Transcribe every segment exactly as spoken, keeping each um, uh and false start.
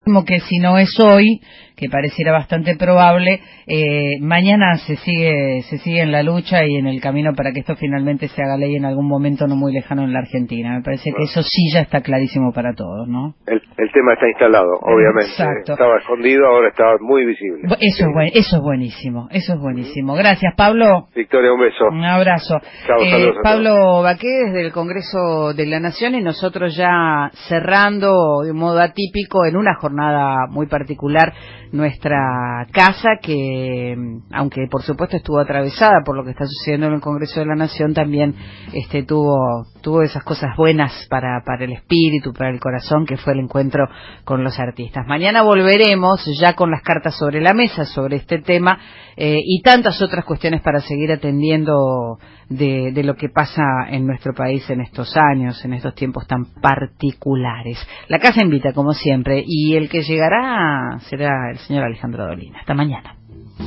Como que si no es hoy, que pareciera bastante probable, eh, mañana se sigue se sigue en la lucha y en el camino para que esto finalmente se haga ley en algún momento no muy lejano en la Argentina. Me parece bueno. que eso sí ya está clarísimo para todos, ¿no? El, el tema está instalado, obviamente. Exacto. Estaba escondido, ahora está muy visible. Eso, sí. es, buen, eso es buenísimo, eso es buenísimo. Gracias, Pablo. Victoria, un beso. Un abrazo. Chao, eh, saludos a Pablo Baqué desde el Congreso de la Nación y nosotros ya cerrando de un modo atípico en una jornada muy particular nuestra casa que, aunque por supuesto estuvo atravesada por lo que está sucediendo en el Congreso de la Nación, también este tuvo tuvo esas cosas buenas para para el espíritu, para el corazón, que fue el encuentro con los artistas. Mañana volveremos ya con las cartas sobre la mesa sobre este tema eh, y tantas otras cuestiones para seguir atendiendo de, de lo que pasa en nuestro país en estos años, en estos tiempos tan particulares. La casa invita, como siempre, y el que llegará será el señor Alejandro Dolina. Hasta mañana.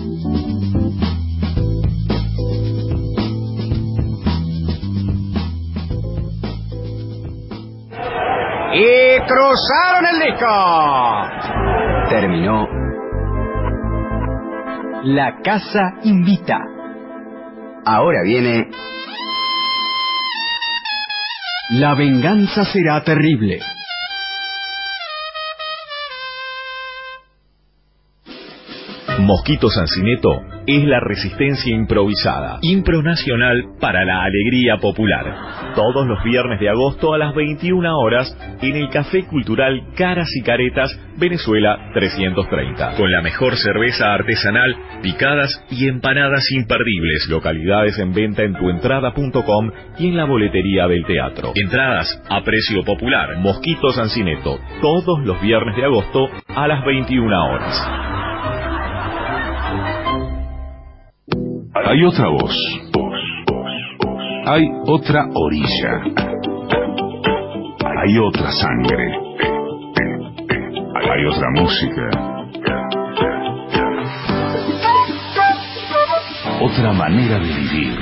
Y cruzaron el disco. Terminó La Casa Invita. Ahora viene La Venganza Será Terrible. Mosquito Sancineto es la resistencia improvisada, impro nacional para la alegría popular. Todos los viernes de agosto a las veintiuna horas en el Café Cultural Caras y Caretas, Venezuela trescientos treinta. Con la mejor cerveza artesanal, picadas y empanadas imperdibles. Localidades en venta en tuentrada punto com y en la boletería del teatro. Entradas a precio popular. Mosquito Sancineto, todos los viernes de agosto a las veintiuna horas. Hay otra voz. Hay otra orilla. Hay otra sangre. Hay otra música. Otra manera de vivir.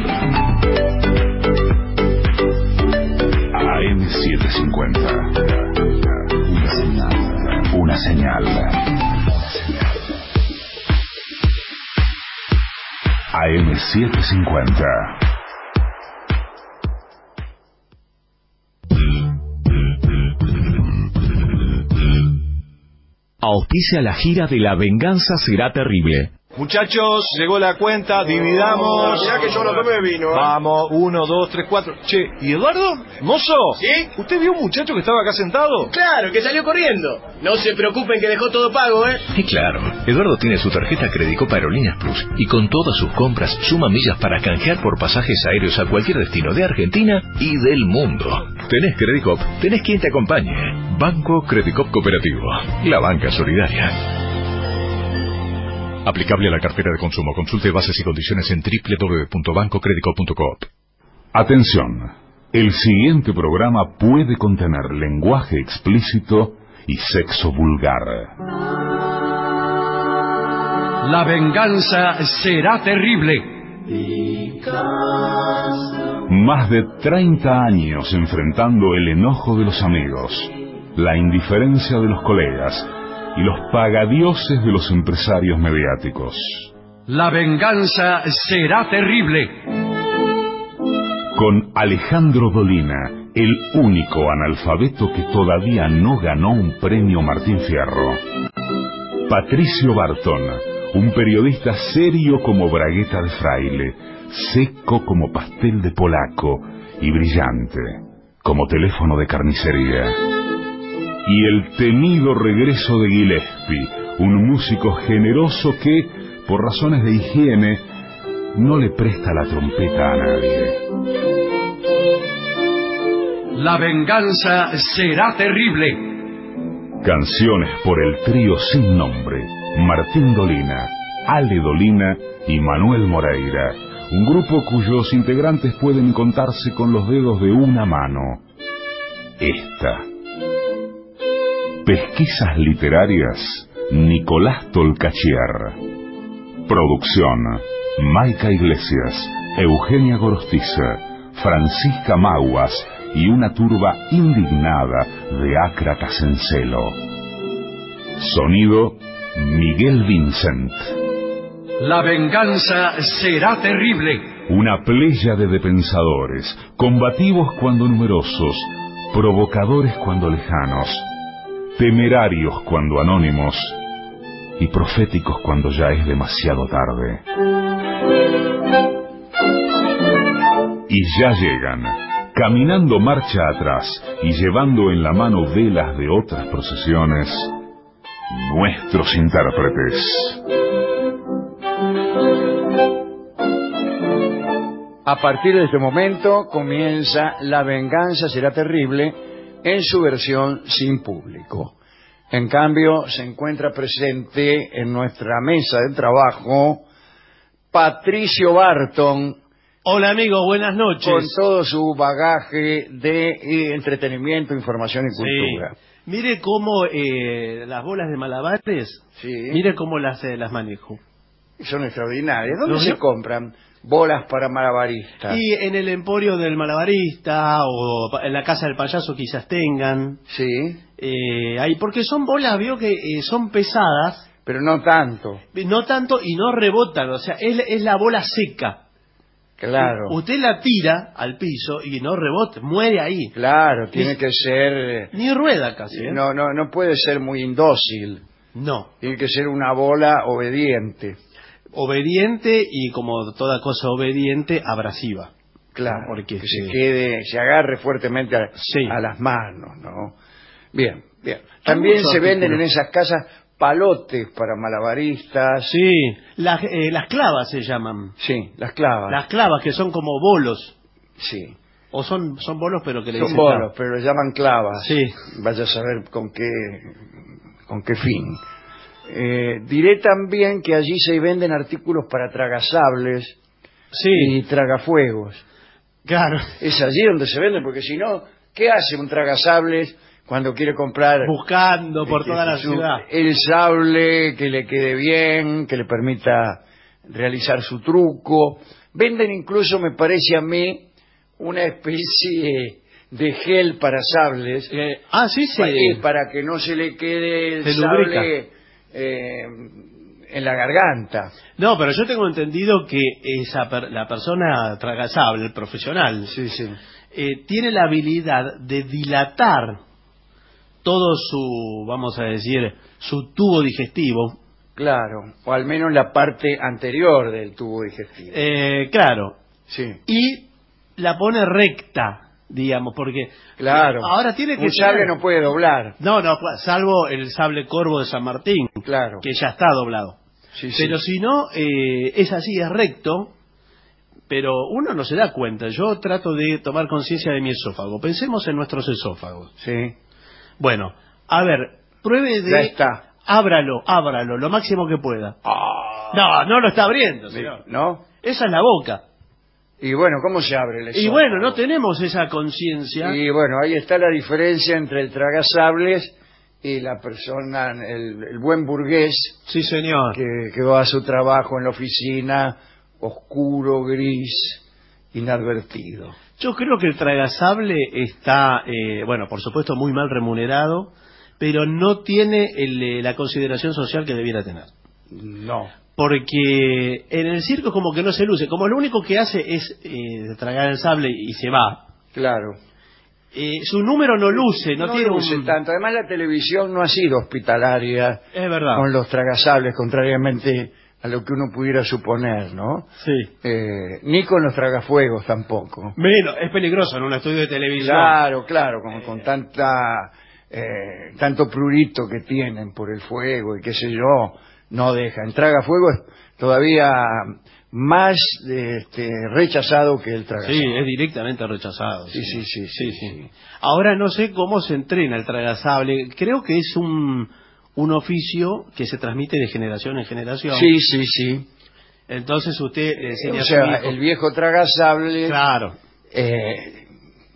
A M setecientos cincuenta. Una señal. Una señal. A M setecientos cincuenta. Auspicia la gira de La Venganza Será Terrible. Muchachos, llegó la cuenta, dividamos. Mirá que yo no tomé vino. ¿eh? Vamos, uno, dos, tres, cuatro. Che, ¿y Eduardo? ¿Mozo? ¿Sí? ¿Usted vio un muchacho que estaba acá sentado? Claro, que salió corriendo. No se preocupen que dejó todo pago, ¿eh? Y claro, Eduardo tiene su tarjeta Credicop Aerolíneas Plus y con todas sus compras suma millas para canjear por pasajes aéreos a cualquier destino de Argentina y del mundo. Tenés Credicop, tenés quien te acompañe. Banco Credicop Cooperativo, la banca solidaria. Aplicable a la cartera de consumo. Consulte bases y condiciones en doble u doble u doble u punto banco credicop punto coop. Atención, el siguiente programa puede contener lenguaje explícito y sexo vulgar. La venganza será terrible. Más de treinta años enfrentando el enojo de los amigos, la indiferencia de los colegas y los pagadioses de los empresarios mediáticos. La venganza será terrible. Con Alejandro Dolina, el único analfabeto que todavía no ganó un premio Martín Fierro. Patricio Bartón, un periodista serio como bragueta de fraile, seco como pastel de polaco y brillante como teléfono de carnicería. Y el temido regreso de Gillespie, un músico generoso que, por razones de higiene, no le presta la trompeta a nadie. La venganza será terrible. Canciones por el trío sin nombre, Martín Dolina, Ale Dolina y Manuel Moreira, un grupo cuyos integrantes pueden contarse con los dedos de una mano. Esta. Pesquisas literarias, Nicolás Tolcachier. Producción, Maica Iglesias, Eugenia Gorostiza, Francisca Maguas y una turba indignada de ácratas en celo. Sonido Miguel Vincent. La venganza será terrible. Una pléyade de pensadores, combativos cuando numerosos, provocadores cuando lejanos, temerarios cuando anónimos y proféticos cuando ya es demasiado tarde. Y ya llegan, caminando marcha atrás y llevando en la mano velas de otras procesiones, nuestros intérpretes. A partir de este momento comienza La venganza será terrible en su versión sin público. En cambio, se encuentra presente en nuestra mesa de trabajo Patricio Barton. Hola amigo, buenas noches. Con todo su bagaje de entretenimiento, información y cultura. Sí. Mire cómo eh, las bolas de malabares, sí. Mire cómo las, eh, las manejo. Son extraordinarias. ¿Dónde ¿No? se compran bolas para malabaristas? Y en el emporio del malabarista o en la casa del payaso quizás tengan. Sí. Eh, ahí, porque son bolas, veo que eh, son pesadas. Pero no tanto. No tanto y no rebotan, o sea, es, es la bola seca. Claro. Usted la tira al piso y no rebota, muere ahí. Claro, tiene es, que ser... Ni rueda casi. ¿eh? No, no, no puede ser muy indócil. No. Tiene que ser una bola obediente. Obediente y, como toda cosa obediente, abrasiva. Claro, porque que se... se quede, se agarre fuertemente a, sí. a las manos, ¿no? Bien, bien. También se venden en esas casas palotes para malabaristas. Sí, las, eh, las clavas se llaman. Sí, las clavas. Las clavas que son como bolos. Sí. O son son bolos pero que le son dicen bolos, clava. Pero le llaman clavas. Sí. Vaya a saber con qué con qué fin. Eh, diré también que allí se venden artículos para tragasables sí. y tragafuegos. Claro. Es allí donde se venden, porque si no, ¿qué hace un tragasables cuando quiere comprar? Buscando por eh, toda la su, ciudad. El sable que le quede bien, que le permita realizar su truco. Venden incluso, me parece a mí, una especie de gel para sables. Eh, ah, sí, sí. Para, para que no se le quede el se sable eh, en la garganta. No, pero yo tengo entendido que esa per la persona tragasable, el profesional, sí, sí. Eh, tiene la habilidad de dilatar todo su, vamos a decir, su tubo digestivo. Claro, o al menos la parte anterior del tubo digestivo. Eh, claro. Sí. Y la pone recta, digamos, porque claro. ahora tiene que un sable tener... no puede doblar. No, no, salvo el sable corvo de San Martín, claro, que ya está doblado. Sí, pero sí. si no, eh, es así, es recto, pero uno no se da cuenta. Yo trato de tomar conciencia de mi esófago. Pensemos en nuestros esófagos. Sí. Bueno, a ver, pruebe de... Ya está. Ábralo, ábralo, lo máximo que pueda. Oh. No, no lo está abriendo, señor. ¿No? Esa es la boca. Y bueno, ¿cómo se abre el esófago? Y bueno, no tenemos esa conciencia. Y bueno, ahí está la diferencia entre el tragasables y la persona, el, el buen burgués. Sí, señor. Que, que va a su trabajo en la oficina, oscuro, gris, inadvertido. Yo creo que el tragasable está, eh, bueno, por supuesto muy mal remunerado, pero no tiene el, la consideración social que debiera tener. No. Porque en el circo como que no se luce, como lo único que hace es eh, tragar el sable y se va. Claro. Eh, su número no luce, no, no tiene luce un... tanto. Además la televisión no ha sido hospitalaria. Es verdad. Con los tragasables, contrariamente a lo que uno pudiera suponer, ¿no? Sí. Eh, ni con los tragafuegos tampoco. Menos, es peligroso en un estudio de televisión. Claro, claro, con, con tanta eh, tanto prurito que tienen por el fuego y qué sé yo, no dejan. Tragafuego es todavía más este, rechazado que el tragasable. Sí, es directamente rechazado. Sí sí sí, sí, sí, sí, sí. Ahora no sé cómo se entrena el tragasable. Creo que es un... un oficio que se transmite de generación en generación. Sí, sí, sí. Entonces usted le enseña o sea, a su hijo. El viejo tragasable claro. eh,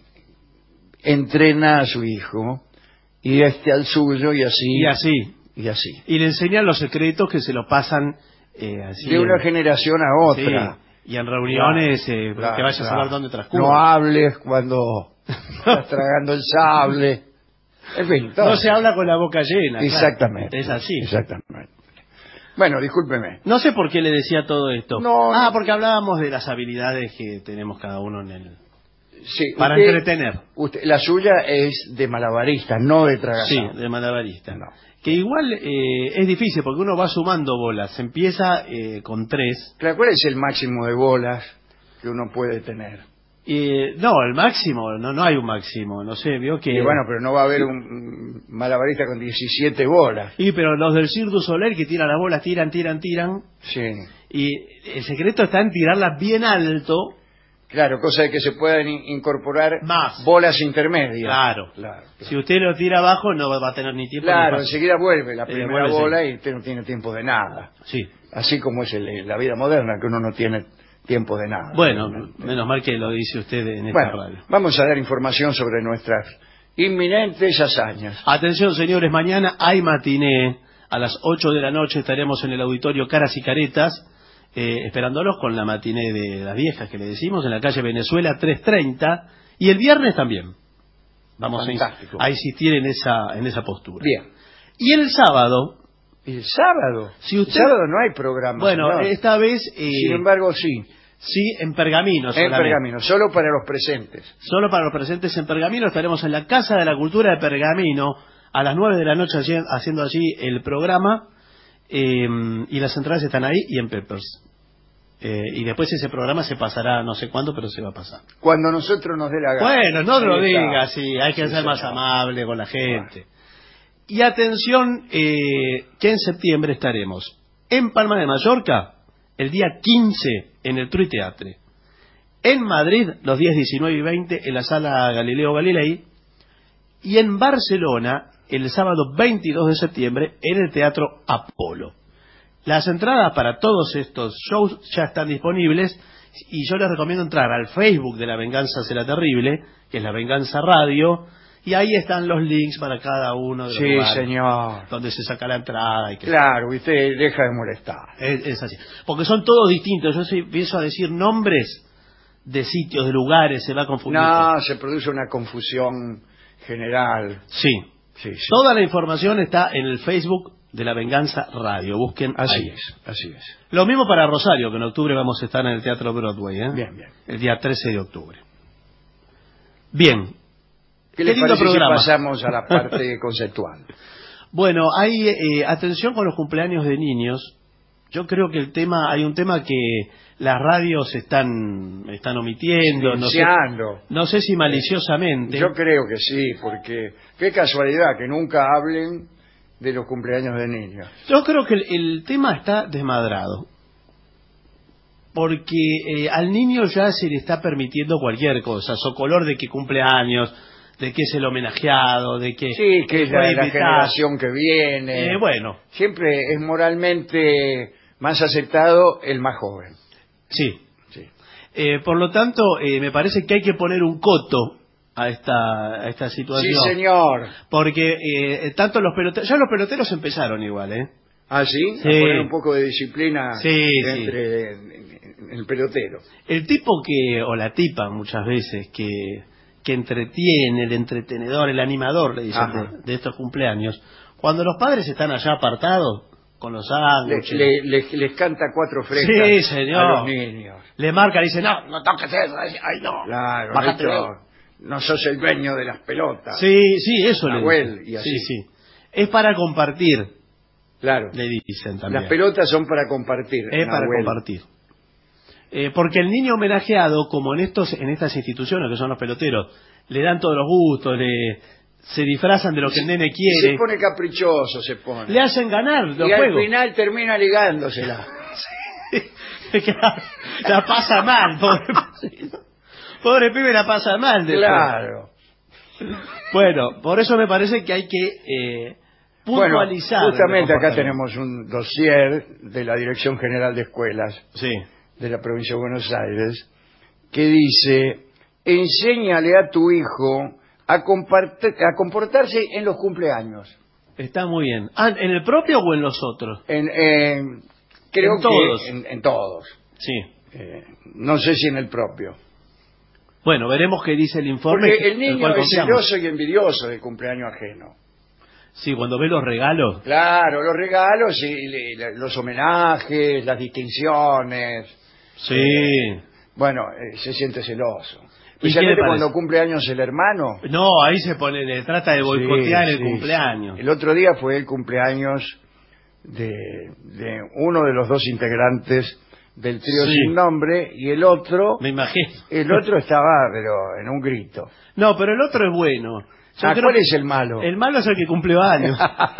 entrena a su hijo y este al suyo y así. Y así. Y así. Y le enseñan los secretos que se lo pasan eh, así. De una en... generación a otra. Sí. Y en reuniones claro, eh, claro, que vayas claro. a saber dónde transcurre. No hables cuando estás tragando el sable. En fin, no se habla con la boca llena. Exactamente. Claro. Es así. Exactamente. Bueno, discúlpeme. No sé por qué le decía todo esto. No, ah, no. porque hablábamos de las habilidades que tenemos cada uno en el... Sí, para usted, entretener. Usted, la suya es de malabarista, no de tragasado. Sí, de malabarista. No. Que igual eh, es difícil porque uno va sumando bolas. Empieza eh, con tres. Claro, ¿cuál es el máximo de bolas que uno puede tener? Eh, no, el máximo, no no hay un máximo. No sé, vio que... Y bueno, pero no va a haber un malabarista con diecisiete bolas. Y pero los del Cirque du Soleil que tiran las bolas, tiran, tiran, tiran. Sí. Y el secreto está en tirarlas bien alto. Claro, cosa de que se puedan incorporar más bolas intermedias. Claro. Claro, claro. Si usted lo tira abajo no va a tener ni tiempo. Claro, ni enseguida vuelve la primera vuelve, bola sí. y usted no tiene tiempo de nada. Sí. Así como es el, la vida moderna, que uno no tiene tiempo de nada. Bueno, menos mal que lo dice usted en esta bueno, radio. Vamos a dar información sobre nuestras inminentes hazañas. Atención, señores, mañana hay matiné. A las ocho de la noche estaremos en el auditorio Caras y Caretas, eh, esperándolos con la matiné de las viejas que le decimos, en la calle Venezuela trescientos treinta, y el viernes también. Vamos Fantástico. a, a insistir en esa, en esa postura. Bien. Y el sábado... ¿El sábado? Si usted... El sábado no hay programa. Bueno, señor. esta vez... Eh... Sin embargo, sí. Sí, en Pergamino. En Pergamino, solo para los presentes. Solo para los presentes en Pergamino. Estaremos en la Casa de la Cultura de Pergamino a las nueve de la noche haciendo allí el programa. Eh, y las entradas están ahí y en Peppers. Eh, y después ese programa se pasará no sé cuándo, pero se va a pasar. Cuando nosotros nos dé la gana. Bueno, no lo Ahí está. diga, sí, hay que Sí, ser más señor. amable con la gente. Y atención, eh, que en septiembre estaremos en Palma de Mallorca, el día quince en el True Teatre. En Madrid, los días diecinueve y veinte en la Sala Galileo Galilei. Y en Barcelona, el sábado veintidós de septiembre, en el Teatro Apolo. Las entradas para todos estos shows ya están disponibles y yo les recomiendo entrar al Facebook de La Venganza Será Terrible, que es La Venganza Radio, y ahí están los links para cada uno de los Sí, lugares señor. donde se saca la entrada. Y que Claro, usted deja de molestar. es, es así. Porque son todos distintos. Yo si empiezo a decir nombres de sitios, de lugares, se va a confundir. No, se produce una confusión general. Sí. Sí, sí. Toda la información está en el Facebook de La Venganza Radio. Busquen Así ahí. es, así es. Lo mismo para Rosario, que en octubre vamos a estar en el Teatro Broadway, ¿eh? Bien, bien. El día trece de octubre. Bien. ¿Qué le lindo parece programa. si pasamos a la parte conceptual? Bueno, hay eh, atención con los cumpleaños de niños. Yo creo que el tema, hay un tema que las radios están están omitiendo, no sé, Silenciando. no sé si maliciosamente. Yo creo que sí, porque qué casualidad que nunca hablen de los cumpleaños de niños. Yo creo que el, el tema está desmadrado. Porque eh, al niño ya se le está permitiendo cualquier cosa, socolor de que cumple años, de que es el homenajeado, de que... Sí, que es la, puede la invitar. generación que viene. Eh, bueno. Siempre es moralmente más aceptado el más joven. Sí. Sí. Eh, por lo tanto, eh, me parece que hay que poner un coto a esta, a esta situación. Sí, señor. Porque eh, tanto los peloteros, ya los peloteros empezaron igual, ¿eh? ¿Ah, sí? Sí. A poner un poco de disciplina Sí, entre en- en el pelotero. El tipo que, o la tipa muchas veces, que, que entretiene, el entretenedor, el animador, le dicen, Ajá. de, de estos cumpleaños, cuando los padres están allá apartados, con los Le- sándwiches, le- les, les canta cuatro frescas Sí, señor. a los niños. le marcan y dicen, no, no toques eso, ay no, Claro, bájate. esto, no sos el dueño de las pelotas. Sí, sí, eso le Nahuel, dicen. y así. Sí, sí. Es para compartir, Claro. le dicen también. Las pelotas son para compartir. Es para Nahuel. compartir. Eh, porque el niño homenajeado, como en estos en estas instituciones que son los peloteros, le dan todos los gustos, le se disfrazan de lo que el nene quiere, Se pone caprichoso, se pone. le hacen ganar los y al juegos. final termina ligándosela. La pasa mal, pobre, pobre pibe la pasa mal. después. Claro. Bueno, por eso me parece que hay que eh, puntualizar. Bueno, justamente el acá comportamiento. tenemos un dossier de la Dirección General de Escuelas Sí. de la provincia de Buenos Aires que dice: enséñale a tu hijo a, compart- a comportarse en los cumpleaños. Está muy bien. Ah, ¿en el propio o en los otros? En, en- creo En todos. que en, en todos. Sí. Eh, no sé si en el propio. Bueno, veremos qué dice el informe. Porque el niño es celoso y envidioso del cumpleaños ajeno. Sí, cuando ve los regalos. Claro, los regalos y, y los homenajes, las distinciones. Sí. Eh, bueno, eh, se siente celoso. ¿Y Especialmente cuando cumple años el hermano. No, ahí se pone, le trata de boicotear sí, el sí, cumpleaños. Sí. El otro día fue el cumpleaños de, de uno de los dos integrantes del trío sí. sin nombre y el otro. Me imagino. El otro estaba, pero en un grito. No, pero el otro es bueno. Ah, ¿cuál es el malo? El malo es el que cumplió años.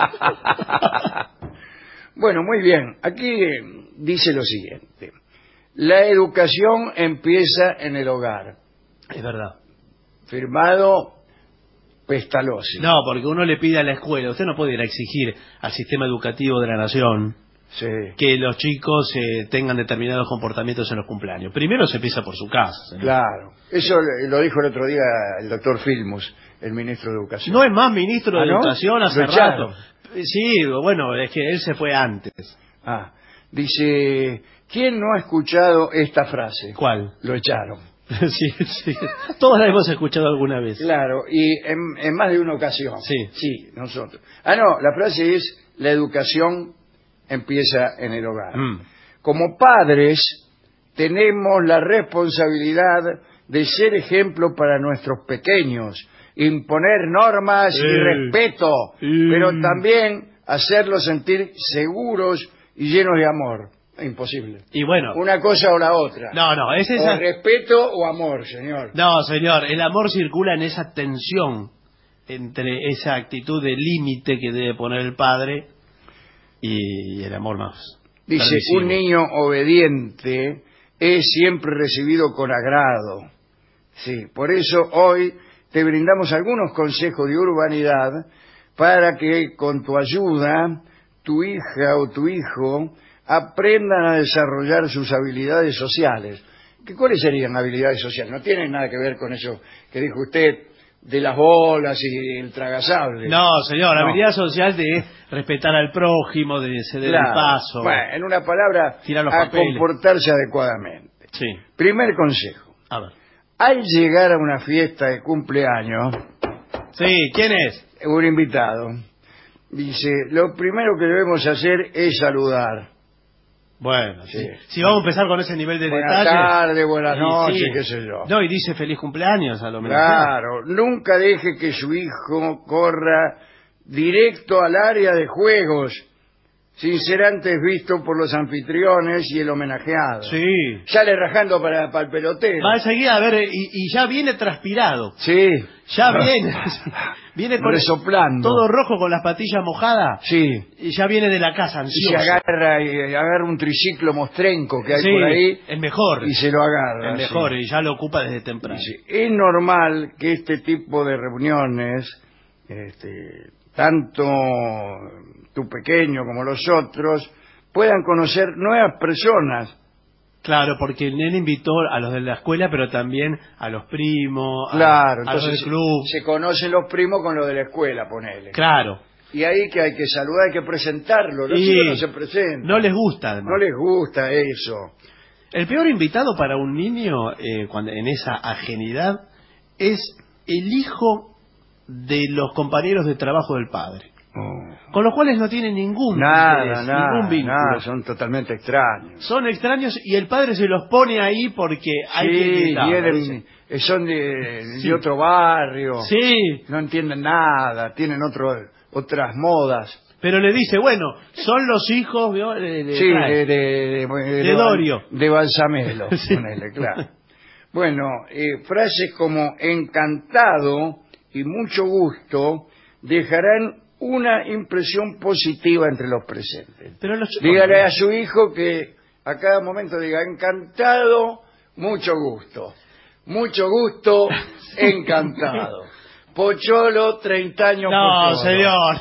Bueno, muy bien. Aquí dice lo siguiente. La educación empieza en el hogar. Es verdad. Firmado Pestalozzi. No, porque uno le pide a la escuela, usted no puede ir a exigir al sistema educativo de la nación sí. que los chicos eh, tengan determinados comportamientos en los cumpleaños. Primero se empieza por su casa. Señor. Claro. Eso lo dijo el otro día el doctor Filmus, el ministro de Educación. No es más ministro de ¿Ah, no? Educación hace Lo echaron. rato. Sí, bueno, es que él se fue antes. Ah, dice, ¿quién no ha escuchado esta frase? ¿Cuál? Lo echaron. Sí, sí. Todos la hemos escuchado alguna vez. Claro, y en, en más de una ocasión. Sí. Sí, nosotros. Ah, no, la frase es, la educación empieza en el hogar. Mm. Como padres, tenemos la responsabilidad de ser ejemplo para nuestros pequeños, imponer normas Sí. y respeto, Sí. pero también hacerlos sentir seguros y llenos de amor. Imposible. Y bueno. Una cosa o la otra. No, no, es esa. O respeto o amor, señor. No, señor, el amor circula en esa tensión entre esa actitud de límite que debe poner el padre y el amor más. Dice, permisivo. un niño obediente es siempre recibido con agrado. Sí, por eso hoy te brindamos algunos consejos de urbanidad para que con tu ayuda, tu hija o tu hijo aprendan a desarrollar sus habilidades sociales. ¿Qué, ¿Cuáles serían habilidades sociales? No tienen nada que ver con eso que dijo usted de las bolas y el tragasable. No, señor, No. habilidad social de respetar al prójimo, de ceder Claro. el paso. Bueno, en una palabra, Tirar los a papeles. comportarse adecuadamente. Sí. Primer consejo. A ver. Al llegar a una fiesta de cumpleaños, Sí, ¿quién es? un invitado dice, lo primero que debemos hacer es saludar. Bueno, sí. Sí. Si vamos a empezar con ese nivel de Buenas detalle. tardes, buenas y noches, sí. qué sé yo. No, y dice feliz cumpleaños a lo menos. Claro, nunca deje que su hijo corra directo al área de juegos sin ser antes visto por los anfitriones y el homenajeado. Sí. Sale rajando para, para el pelotero. Va enseguida a ver, eh, y, y ya viene transpirado. Sí. Ya viene. Viene con resoplando. todo rojo con las patillas mojadas. Sí. Y ya viene de la casa Y se ansioso. agarra, y agarra un triciclo mostrenco que hay Sí, por ahí. el mejor. Y se lo agarra. El mejor, sí. y ya lo ocupa desde temprano. Sí. Es normal que este tipo de reuniones, este, tanto tu pequeño como los otros, puedan conocer nuevas personas. Claro, porque el nene invitó a los de la escuela, pero también a los primos, a- Claro, a, los entonces del club. se conocen los primos con los de la escuela, ponele. Claro. Y ahí que hay que saludar, hay que presentarlo. Los Y chicos no se presentan. no les gusta, además. No les gusta eso. El peor invitado para un niño eh, cuando, en esa ajenidad es el hijo de los compañeros de trabajo del padre. Oh. Con los cuales no tienen ningún Nada, interés, nada, ningún vínculo. nada, son totalmente extraños. Son extraños y el padre se los pone ahí porque hay que Sí, invitarlos, vienen, eh, son de, Sí. de otro barrio. Sí, No entienden nada, tienen otro, otras modas. pero le dice, bueno, son los hijos ¿vio? de, de- Sí, trae. de, de, de, De Dorio. De Balsamelo, Sí. ponele, claro. Bueno, eh, frases como encantado y mucho gusto dejarán una impresión positiva entre los presentes. Pero los chicos Dígale no. a su hijo que a cada momento diga encantado, mucho gusto. Mucho gusto, encantado. Pocholo, treinta años No, Pocholo. señor.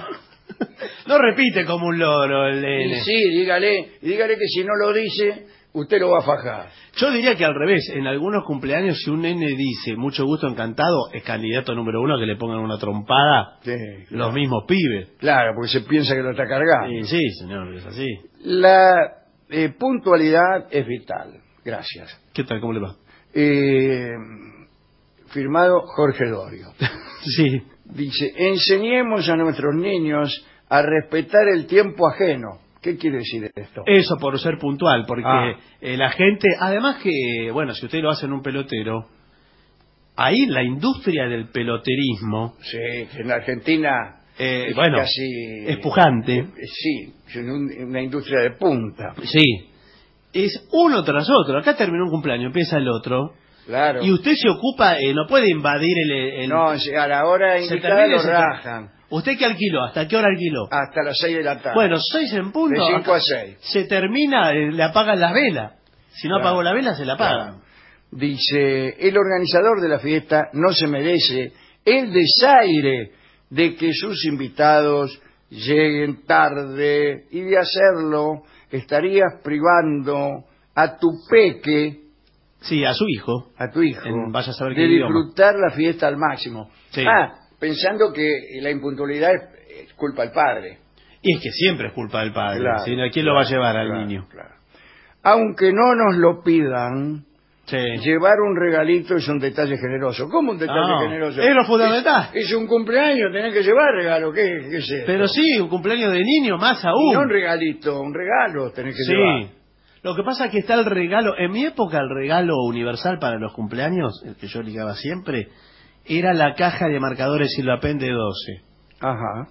No repite como un loro el Y nene. sí, dígale, dígale que si no lo dice, usted lo va a fajar. Yo diría que al revés, en algunos cumpleaños si un nene dice mucho gusto, encantado, es candidato número uno a que le pongan una trompada Sí, claro. los mismos pibes. Claro, porque se piensa que lo está cargando. Y sí, señor, es así. La eh, puntualidad es vital. Gracias. ¿Qué tal? ¿Cómo le va? Eh, firmado Jorge Dorio. Sí. Dice, enseñemos a nuestros niños a respetar el tiempo ajeno. ¿Qué quiere decir esto? Eso por ser puntual, porque Ah. eh, la gente, además que, bueno, si usted lo hace en un pelotero, ahí la industria del peloterismo, Sí, que en la Argentina eh, es bueno, casi es pujante. eh, sí, es un- una industria de punta. Sí, es uno tras otro. Acá terminó un cumpleaños, empieza el otro, Claro. y usted se ocupa, eh, no puede invadir el... el No, si a la hora se indicada termina y lo se- rajan. ¿Usted qué alquiló? ¿Hasta qué hora alquiló? Hasta las seis de la tarde. Bueno, seis en punto. De cinco acá a seis. Se termina, eh, le apagan las velas. Si no Claro. apagó la vela, se la apagan. Claro. Dice, el organizador de la fiesta no se merece el desaire de que sus invitados lleguen tarde, y de hacerlo estarías privando a tu peque, Sí, a su hijo. a tu hijo, En vaya a saber de qué idioma. disfrutar la fiesta al máximo. Sí. Ah, pensando que la impuntualidad es, es culpa del padre. Y es que siempre es culpa del padre. Claro, Si no, ¿quién claro, lo va a llevar al claro, niño? claro. Aunque no nos lo pidan, Sí. llevar un regalito es un detalle generoso. ¿Cómo un detalle Ah, generoso? es lo fundamental. Es, es un cumpleaños, tenés que llevar regalo. ¿Qué, qué es esto? Pero sí, un cumpleaños de niño más Y aún. no un regalito, un regalo tenés que Sí. llevar. Lo que pasa es que está el regalo, en mi época el regalo universal para los cumpleaños, el que yo ligaba siempre, era la caja de marcadores Silvapen de doce. Ajá.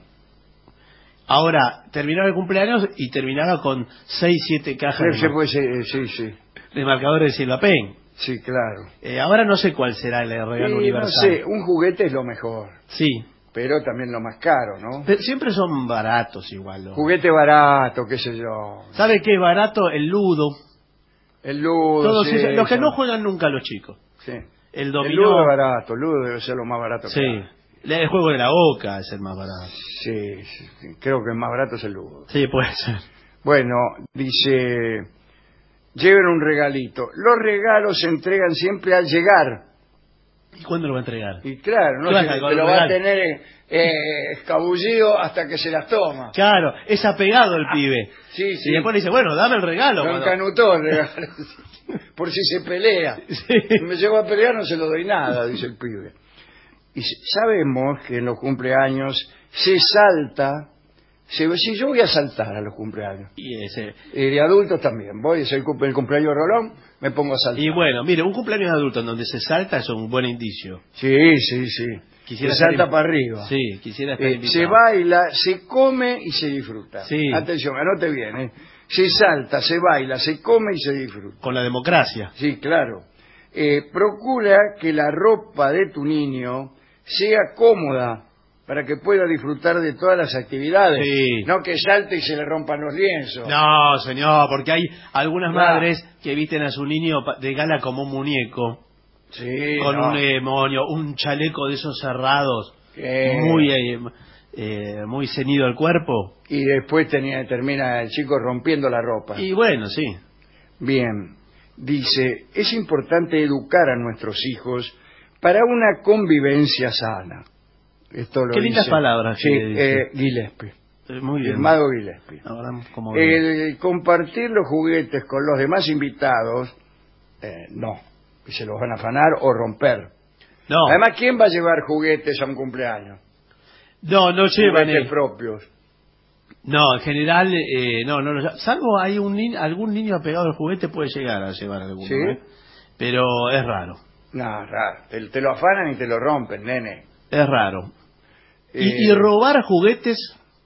Ahora, terminaba el cumpleaños y terminaba con seis, siete cajas Sí, de, se mar- puede ser, sí, sí. de marcadores Silvapen. Sí, claro. Eh, ahora no sé cuál será el regalo Y no universal. sé, un juguete es lo mejor, Sí, pero también lo más caro, ¿no? pero siempre son baratos igual. ¿no? Juguete barato, qué sé yo. ¿Sabe qué es barato? El ludo. El ludo, Todos sí, esos- los que eso. no juegan nunca los chicos. Sí. El El dominó. ludo es barato, el ludo debe ser lo más barato que Sí. hay. El juego de la boca es el más barato. Sí, sí, sí, creo que el más barato es el ludo. Sí, puede ser. Bueno, dice, lleven un regalito. Los regalos se entregan siempre al llegar. ¿Y cuándo lo va a entregar? Y claro, no ¿Qué se, pasa con te el lo va a regalo? tener eh, escabullido hasta que se las toma. Claro, es apegado el pibe. Sí, sí. Y después le dice, bueno, dame el regalo. Lo cuando- encanutó el regalo. Por si se pelea. Sí. Me llevo a pelear, no se lo doy nada, dice el pibe. Y s- sabemos que en los cumpleaños se salta. Se, si yo voy a saltar a los cumpleaños. Y, ese, Y de adultos también. Voy, es el, cumple- el cumpleaños de Rolón, me pongo a saltar. y bueno, mire, un cumpleaños de adulto en donde se salta es un buen indicio. Sí, sí, sí. Quisiera se estar salta in- para arriba. Sí, quisiera estar Eh, invitado. se baila, se come y se disfruta. Sí. Atención, anote bien. ¿eh? Se salta, se baila, se come y se disfruta. Con la democracia. Sí, claro. Eh, procura que la ropa de tu niño sea cómoda para que pueda disfrutar de todas las actividades. Sí. No que salte y se le rompan los lienzos. No, señor, porque hay algunas Claro. madres que visten a su niño pa- de gala como un muñeco, Sí, con no. un demonio, un chaleco de esos cerrados, Eh, muy eh, eh, muy ceñido al cuerpo. Y después tenía, termina el chico rompiendo la ropa. Y bueno, sí. Bien, dice, es importante educar a nuestros hijos para una convivencia sana. Esto lo Qué lindas dice- palabras Sí, que dice. eh, Gillespie. Eh, Muy bien. Firmado Gillespie. Ahora, como El compartir los juguetes con los demás invitados, eh, no, que se los van a afanar o romper. no, Además, ¿quién va a llevar juguetes a un cumpleaños? no, no llevan. Juguetes eh, propios. No, en general, eh, no, no, lo- salvo hay un ni- algún niño apegado al juguete puede llegar a llevar alguno, ¿Sí? ¿eh? Pero es raro, No, raro. Te, te lo afanan y te lo rompen, nene. es raro. Y, Eh, y robar juguetes,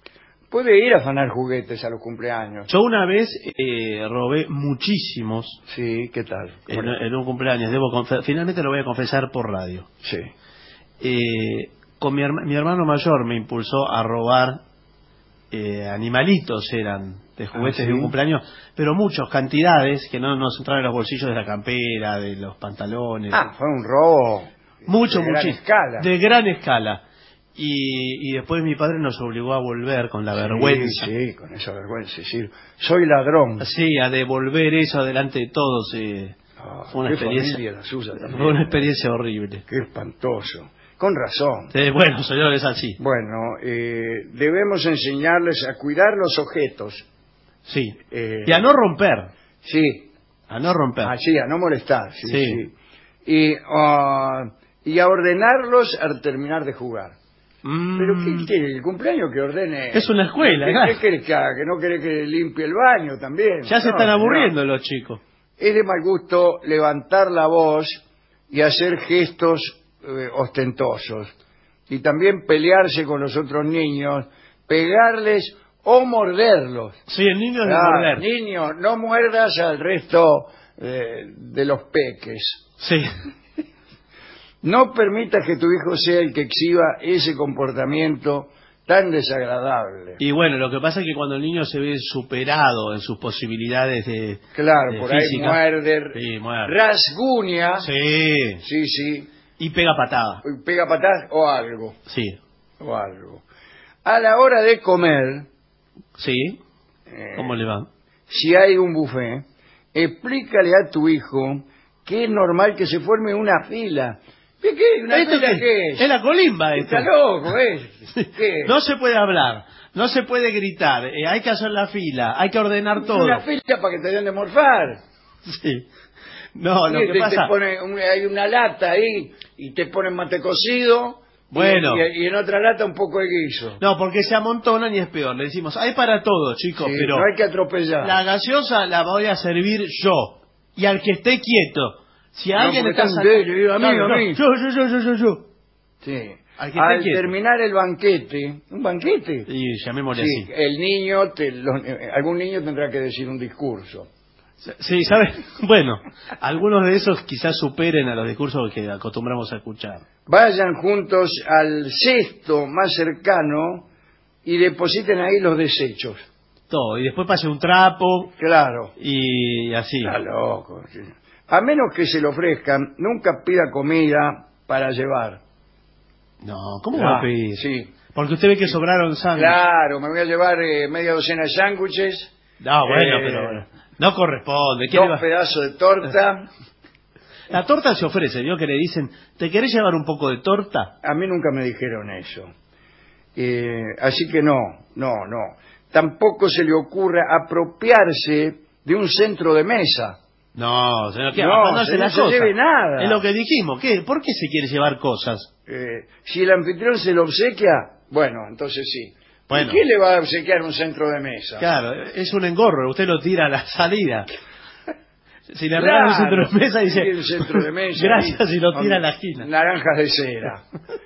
Puede ir a afanar juguetes a los cumpleaños. yo una vez eh, robé muchísimos Sí, ¿qué tal? en, en un cumpleaños, debo confe- finalmente lo voy a confesar por radio. Sí. Eh, con mi, herma- mi hermano mayor me impulsó a robar eh, animalitos, eran de juguetes Ah, ¿sí? de un cumpleaños, pero muchos, cantidades que no nos entraban en los bolsillos de la campera, de los pantalones. Ah, fue un robo. mucho, de gran muchísimo. escala. De gran escala. Y, y después mi padre nos obligó a volver con la vergüenza. Sí, sí, con esa vergüenza. Decir, soy ladrón. Sí, a devolver eso delante de todos. eh, Ah, fue una qué experiencia. familia la suya también. Fue una experiencia horrible. Qué espantoso. Con razón. Eh, bueno, señor, es así. Bueno, eh, debemos enseñarles a cuidar los objetos. Sí. Eh, Y a no romper. Sí. A no romper. Ah, sí, a no molestar. Sí, Sí. sí. Y ah, y a ordenarlos al terminar de jugar. Mm. ¿Pero qué quiere? ¿El cumpleaños que ordene? Es una escuela, ¿Qué, claro. ¿qué querés que haga? ¿Que no querés que limpie el baño también? Ya se No, están aburriendo no. los chicos. Es de mal gusto levantar la voz y hacer gestos eh, ostentosos. Y también pelearse con los otros niños, pegarles o morderlos. Sí, el niño es de Ah, morder. niño, no muerdas al resto eh, de los peques. Sí. No permitas que tu hijo sea el que exhiba ese comportamiento tan desagradable. Y bueno, lo que pasa es que cuando el niño se ve superado en sus posibilidades de Claro, de por física, ahí muerde, sí, muerde. rasguña, Sí. sí, sí, Y pega patada. pega patas o algo, Sí. o algo. A la hora de comer, Sí. eh, ¿Cómo le va? si hay un buffet, explícale a tu hijo que es normal que se forme una fila. ¿Qué, qué? ¿Una ¿Esto fila qué? qué es? Es la colimba esto. Está loco, ¿eh? ¿Qué? No se puede hablar, no se puede gritar, eh, hay que hacer la fila, hay que ordenar todo. Una fila para que te den de morfar. Sí. No, lo Y que te- pasa... te pone un- hay una lata ahí y te ponen mate cocido. y- Bueno. Y, y en otra lata un poco de guiso. No, porque se amontonan y es peor. Le decimos, hay para todo, chicos, Sí, pero no hay que atropellar. la gaseosa la voy a servir yo. Y al que esté quieto. Si No, alguien porque está están sacando- de ellos, a mí, Claro, a no, mí. Yo, yo, yo, yo, yo, yo. Sí. Al que esté Al quieto. terminar el banquete, ¿un banquete? Y llamémosle Sí, así. el niño, te- los- eh, algún niño tendrá que decir un discurso. Sí, ¿sabes? Bueno, algunos de esos quizás superen a los discursos que acostumbramos a escuchar. Vayan juntos al cesto más cercano y depositen ahí los desechos. Todo. Y después pase un trapo Claro. y así. Está loco. Sí. A menos que se lo ofrezcan, nunca pida comida para llevar. No, ¿cómo Ah, va a pedir? Sí. Porque usted ve que sobraron sándwiches. Claro, me voy a llevar eh, media docena de sándwiches. No, bueno, eh, pero no corresponde. ¿Qué le Dos va- pedazos de torta. La torta se ofrece, ¿no? Que le dicen, ¿te querés llevar un poco de torta? A mí nunca me dijeron eso. Eh, así que no, no, no. Tampoco se le ocurra apropiarse de un centro de mesa. No, señor, ¿qué? No, Afanándose se no las se cosas. lleve nada. Es lo que dijimos. ¿Qué? ¿Por qué se quiere llevar cosas? Eh, si el anfitrión se lo obsequia, bueno, entonces sí. Bueno. ¿Y quién le va a obsequiar un centro de mesa? Claro, es un engorro. Usted lo tira a la salida. Si le Claro, regalan un centro de mesa, dice, tiene un centro de mesa gracias, ahí, y lo con tira a la esquina. Naranjas de cera.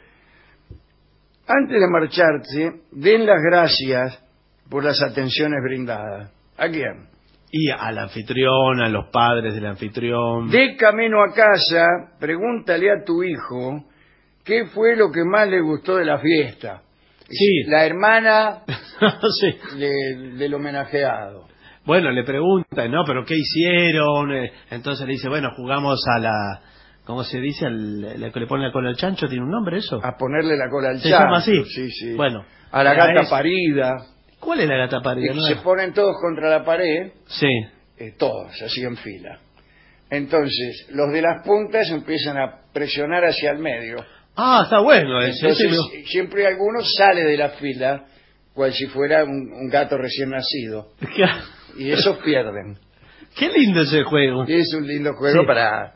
Antes de marcharse, den las gracias por las atenciones brindadas. ¿A quién? Y al anfitrión, a los padres del anfitrión. De camino a casa, pregúntale a tu hijo qué fue lo que más le gustó de la fiesta. Sí. La hermana Sí. de- del homenajeado. Bueno, le preguntan, ¿no? ¿Pero qué hicieron? Eh, Entonces le dice, bueno, jugamos a la... ¿Cómo se dice? Al, la que le pone la cola al chancho, ¿tiene un nombre eso? A ponerle la cola al ¿Se chancho. llama así? Sí, sí. Bueno. A la era gata eso. parida. ¿Cuál es la gata parida? Y No se es- ponen todos contra la pared, Sí. eh, todos, así en fila. Entonces, los de las puntas empiezan a presionar hacia el medio. Ah, está bueno ese. ese Entonces, me- siempre alguno sale de la fila, cual si fuera un, un gato recién nacido. Y esos pierden. Qué lindo ese juego. Y es un lindo juego Sí. para,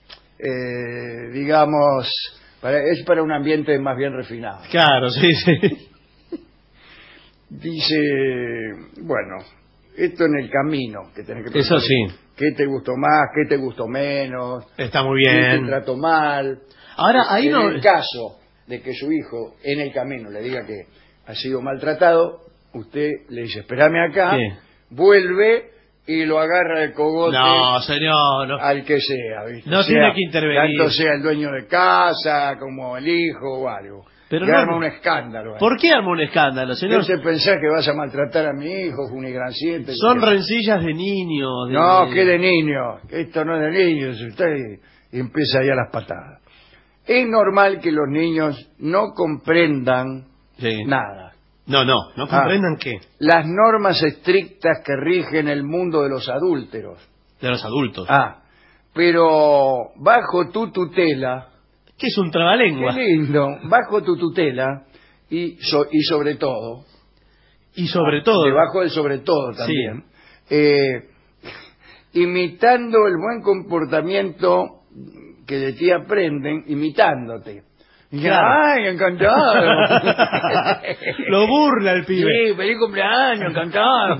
eh, digamos, para, es para un ambiente más bien refinado. Claro, sí, sí. Dice, bueno, esto en el camino, que tenés que Eso preguntarle sí. ¿Qué te gustó más? ¿Qué te gustó menos? Está muy ¿Quién te bien. trató mal? Ahora, ahí en no... el caso de que su hijo en el camino le diga que ha sido maltratado, usted le dice, espérame acá, ¿Qué? vuelve y lo agarra el cogote No, señor. No. al que sea, ¿viste? No Sea- tiene que intervenir. Tanto sea el dueño de casa, como el hijo o algo. Pero y no- arma un escándalo. ahí. ¿Por qué arma un escándalo, señor? ¿No te pensás que vas a maltratar a mi hijo, Junigranciente? Son rencillas de niños. de- No, que de niño. Esto no es de niños. Usted y empieza ya las patadas. Es normal que los niños no comprendan Sí. nada. No, no, no comprendan qué. Las normas estrictas que rigen el mundo de los adúlteros. De los adultos. Ah, pero bajo tu tutela, ¿Qué es un trabalengua? qué lindo, bajo tu tutela y, so- y sobre todo, Y sobre todo... debajo del sobre todo también, eh, imitando el buen comportamiento que de ti aprenden imitándote. Y Claro. ¡ay, encantado! Lo burla el pibe. Sí, feliz cumpleaños, encantado.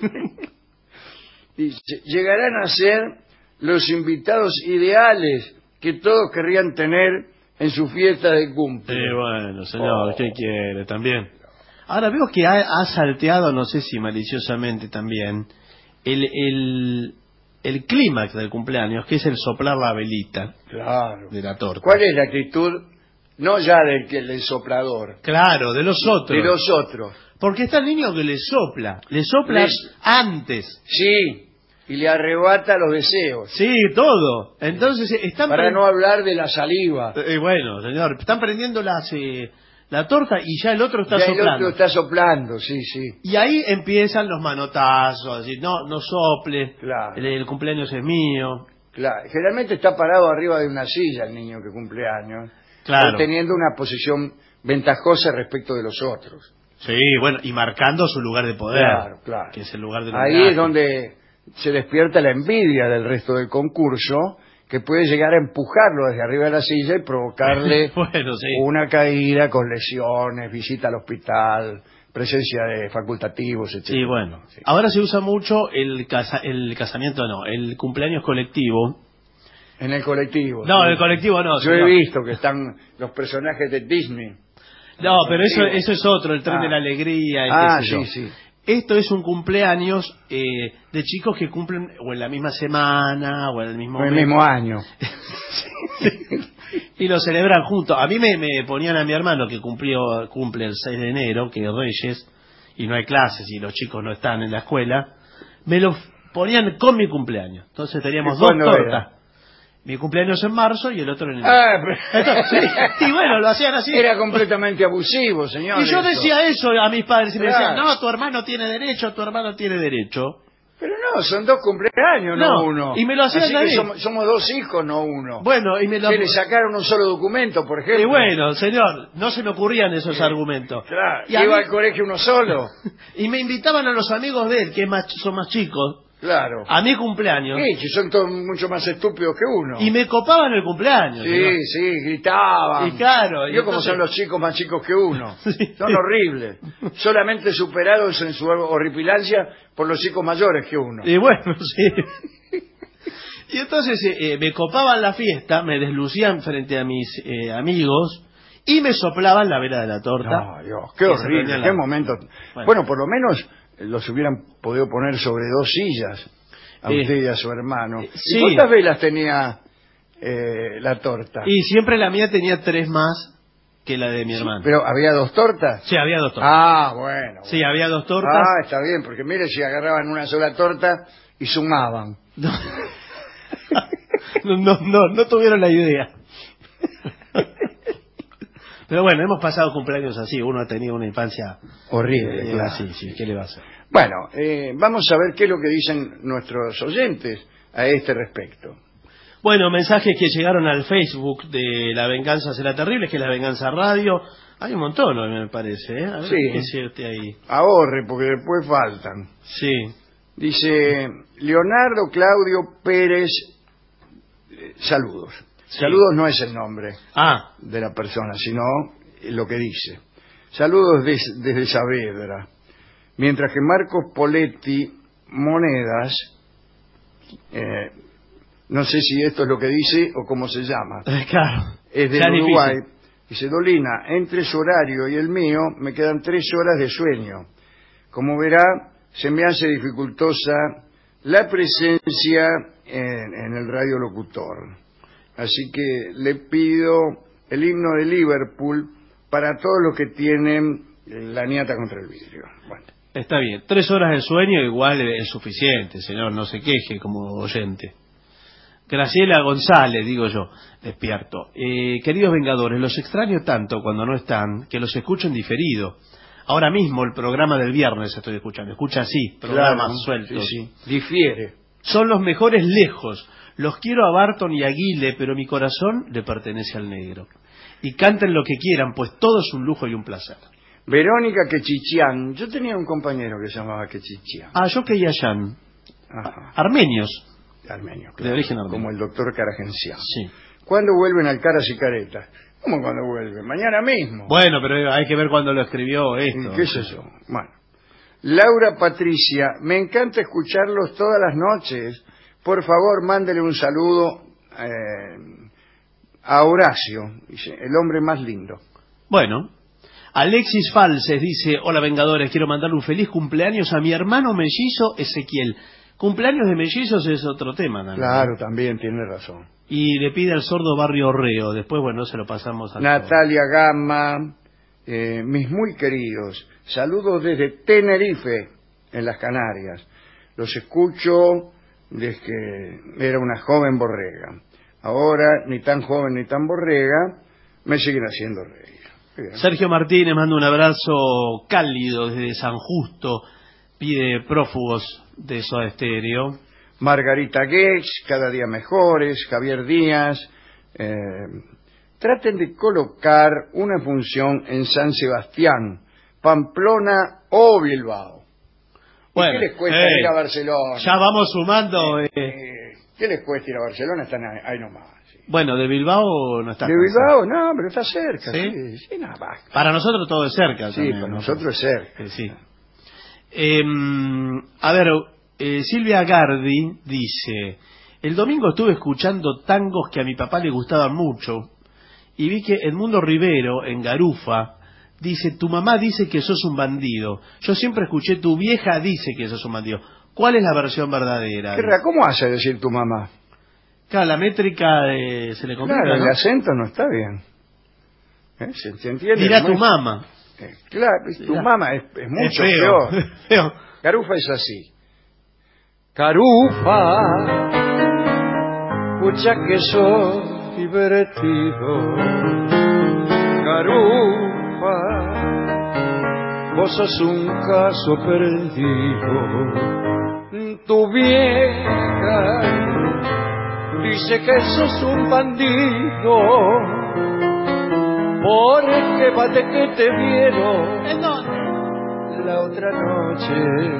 Y ll- llegarán a ser los invitados ideales que todos querrían tener en su fiesta de cumple. Sí, bueno, señor, Oh. ¿qué quiere? También. Ahora veo que ha, ha salteado, no sé si maliciosamente también, el, el, el clímax del cumpleaños, que es el soplar la velita Claro. de la torta. ¿Cuál es la actitud? No ya del que del soplador, Claro, de los otros. de los otros. Porque está el niño que le sopla, le sopla Les- antes. Sí, y le arrebata los deseos. Sí, todo. Entonces están Para pre- no hablar de la saliva. Eh, bueno, señor, están prendiendo las, eh, la torta y ya el otro está Ya el soplando. otro está soplando, sí, sí. Y ahí empiezan los manotazos, a decir, no, no sople, Claro. el, el cumpleaños es mío. Claro, generalmente está parado arriba de una silla el niño que cumple años, Claro. teniendo una posición ventajosa respecto de los otros. Sí, bueno, y marcando su lugar de poder, Claro, claro. que es el lugar de los Ahí viajes. es donde se despierta la envidia del resto del concurso, que puede llegar a empujarlo desde arriba de la silla y provocarle Bueno, sí. una caída con lesiones, visita al hospital, presencia de facultativos, etcétera. Sí, bueno. Ahora se usa mucho el, casa, el casamiento, no, el cumpleaños colectivo. En el colectivo. No, sí. el colectivo no. Yo señor. he visto que están los personajes de Disney. No, pero eso, Sí. eso es otro, el tren Ah. de la alegría. Y Ah, qué sé yo. sí, sí. Esto es un cumpleaños eh, de chicos que cumplen o en la misma semana o en el mismo En el mes. mismo año. Y lo celebran juntos. A mí me, me ponían a mi hermano que cumplió cumple el seis de enero, que es Reyes, y no hay clases y los chicos no están en la escuela. Me lo ponían con mi cumpleaños. Entonces teníamos ¿Y dos cuándo tortas. era? Mi cumpleaños en marzo y el otro en enero. Ah, pero- Entonces, sí, y bueno, lo hacían así. Era completamente abusivo, señor. Y yo eso. decía eso a mis padres y me decían, Claro. no, tu hermano tiene derecho, tu hermano tiene derecho. Pero no, son dos cumpleaños, no, No, uno. y me lo hacían Así a que mí. somos, somos dos hijos, no uno. Bueno, y me lo... Que le sacaron un solo documento, por ejemplo. Y bueno, señor, no se me ocurrían esos argumentos. Claro, Y a iba mí- al colegio uno solo. Y me invitaban a los amigos de él, que es más, son más chicos, Claro. a mi cumpleaños. Sí, si son todos mucho más estúpidos que uno. Y me copaban el cumpleaños. Sí, señor. sí, gritaban. Y claro, y Yo como entonces- son los chicos más chicos que uno. Sí. Son horribles. Solamente superados en su horripilancia por los chicos mayores que uno. Y bueno, sí. Y entonces eh, eh, me copaban la fiesta, me deslucían frente a mis eh, amigos y me soplaban la vela de la torta. No, Dios, qué Que se horrible, prendían qué la- momento. Bueno. Bueno. por lo menos eh, los hubieran podido poner sobre dos sillas a Eh, usted y a su hermano. sí. ¿Y cuántas velas tenía eh, la torta? Y siempre la mía tenía tres más que la de mi hermano. ¿Pero había dos tortas? Sí, había dos tortas. Ah, bueno. Sí, había dos tortas. Ah, está bien, porque mire si agarraban una sola torta y sumaban. No. no, no, no, no tuvieron la idea. Pero bueno, hemos pasado cumpleaños así. Uno ha tenido una infancia Horrible, eh, claro. Sí, sí, ¿qué le va a hacer? Bueno, eh, vamos a ver qué es lo que dicen nuestros oyentes a este respecto. Bueno, mensajes que llegaron al Facebook de La Venganza Será Terrible, que es La Venganza Radio. Hay un montón, ¿no? Me parece, ¿eh? A ver, Sí. ¿qué es este ahí? Ahorre, porque después faltan. Sí. Dice Leonardo Claudio Pérez, eh, saludos. Sí. Saludos no es el nombre Ah, de la persona, sino lo que dice. Saludos des- desde Saavedra. Mientras que Marcos Poletti Monedas, eh, no sé si esto es lo que dice o cómo se llama, claro. es Ya del es Uruguay. difícil. Dice, Dolina, entre su horario y el mío me quedan tres horas de sueño. Como verá, se me hace dificultosa la presencia en, en el radiolocutor. Así que le pido el himno de Liverpool para todos los que tienen la niata contra el vidrio. Bueno, Está bien. Tres horas de sueño igual es suficiente, señor. No se queje como oyente. Graciela González, digo yo, despierto. Eh, queridos Vengadores, los extraño tanto cuando no están, que los escucho en diferido. Ahora mismo el programa del viernes estoy escuchando. Escucha así, programas claro, sueltos. sí, sí. Difiere. Son los mejores lejos. Los quiero a Barton y a Guile, pero mi corazón le pertenece al negro. Y canten lo que quieran, pues todo es un lujo y un placer. Verónica Quechichián. Yo tenía un compañero que se llamaba Quechichián. Ah, yo que Yan. Ajá. Armenios. armenio. Claro, de origen armenio. Como el doctor Caragencián. Sí. ¿Cuándo vuelven al Caras y Caretas? ¿Cómo cuando vuelven? Mañana mismo. Bueno, pero hay que ver cuándo lo escribió esto. ¿Qué es eso? Bueno. Laura Patricia, me encanta escucharlos todas las noches. Por favor, mándele un saludo eh, a Horacio, dice, el hombre más lindo. Bueno. Alexis Falses dice, hola Vengadores, quiero mandarle un feliz cumpleaños a mi hermano mellizo Ezequiel. Cumpleaños de mellizos es otro tema también. Claro, también tiene razón. Y le pide al sordo Barrio Reo, después bueno, se lo pasamos a Natalia Gama, eh, mis muy queridos, saludos desde Tenerife, en las Canarias. Los escucho desde que era una joven borrega. Ahora, ni tan joven ni tan borrega, me siguen haciendo reír. Bien. Sergio Martínez manda un abrazo cálido desde San Justo, pide prófugos de Soda Stereo. Margarita Guex, cada día mejores. Javier Díaz, eh, traten de colocar una función en San Sebastián, Pamplona o Bilbao. Bueno, ¿qué les cuesta eh, ir a Barcelona? Ya vamos sumando. Eh, Eh, eh, ¿Qué les cuesta ir a Barcelona? Están ahí, ahí nomás. Sí. Bueno, de Bilbao no está. De Bilbao, no, pero está cerca. ¿Sí? Sí, sí, nada más. Para nosotros todo es cerca. Sí, también, para ¿no? nosotros es cerca. Eh, sí. Eh, a ver, eh, Silvia Gardi dice, el domingo estuve escuchando tangos que a mi papá le gustaban mucho y vi que Edmundo Rivero, en Garufa, dice, tu mamá dice que sos un bandido. Yo siempre escuché, tu vieja dice que sos un bandido. ¿Cuál es la versión verdadera? ¿Qué ra- ¿Cómo hace decir tu mamá? Claro, la métrica de, se le complica, Claro, ¿no? el acento no está bien. ¿Eh? ¿Se, se entiende? Dirá tu es? mamá. Eh, claro, tu Dirá. mamá es, es mucho Es feo, peor. feo. Garufa es así. Garufa, escucha que soy divertido. Garufa, vos sos un caso perdido. Tu vieja dice que sos un bandido, porque vale que te vieron. ¿En dónde? La otra noche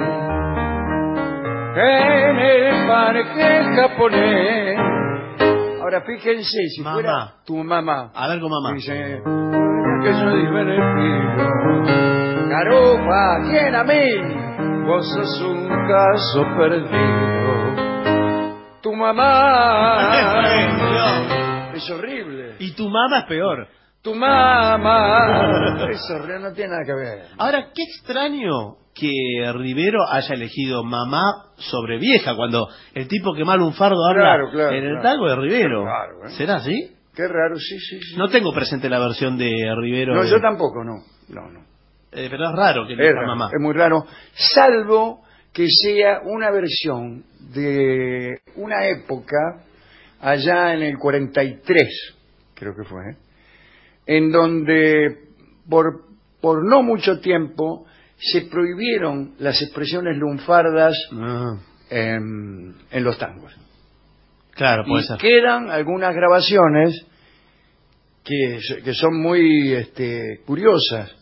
en el parque japonés. Ahora fíjense, si Mamá. fuera tu mamá, A ver con mamá. dice que soy divertido. Garufa, ¿quién a mí? Vos sos un caso perdido. Tu mamá es horrible. Y tu mamá es peor. Tu mamá es horrible, no tiene nada que ver. Ahora, qué extraño que Rivero haya elegido mamá sobre vieja, cuando el tipo que más lunfardo habla Claro, claro, en el claro. tango es Rivero. Claro, ¿eh? ¿Será así? Qué raro, sí, sí, sí. No tengo presente la versión de Rivero. No, de- yo tampoco, no. No, no. Eh, pero es raro que Es, elija raro, mamá. es muy raro, salvo que sea una versión de una época allá en el cuarenta y tres, creo que fue, ¿eh? En donde por, por no mucho tiempo se prohibieron las expresiones lunfardas Ah, en, en los tangos. claro, puede Y ser. quedan algunas grabaciones que, que son muy este, curiosas,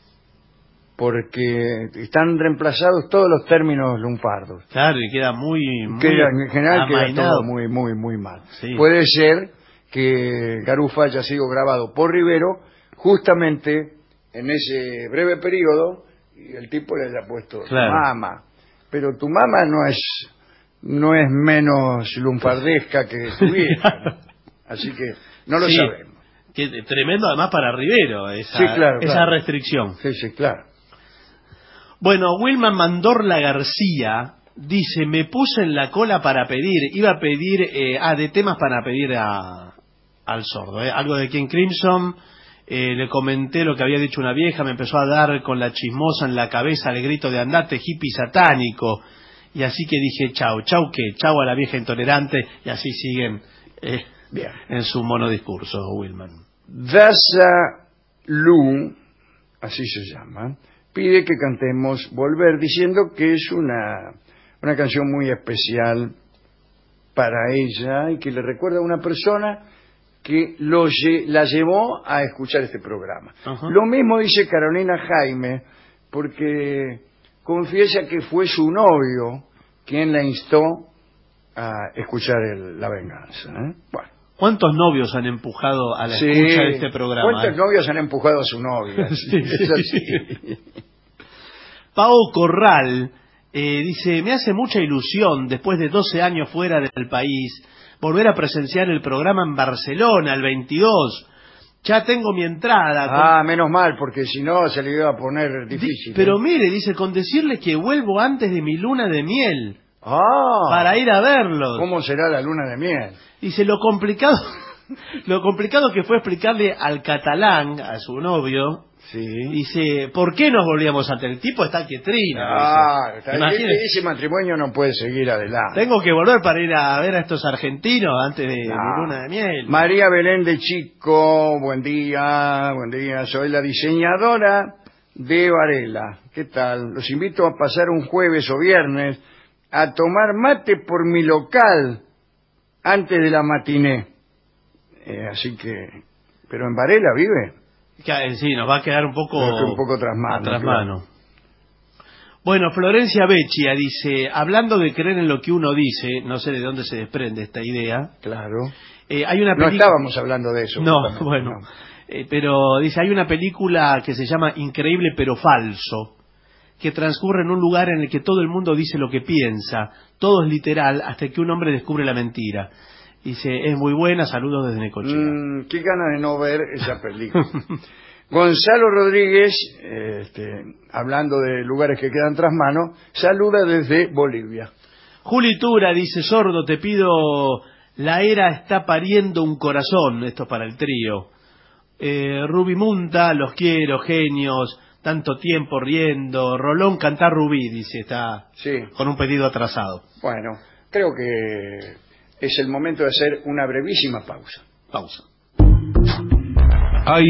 porque están reemplazados todos los términos lunfardos. Claro, y queda muy, muy Queda, en general queda amainado. todo muy, muy, muy mal. Sí. Puede ser que Garufa haya sido grabado por Rivero justamente en ese breve periodo y el tipo le haya puesto Claro. tu mamá. Pero tu mamá no es no es menos lunfardesca que tu vieja, ¿no? Así que no lo Sí. sabemos. Que tremendo además para Rivero esa, Sí, claro, esa claro. restricción. Sí, sí, claro. Bueno, Wilma Mandorla García dice, me puse en la cola para pedir, iba a pedir, eh, ah, de temas para pedir a, al sordo, eh, algo de King Crimson, eh, le comenté lo que había dicho una vieja, me empezó a dar con la chismosa en la cabeza el grito de andate hippie satánico, y así que dije, chau, chau que, chau a la vieja intolerante, y así siguen eh, Bien. en su monodiscurso, Wilman. Daza Lu, así se llama, pide que cantemos Volver, diciendo que es una, una canción muy especial para ella y que le recuerda a una persona que lo lle- la llevó a escuchar este programa. Ajá. Lo mismo dice Carolina Jaime, porque confiesa que fue su novio quien la instó a escuchar el, La Venganza. ¿eh? Bueno. ¿Cuántos novios han empujado a la sí. escucha de este programa? ¿Cuántos eh? novios han empujado a su novia? sí, es así. Pau Corral eh, dice, me hace mucha ilusión, después de doce años fuera del país, volver a presenciar el programa en Barcelona, el veintidós. Ya tengo mi entrada. Ah, con... menos mal, porque si no se le iba a poner difícil. Di pero ¿eh? mire, dice, con decirle que vuelvo antes de mi luna de miel. Ah. Para ir a verlos. ¿Cómo será la luna de miel? Dice, lo complicado, lo complicado que fue explicarle al catalán, a su novio, sí. Dice, ¿por qué nos volvíamos ante el tipo? Está quietrino. Ah, ese, ese matrimonio no puede seguir adelante. Tengo que volver para ir a ver a estos argentinos antes de no. mi luna de miel. María Belén de Chico, buen día, buen día. Soy la diseñadora de Varela. ¿Qué tal? Los invito a pasar un jueves o viernes a tomar mate por mi local antes de la matiné. Eh, así que, pero en Varela vive. Sí, nos va a quedar un poco, un poco tras mano. Tras mano. Claro. Bueno, Florencia Beccia dice, hablando de creer en lo que uno dice, no sé de dónde se desprende esta idea. Claro. Eh, hay una no estábamos hablando de eso. No, bueno. No. Eh, pero dice, hay una película que se llama Increíble pero falso, que transcurre en un lugar en el que todo el mundo dice lo que piensa, todo es literal, hasta que un hombre descubre la mentira. Dice, es muy buena, saludos desde Necochea. Mm, qué ganas de no ver esa película. Gonzalo Rodríguez, este, hablando de lugares que quedan tras mano, saluda desde Bolivia. Juli Tura dice, sordo, te pido, la era está pariendo un corazón, esto es para el trío. Eh, Rubi Munta, los quiero, genios, tanto tiempo riendo. Rolón, cantar Rubí, dice, está sí. Con un pedido atrasado. Bueno, creo que es el momento de hacer una brevísima pausa. Pausa. Hay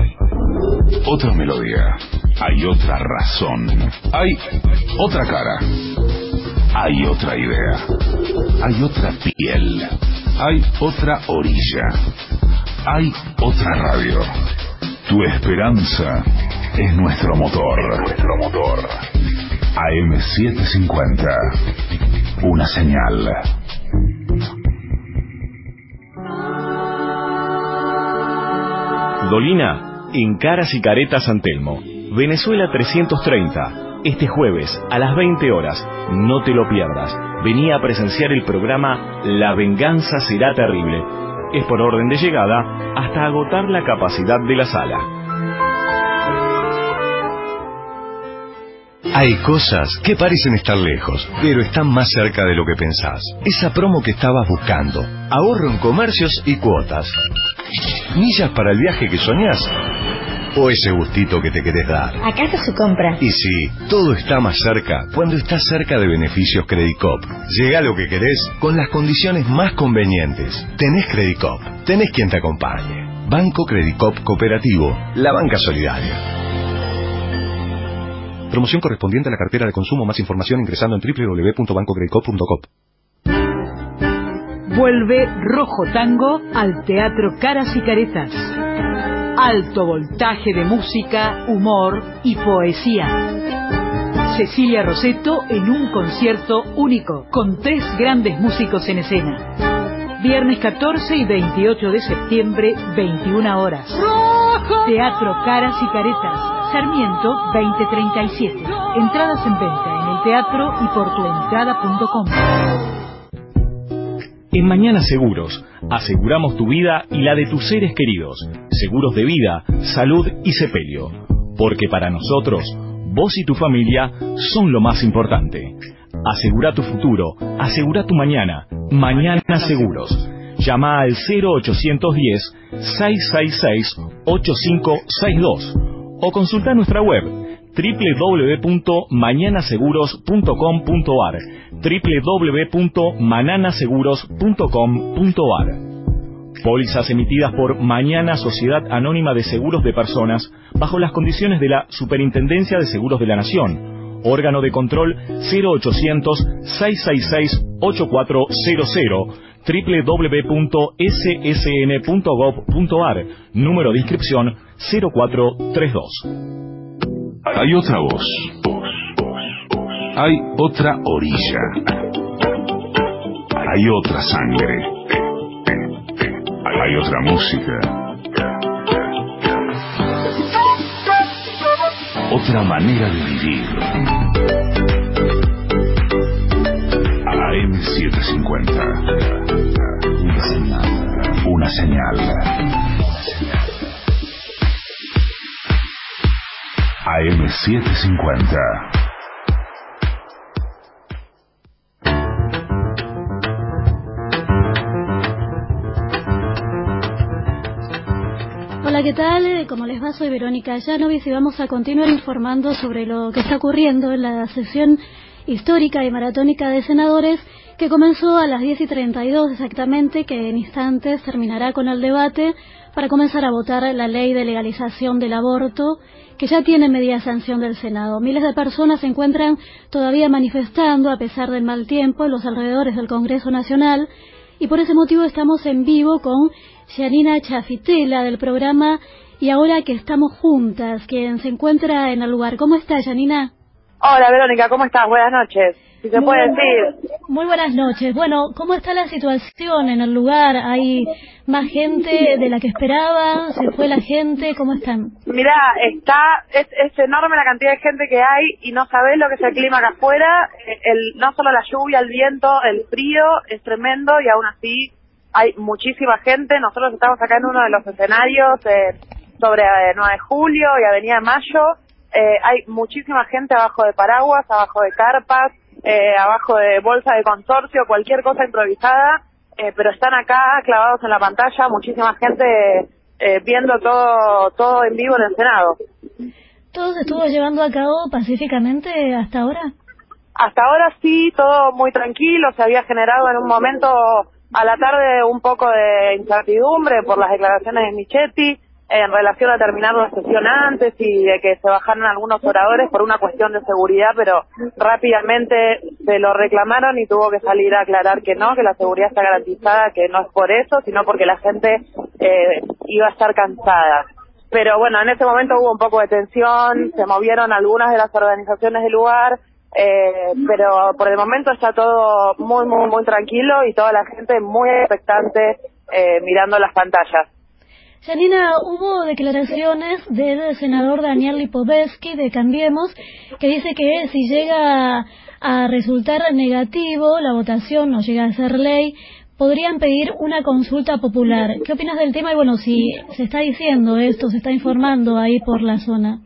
otra melodía, hay otra razón, hay otra cara, hay otra idea, hay otra piel, hay otra orilla, hay otra radio. Tu esperanza es nuestro motor. Nuestro motor. A M setecientos cincuenta. Una señal. Dolina, en Caras y Caretas San Telmo. Venezuela trescientos treinta. Este jueves, a las veinte horas. No te lo pierdas. Vení a presenciar el programa La Venganza Será Terrible. Es por orden de llegada hasta agotar la capacidad de la sala. Hay cosas que parecen estar lejos, pero están más cerca de lo que pensás. Esa promo que estabas buscando. Ahorro en comercios y cuotas. ¿Millas para el viaje que soñás? ¿O ese gustito que te querés dar? Acá está su compra. Y sí, todo está más cerca cuando estás cerca de beneficios Credicop. Llega lo que querés con las condiciones más convenientes. Tenés Credicop, tenés quien te acompañe. Banco Credicop Cooperativo, la banca solidaria. Promoción correspondiente a la cartera de consumo. Más información ingresando en doble u doble u doble u punto banco credicop punto com. Vuelve Rojo Tango al Teatro Caras y Caretas. Alto voltaje de música, humor y poesía. Cecilia Rosetto en un concierto único, con tres grandes músicos en escena. Viernes catorce y veintiocho de septiembre, veintiuna horas. Teatro Caras y Caretas, Sarmiento veinte treinta y siete. Entradas en venta en el teatro y por tu entrada punto com. En Mañana Seguros, aseguramos tu vida y la de tus seres queridos. Seguros de vida, salud y sepelio. Porque para nosotros, vos y tu familia son lo más importante. Asegura tu futuro, asegura tu mañana. Mañana Seguros. Llama al cero ochocientos diez, seiscientos sesenta y seis, ochenta y cinco sesenta y dos o consulta nuestra web doble u doble u doble u punto mañana seguros punto com punto a r doble u doble u doble u punto manana seguros punto com punto a r. Pólizas emitidas por Mañana Sociedad Anónima de Seguros de Personas bajo las condiciones de la Superintendencia de Seguros de la Nación. Órgano de control cero ochocientos, seiscientos sesenta y seis, ochenta y cuatro cero cero, doble u doble u doble u punto s s n punto gov punto a r, número de inscripción cero cuatro treinta y dos. Hay otra voz. Hay otra orilla. Hay otra sangre. Hay otra música. Otra manera de vivir. A M setecientos cincuenta. Una señal. Una señal. A M setecientos cincuenta. Hola, ¿qué tal? Como les va, soy Verónica Llanovich y vamos a continuar informando sobre lo que está ocurriendo en la sesión histórica y maratónica de senadores que comenzó a las diez y treinta y dos exactamente, que en instantes terminará con el debate para comenzar a votar la ley de legalización del aborto, que ya tiene media sanción del Senado. Miles de personas se encuentran todavía manifestando a pesar del mal tiempo en los alrededores del Congreso Nacional, y por ese motivo estamos en vivo con Yanina Chafitela del programa Y Ahora que Estamos Juntas, quien se encuentra en el lugar. ¿Cómo estás, Yanina? Hola, Verónica, ¿cómo estás? Buenas noches. Si se puede decir. Muy buenas noches. Bueno, ¿cómo está la situación en el lugar? ¿Hay más gente de la que esperaba? ¿Se fue la gente? ¿Cómo están? Mirá, está, es, es enorme la cantidad de gente que hay y no sabés lo que es el clima acá afuera. El, no solo la lluvia, el viento, el frío es tremendo y aún así hay muchísima gente. Nosotros estamos acá en uno de los escenarios eh, sobre eh, nueve de julio y Avenida Mayo. Eh, hay muchísima gente abajo de paraguas, abajo de carpas, eh, abajo de bolsa de consorcio, cualquier cosa improvisada, eh, pero están acá clavados en la pantalla, muchísima gente eh, viendo todo todo en vivo en el Senado. ¿Todo se estuvo llevando a cabo pacíficamente hasta ahora? Hasta ahora sí, todo muy tranquilo. Se había generado en un momento a la tarde un poco de incertidumbre por las declaraciones de Michetti en relación a terminar la sesión antes y de que se bajaran algunos oradores por una cuestión de seguridad, pero rápidamente se lo reclamaron y tuvo que salir a aclarar que no, que la seguridad está garantizada, que no es por eso, sino porque la gente eh, iba a estar cansada. Pero bueno, en ese momento hubo un poco de tensión, se movieron algunas de las organizaciones del lugar, eh, pero por el momento está todo muy, muy, muy tranquilo y toda la gente muy expectante eh, mirando las pantallas. Yanina, hubo declaraciones del senador Daniel Lipovetsky de Cambiemos, que dice que si llega a resultar negativo la votación, no llega a ser ley, podrían pedir una consulta popular. ¿Qué opinas del tema? Y bueno, si se está diciendo esto, se está informando ahí por la zona.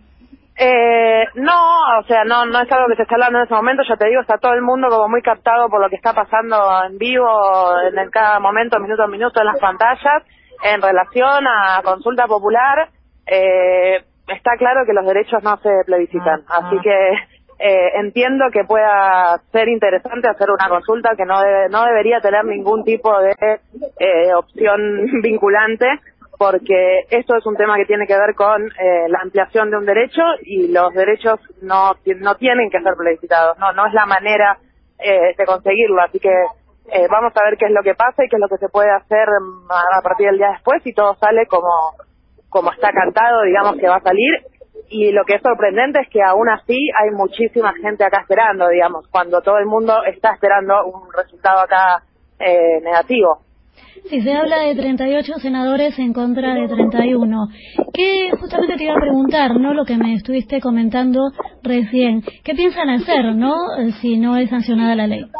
Eh, no, o sea, no no es algo que se está hablando en ese momento. Ya te digo, está todo el mundo como muy captado por lo que está pasando en vivo, en el cada momento, minuto a minuto en las pantallas. En relación a consulta popular, eh, está claro que los derechos no se plebiscitan, así que eh, entiendo que pueda ser interesante hacer una consulta que no debe, no debería tener ningún tipo de eh, opción vinculante, porque esto es un tema que tiene que ver con eh, la ampliación de un derecho y los derechos no no tienen que ser plebiscitados, no no es la manera eh, de conseguirlo, así que Eh, vamos a ver qué es lo que pasa y qué es lo que se puede hacer a partir del día después, y todo sale como como está cantado, digamos que va a salir. Y lo que es sorprendente es que aún así hay muchísima gente acá esperando, digamos, cuando todo el mundo está esperando un resultado acá eh, negativo. Sí, se habla de treinta y ocho senadores en contra de treinta y uno. ¿Qué justamente te iba a preguntar, no? Lo que me estuviste comentando recién. ¿Qué piensan hacer, no? Si no es sancionada la ley.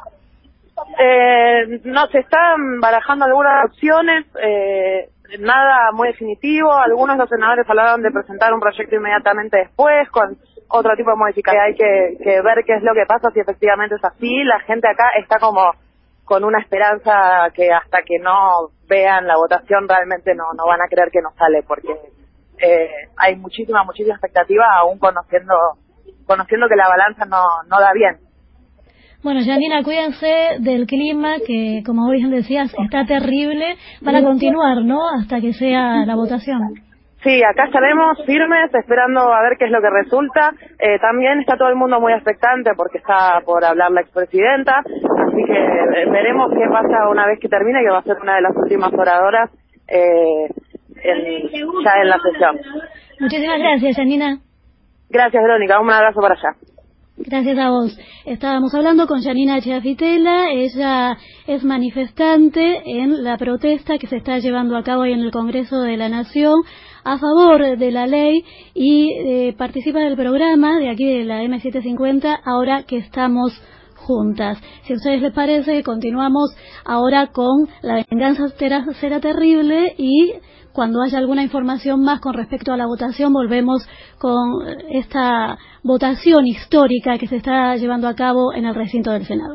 Eh, no, se están barajando algunas opciones, eh, nada muy definitivo. Algunos de los senadores hablaron de presentar un proyecto inmediatamente después, con otro tipo de modificación. Hay que, que ver qué es lo que pasa, si efectivamente es así. La gente acá está como con una esperanza que hasta que no vean la votación realmente no, no van a creer que no sale, porque eh, hay muchísima, muchísima expectativa, aún conociendo, conociendo que la balanza no, no da bien. Bueno, Yanina, cuídense del clima que, como bien decías, está terrible. Van a continuar, ¿no?, hasta que sea la votación. Sí, acá estaremos firmes, esperando a ver qué es lo que resulta. Eh, también está todo el mundo muy expectante porque está por hablar la expresidenta, así que eh, veremos qué pasa una vez que termine, que va a ser una de las últimas oradoras eh, en, ya en la sesión. Muchísimas gracias, Yanina. Gracias, Verónica. Un abrazo para allá. Gracias a vos. Estábamos hablando con Janina Chiafitela, ella es manifestante en la protesta que se está llevando a cabo hoy en el Congreso de la Nación a favor de la ley y eh, participa del programa de aquí de la eme setecientos cincuenta, ahora que estamos juntas. Si a ustedes les parece, continuamos ahora con La venganza será, será terrible y cuando haya alguna información más con respecto a la votación, volvemos con esta votación histórica que se está llevando a cabo en el recinto del Senado.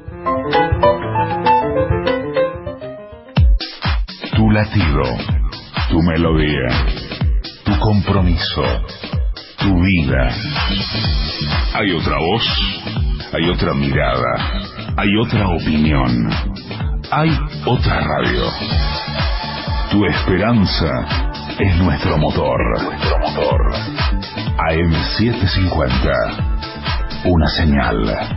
Tu latido, tu melodía, tu compromiso, tu vida. Hay otra voz, hay otra mirada, hay otra opinión, hay otra radio. Tu esperanza es nuestro motor. Nuestro motor. A eme setecientos cincuenta. Una señal.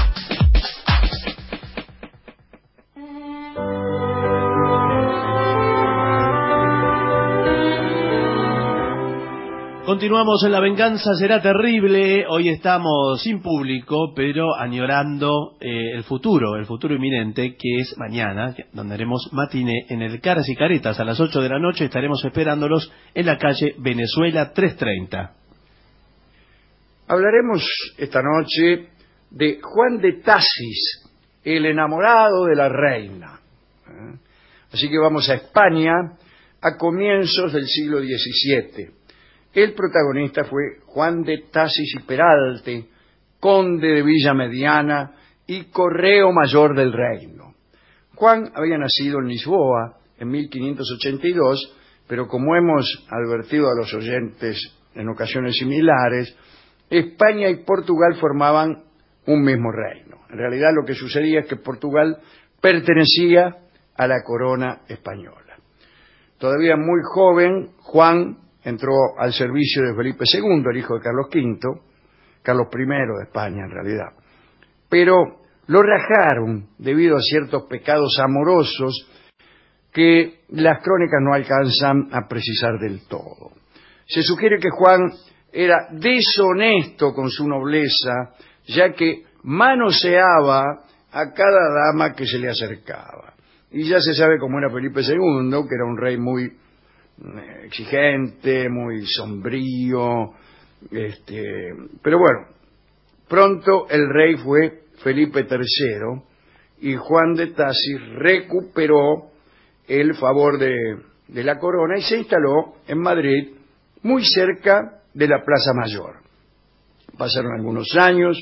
Continuamos en La venganza será terrible. Hoy estamos sin público, pero añorando eh, el futuro, el futuro inminente, que es mañana, donde haremos matiné en el Caras y Caretas a las ocho de la noche. Estaremos esperándolos en la calle Venezuela trescientos treinta. Hablaremos esta noche de Juan de Tasis, el enamorado de la reina. Así que vamos a España a comienzos del siglo diecisiete. El protagonista fue Juan de Tasis y Peralte, conde de Villa Mediana y correo mayor del reino. Juan había nacido en Lisboa en mil quinientos ochenta y dos, pero como hemos advertido a los oyentes en ocasiones similares, España y Portugal formaban un mismo reino. En realidad lo que sucedía es que Portugal pertenecía a la corona española. Todavía muy joven, Juan entró al servicio de Felipe segundo, el hijo de Carlos quinto, Carlos primero de España en realidad. Pero lo rajaron debido a ciertos pecados amorosos que las crónicas no alcanzan a precisar del todo. Se sugiere que Juan era deshonesto con su nobleza, ya que manoseaba a cada dama que se le acercaba. Y ya se sabe cómo era Felipe segundo, que era un rey muy exigente, muy sombrío, este, pero bueno, pronto el rey fue Felipe tercero y Juan de Tasis recuperó el favor de, de la corona y se instaló en Madrid, muy cerca de la Plaza Mayor. Pasaron algunos años,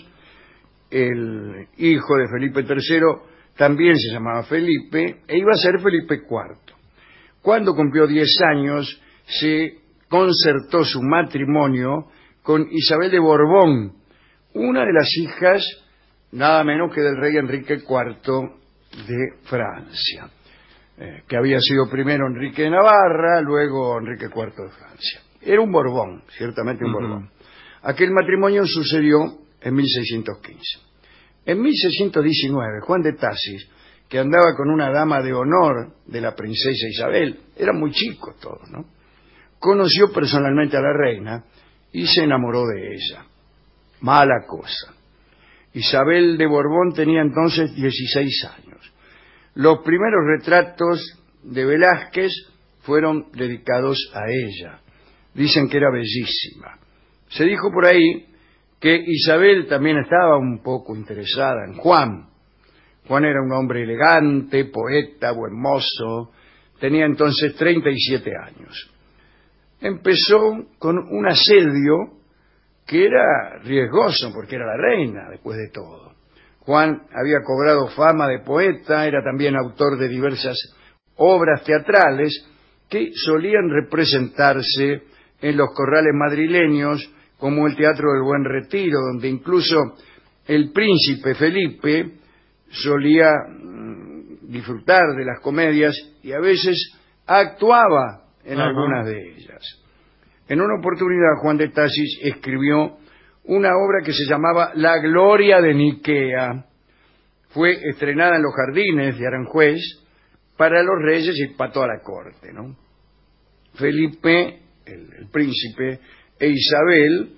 el hijo de Felipe tercero también se llamaba Felipe e iba a ser Felipe cuarto. Cuando cumplió diez años, se concertó su matrimonio con Isabel de Borbón, una de las hijas nada menos que del rey Enrique cuarto de Francia, eh, que había sido primero Enrique de Navarra, luego Enrique cuarto de Francia. Era un Borbón, ciertamente un uh-huh. Borbón. Aquel matrimonio sucedió en mil seiscientos quince. En mil seiscientos diecinueve, Juan de Tasis, que andaba con una dama de honor de la princesa Isabel, eran muy chicos todos, ¿no? Conoció personalmente a la reina y se enamoró de ella. Mala cosa. Isabel de Borbón tenía entonces dieciséis años. Los primeros retratos de Velázquez fueron dedicados a ella. Dicen que era bellísima. Se dijo por ahí que Isabel también estaba un poco interesada en Juan. Juan era un hombre elegante, poeta, buen mozo, tenía entonces treinta y siete años. Empezó con un asedio que era riesgoso porque era la reina, después de todo. Juan había cobrado fama de poeta, era también autor de diversas obras teatrales que solían representarse en los corrales madrileños, como el Teatro del Buen Retiro, donde incluso el príncipe Felipe solía mm, disfrutar de las comedias y a veces actuaba en uh-huh. algunas de ellas. En una oportunidad Juan de Tasis escribió una obra que se llamaba La Gloria de Niquea. Fue estrenada en los jardines de Aranjuez para los reyes y para toda la corte, ¿no? Felipe, el, el príncipe, e Isabel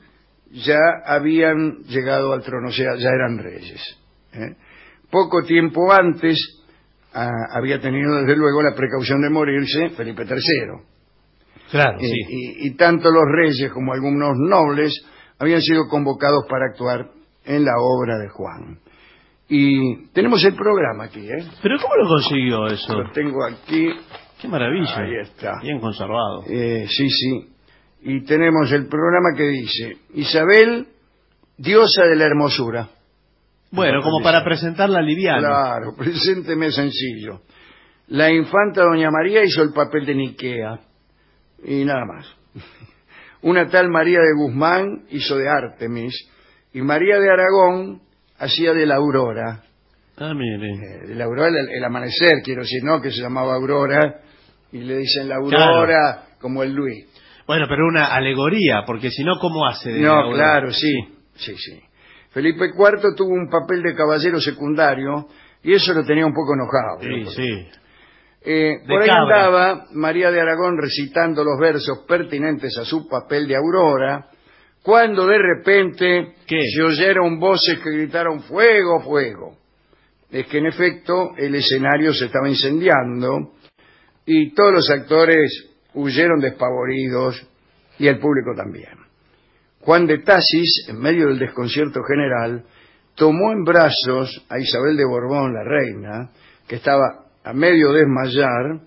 ya habían llegado al trono, o sea, ya eran reyes. ¿eh? Poco tiempo antes ah, había tenido desde luego la precaución de morirse Felipe tercero. Claro, y, sí. Y, y tanto los reyes como algunos nobles habían sido convocados para actuar en la obra de Juan. Y tenemos el programa aquí, ¿eh? ¿Pero cómo lo consiguió eso? Lo tengo aquí. ¡Qué maravilla! Ahí está. Bien conservado. Eh, sí, sí. Y tenemos el programa que dice: Isabel, diosa de la hermosura. Bueno, como para presentarla liviana. Claro, presénteme sencillo. La infanta doña María hizo el papel de Niquea. Y nada más. Una tal María de Guzmán hizo de Artemis. Y María de Aragón hacía de la Aurora. Ah, mire. Eh, de la Aurora, el, el amanecer, quiero decir, ¿no? Que se llamaba Aurora. Y le dicen la Aurora, claro, como el Luis. Bueno, pero una alegoría, porque si no, ¿cómo hace de No, la Aurora? claro, sí. Sí, sí. Felipe cuarto tuvo un papel de caballero secundario y eso lo tenía un poco enojado. Sí, ¿no? sí. Eh, por ahí cabra. Andaba María de Aragón recitando los versos pertinentes a su papel de Aurora, cuando de repente ¿Qué? se oyeron voces que gritaron fuego, fuego. Es que en efecto el escenario se estaba incendiando y todos los actores huyeron despavoridos y el público también. Juan de Tasis, en medio del desconcierto general, tomó en brazos a Isabel de Borbón, la reina, que estaba a medio desmayar,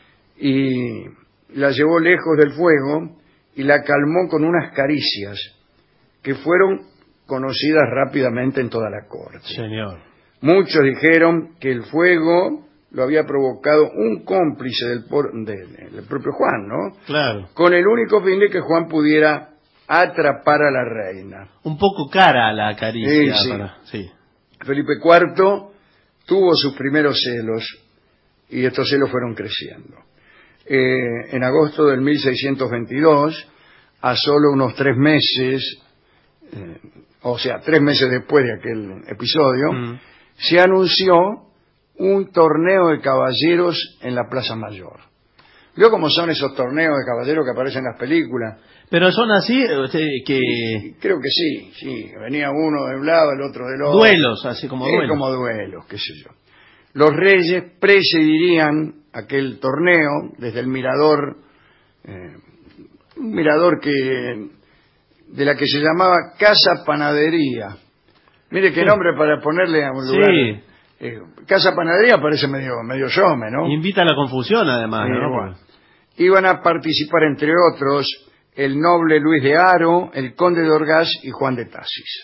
y la llevó lejos del fuego y la calmó con unas caricias que fueron conocidas rápidamente en toda la corte. Señor. Muchos dijeron que el fuego lo había provocado un cómplice del, por, de, del propio Juan, ¿no? Claro. Con el único fin de que Juan pudiera atrapar a la reina. Un poco cara la caricia. Sí, sí. Para... sí. Felipe cuarto tuvo sus primeros celos y estos celos fueron creciendo. Eh, en agosto del mil seiscientos veintidós, a solo unos tres meses, eh, o sea, tres meses después de aquel episodio, mm. se anunció un torneo de caballeros en la Plaza Mayor. ¿Vio cómo son esos torneos de caballeros que aparecen en las películas? ¿Pero son así? que sí, creo que sí, sí. Venía uno de un lado, el otro del otro. Duelos, así como duelos. Sí, como duelos, qué sé yo. Los reyes presidirían aquel torneo desde el mirador, eh, un mirador que de la que se llamaba Casa Panadería. Mire qué sí. nombre para ponerle a un lugar. Sí. Eh, Casa Panadería parece medio medio showme, ¿no? Invita a la confusión, además, sí, ¿no? Bueno. Iban a participar, entre otros, el noble Luis de Haro, el conde de Orgaz y Juan de Tasis.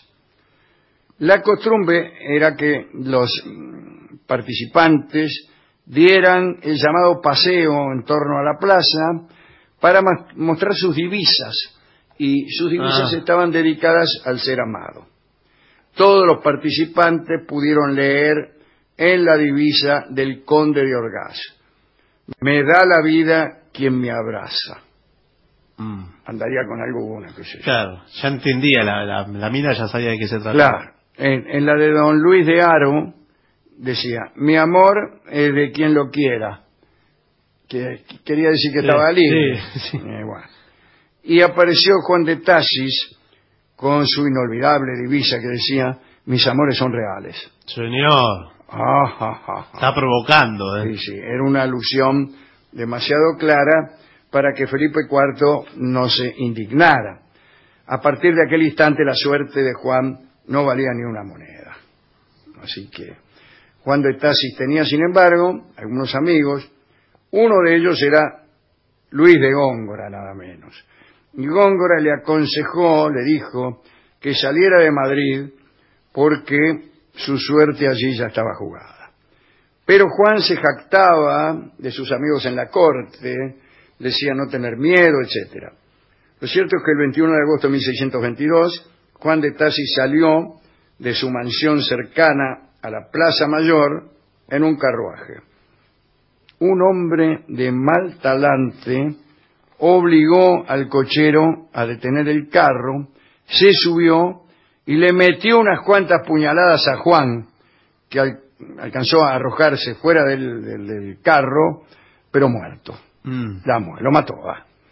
La costumbre era que los participantes dieran el llamado paseo en torno a la plaza para mostrar sus divisas, y sus divisas ah. estaban dedicadas al ser amado. Todos los participantes pudieron leer en la divisa del conde de Orgaz: me da la vida quien me abraza. Mm. Andaría con algo bueno, qué sé yo. Claro, ya entendía, la, la, la mina ya sabía de qué se trataba. Claro, en, en la de don Luis de Haro decía: mi amor es de quien lo quiera. Que quería decir que sí, estaba libre. Sí, sí. Eh, bueno. Y apareció Juan de Tasis con su inolvidable divisa que decía: mis amores son reales. Señor, ah, ja, ja, ja. está provocando. ¿eh? Sí, sí, era una alusión demasiado clara para que Felipe cuarto no se indignara. A partir de aquel instante la suerte de Juan no valía ni una moneda. Así que Juan de Tasis tenía, sin embargo, algunos amigos. Uno de ellos era Luis de Góngora, nada menos. Y Góngora le aconsejó, le dijo, que saliera de Madrid porque su suerte allí ya estaba jugada. Pero Juan se jactaba de sus amigos en la corte, decía no tener miedo, etcétera. Lo cierto es que el veintiuno de agosto de mil seiscientos veintidós, Juan de Tasis salió de su mansión cercana a la Plaza Mayor en un carruaje. Un hombre de mal talante obligó al cochero a detener el carro, se subió y le metió unas cuantas puñaladas a Juan, que al, alcanzó a arrojarse fuera del, del, del carro, pero muerto. Mm. La, lo mató. ¿va?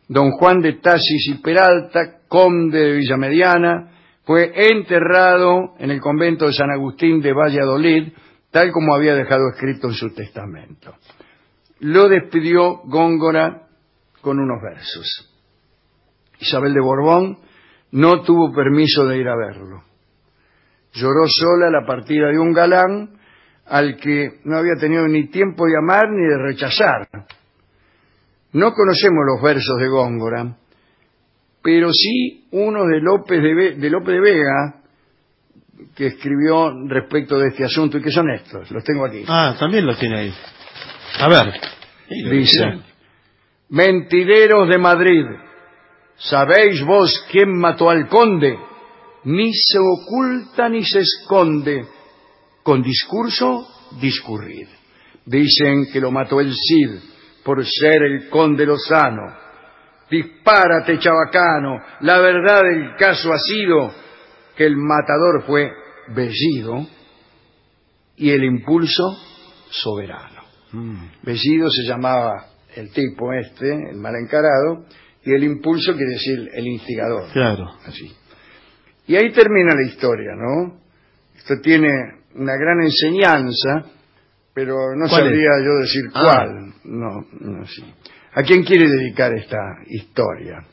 don Juan de Tasis y Peralta, conde de Villamediana, fue enterrado en el convento de San Agustín de Valladolid, tal como había dejado escrito en su testamento. Lo despidió Góngora con unos versos. Isabel de Borbón no tuvo permiso de ir a verlo. Lloró sola la partida de un galán al que no había tenido ni tiempo de amar ni de rechazar. No conocemos los versos de Góngora, pero sí uno de López de, Ve- de López de Vega, que escribió respecto de este asunto, y que son estos, los tengo aquí. Ah, también los tiene ahí. A ver. Dice: mentideros de Madrid, ¿sabéis vos quién mató al conde? Ni se oculta ni se esconde, con discurso discurrir. Dicen que lo mató el Cid por ser el conde Lozano. Dispárate, chabacano, la verdad del caso ha sido que el matador fue Bellido y el impulso Soberano. Mm. Bellido se llamaba el tipo este, el mal encarado, y el impulso quiere decir el instigador. Claro. Así. Y ahí termina la historia, ¿no? Esto tiene una gran enseñanza, pero no sabría es? yo decir ah. cuál. No, no sí. ¿A quién quiere dedicar esta historia?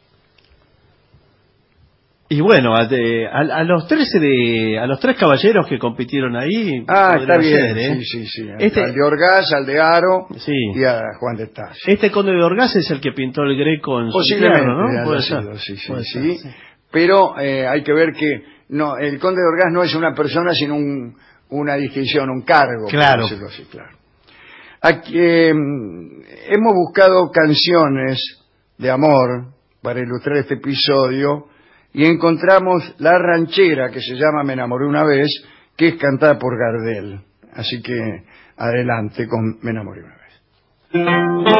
Y bueno, a, de, a, a los trece de, a los tres caballeros que compitieron ahí. Ah, está bien. Ser, ¿eh? Sí, sí, sí. Este, al de Orgaz, al de Aro sí. y a Juan de Tasis. Este conde de Orgaz es el que pintó el Greco en Posiblemente, su piano, ¿no? Puede ser. Sido, sí, sí, sí. sí. Pero eh, hay que ver que no, el conde de Orgaz no es una persona, sino un, una distinción, un cargo. Claro. Por así, claro. Aquí, eh, hemos buscado canciones de amor para ilustrar este episodio y encontramos La Ranchera, que se llama Me enamoré una vez, que es cantada por Gardel. Así que adelante con Me enamoré una vez.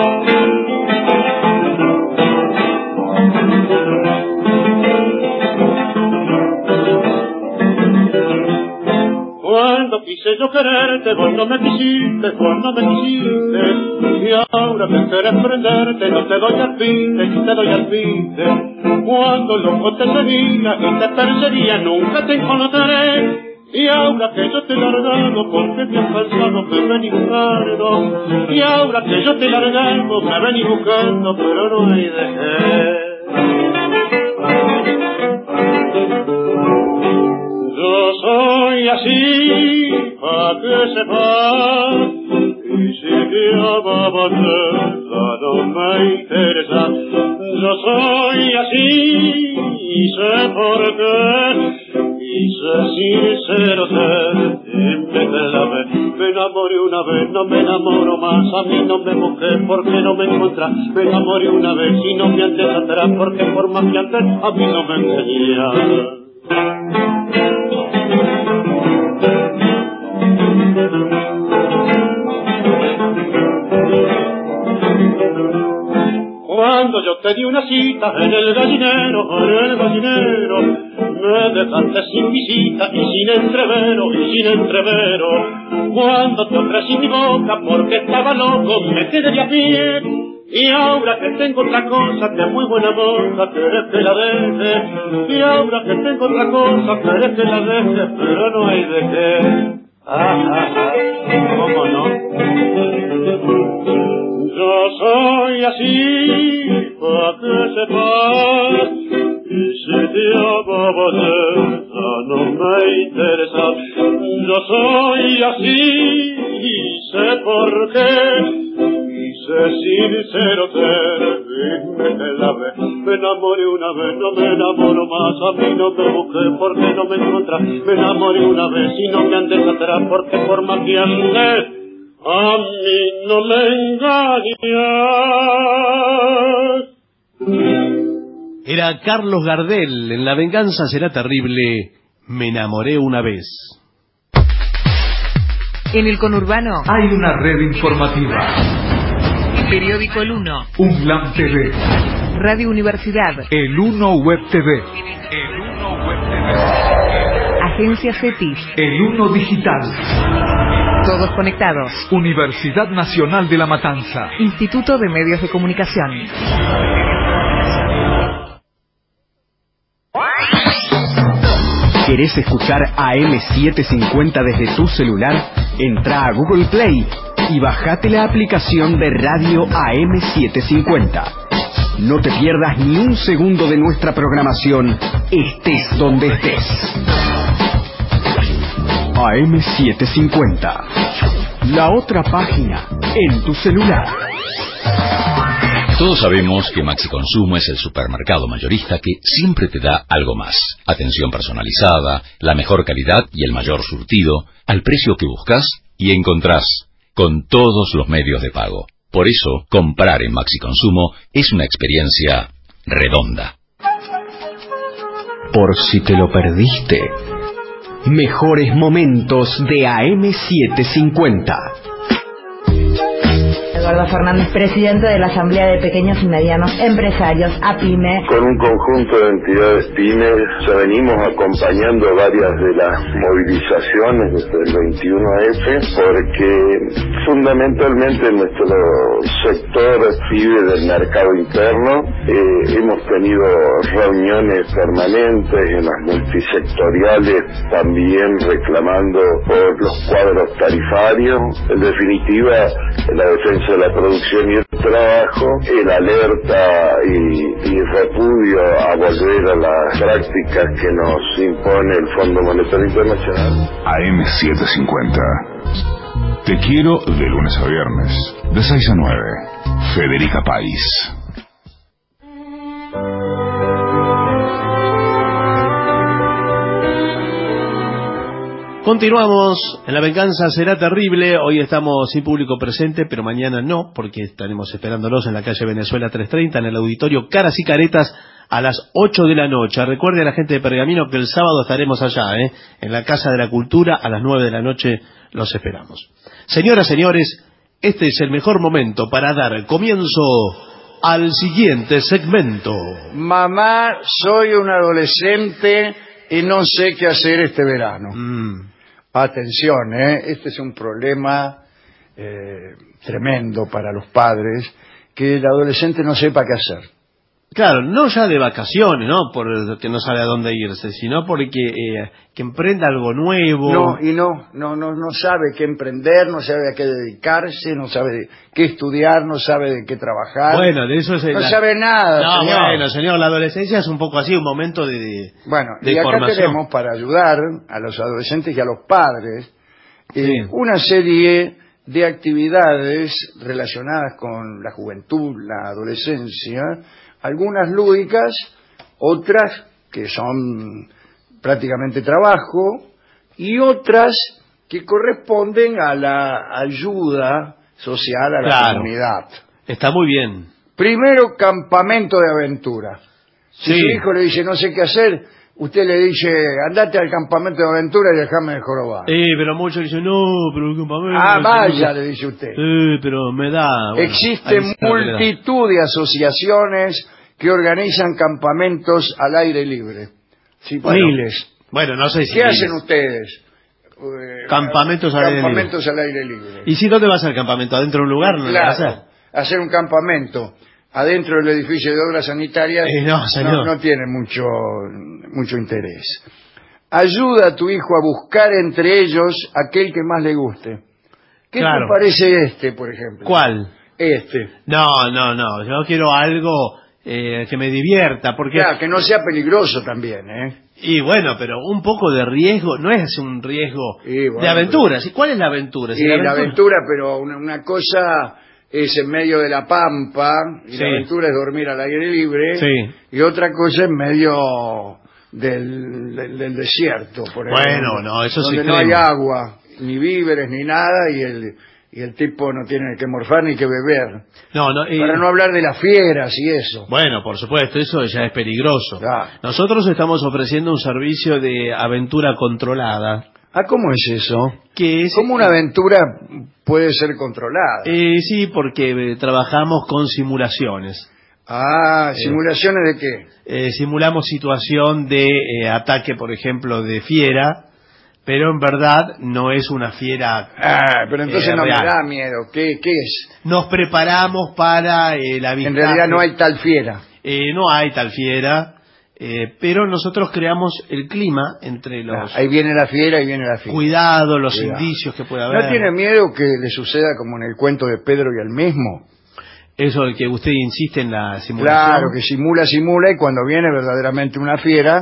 Cuando quise yo quererte, vos no me quisiste, vos no me quisiste, y ahora que querés prenderte, no te doy al fin, te doy al fin. Cuando loco te seguía y te perseguía, nunca te encontraré, y ahora que yo te he largado, porque te has cansado, me vení buscando, y ahora que yo te he largado, me vení buscando, pero no hay de qué. Yo soy así, pa' que sepas, y si te amaba no me interesa. Yo soy así, y sé por qué, y sé sincero ser, y me clavé. Me enamoré una vez, no me enamoro más, a mí no me busqué porque no me encontrás. Me enamoré una vez y no me andes atrás, porque por más que antes a mí no me enseñas. Cuando yo te di una cita en el gallinero, en el gallinero, me dejaste sin visita y sin entrevero, y sin entrevero. Cuando te ofrecí mi boca porque estaba loco, me quedé de a pie. Y ahora que tengo otra cosa, que muy buena moza, querés que la deje. Y ahora que tengo otra cosa, querés que la deje, pero no hay de qué. Ah, ah, ah, ¿cómo no? Yo soy así, pa' que sepas, y si te amaba esa no me interesa. Yo soy así, y sé por qué, y sé sincero ser, y me clavé. Me enamoré una vez, no me enamoro más, a mí no me busqué porque no me encontrás. Me enamoré una vez y no me andes atrás, porque por más que andes, a mí no me engañas. Era Carlos Gardel, en La venganza será terrible, Me enamoré una vez. En el conurbano hay una red informativa. Periódico El Uno, UNLAM T V, Radio Universidad, El Uno Web T V, El Uno Web T V, Agencia CETIS, El Uno Digital. Todos conectados. Universidad Nacional de La Matanza. Instituto de Medios de Comunicación. ¿Querés escuchar A M setecientos cincuenta desde tu celular? Entra a Google Play y bajate la aplicación de Radio A M setecientos cincuenta. No te pierdas ni un segundo de nuestra programación, estés donde estés. A M setecientos cincuenta, la otra página en tu celular. Todos sabemos que Maxi Consumo es el supermercado mayorista que siempre te da algo más. Atención personalizada, la mejor calidad y el mayor surtido, al precio que buscas y encontrás, con todos los medios de pago. Por eso, comprar en Maxi Consumo es una experiencia redonda. Por si te lo perdiste, mejores momentos de A M setecientos cincuenta. Eduardo Fernández, presidente de la Asamblea de Pequeños y Medianos Empresarios, APYME. Con un conjunto de entidades pymes ya venimos acompañando varias de las movilizaciones desde el veintiuno F, porque fundamentalmente nuestro sector vive del mercado interno. Eh, hemos tenido reuniones permanentes en las multisectoriales, también reclamando por los cuadros tarifarios. En definitiva, la defensa de la producción y el trabajo, el alerta y, y repudio a volver a las prácticas que nos impone el Fondo Monetario Internacional. A M setecientos cincuenta. Te quiero de lunes a viernes, de seis a nueve. Federica País. Continuamos en La Venganza Será Terrible. Hoy estamos sin público presente, pero mañana no, porque estaremos esperándolos en la calle Venezuela trescientos treinta, en el auditorio Caras y Caretas, a las ocho de la noche. Recuerde a la gente de Pergamino que el sábado estaremos allá, ¿eh? en la Casa de la Cultura, a las nueve de la noche los esperamos. Señoras, señores, este es el mejor momento para dar comienzo al siguiente segmento. Mamá, soy un adolescente y no sé qué hacer este verano. Mm. Atención, ¿eh? Este es un problema eh, tremendo para los padres, que el adolescente no sepa qué hacer. Claro, no ya de vacaciones, ¿no? Porque no sabe a dónde irse, sino porque eh, que emprenda algo nuevo. No, y no, no, no, no sabe qué emprender, no sabe a qué dedicarse, no sabe de qué estudiar, no sabe de qué trabajar. Bueno, de eso es... No la... sabe nada, No, señor. bueno, señor, la adolescencia es un poco así, un momento de, de Bueno, de y acá formación. tenemos, para ayudar a los adolescentes y a los padres, eh, Sí. una serie de actividades relacionadas con la juventud, la adolescencia, algunas lúdicas, otras que son prácticamente trabajo, y otras que corresponden a la ayuda social a la Claro. comunidad. Está muy bien. Primero, campamento de aventura. Si Sí. su hijo le dice no sé qué hacer, usted le dice andate al campamento de aventura y déjame de jorobar. Eh, pero muchos dicen, no, pero el campamento... Ah, no, vaya, no, le dice usted. Eh, pero me da... Bueno, Existen ahí sí lo que le da. multitud de asociaciones que organizan campamentos al aire libre. Sí, Bueno, miles. Bueno, no sé si... ¿Qué hacen ustedes? Eh, Campamentos al aire libre. Campamentos al aire libre. ¿Y si dónde va a ser el campamento? ¿Adentro de un lugar? ¿No lo va a hacer? Claro, hacer un campamento adentro del edificio de obras sanitarias Eh, no, señor. no, no tiene mucho, mucho interés. Ayuda a tu hijo a buscar entre ellos aquel que más le guste. ¿Qué Claro. te parece este, por ejemplo? ¿Cuál? Este. No, no, no. Yo quiero algo eh, que me divierta, porque... Claro, que no sea peligroso también, ¿eh? Y bueno, pero un poco de riesgo, no es un riesgo Y bueno, de aventura. ¿Sí? ¿Cuál es la aventura? Y Si la aventura, pero una, una cosa es en medio de la pampa, y Sí. la aventura es dormir al aire libre, Sí. y otra cosa en medio del, del, del desierto, por ejemplo. Bueno, no, eso es donde no extremo. hay agua, ni víveres, ni nada, y el, y el tipo no tiene que morfar ni que beber. No, no, eh, Para no hablar de las fieras y eso. Bueno, por supuesto, eso ya es peligroso. Ya. Nosotros estamos ofreciendo un servicio de aventura controlada. Ah, ¿cómo es eso? Que es, ¿Cómo una aventura puede ser controlada? Eh, sí, porque eh, trabajamos con simulaciones. Ah, ¿simulaciones de qué? Eh, simulamos situación de eh, ataque, por ejemplo, de fiera, pero en verdad no es una fiera. Ah, pero entonces eh, no real. me da miedo. ¿Qué, qué es? Nos preparamos para el avistaje. En realidad no hay tal fiera. Eh, no hay tal fiera. Eh, pero nosotros creamos el clima entre los... Ah, ahí viene la fiera, ahí viene la fiera. Cuidado, los Cuidado. indicios que puede haber. ¿No tiene miedo que le suceda como en el cuento de Pedro y el mismo? Eso de que usted insiste en la simulación. Claro, que simula, simula, y cuando viene verdaderamente una fiera,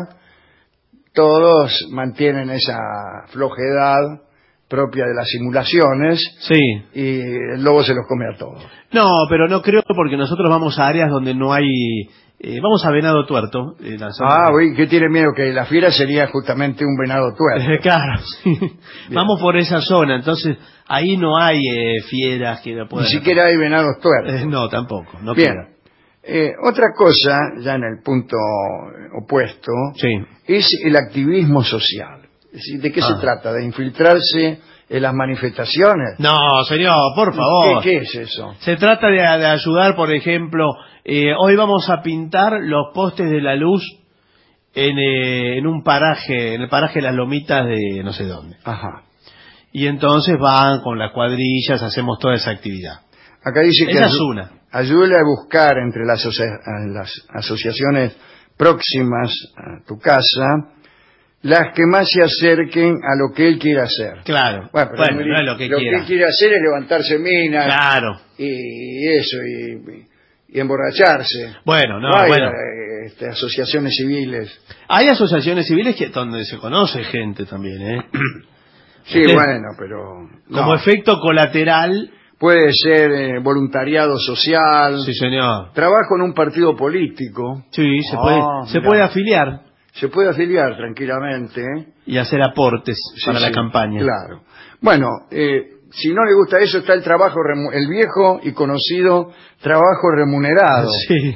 todos mantienen esa flojedad propia de las simulaciones. Sí. Y el lobo se los come a todos. No, pero no creo, porque nosotros vamos a áreas donde no hay... Eh, vamos a Venado Tuerto. Eh, la zona Ah, de... uy, ¿qué tiene miedo? Que la fiera sería justamente un venado tuerto. Eh, claro, sí. Vamos por esa zona, entonces ahí no hay eh, fieras que lo puedan... Ni siquiera hay venados tuertos. Eh, no, tampoco. No Bien. creo. Eh, otra cosa, ya en el punto opuesto, sí. es el activismo social. Es decir, ¿de qué ah. se trata? ¿De infiltrarse en las manifestaciones? No, señor, por favor. ¿Qué, qué es eso? Se trata de, de ayudar, por ejemplo, eh, hoy vamos a pintar los postes de la luz en, eh, en un paraje, en el paraje de las Lomitas de no sé dónde. Ajá. Y entonces van con las cuadrillas, hacemos toda esa actividad. Acá dice que esa es una. Ayúdale a buscar entre las, asocia las asociaciones próximas a tu casa las que más se acerquen a lo que él quiere hacer. Claro. Bueno, pero bueno no es lo que lo quiera. que él quiere hacer es levantarse minas. Claro. Y eso, y, y emborracharse. Bueno, no, no hay, bueno. eh, este, asociaciones civiles. Hay asociaciones civiles que donde se conoce gente también, ¿eh? Sí, Usted, bueno, pero... Como no. efecto colateral... Puede ser eh, voluntariado social. Sí, señor. Trabajo en un partido político. Sí, se, oh, puede, se mira. puede afiliar. Se puede afiliar tranquilamente. Y hacer aportes sí, para sí, la campaña. Claro. Bueno, eh, si no le gusta eso, está el trabajo, el viejo y conocido trabajo remunerado. Sí.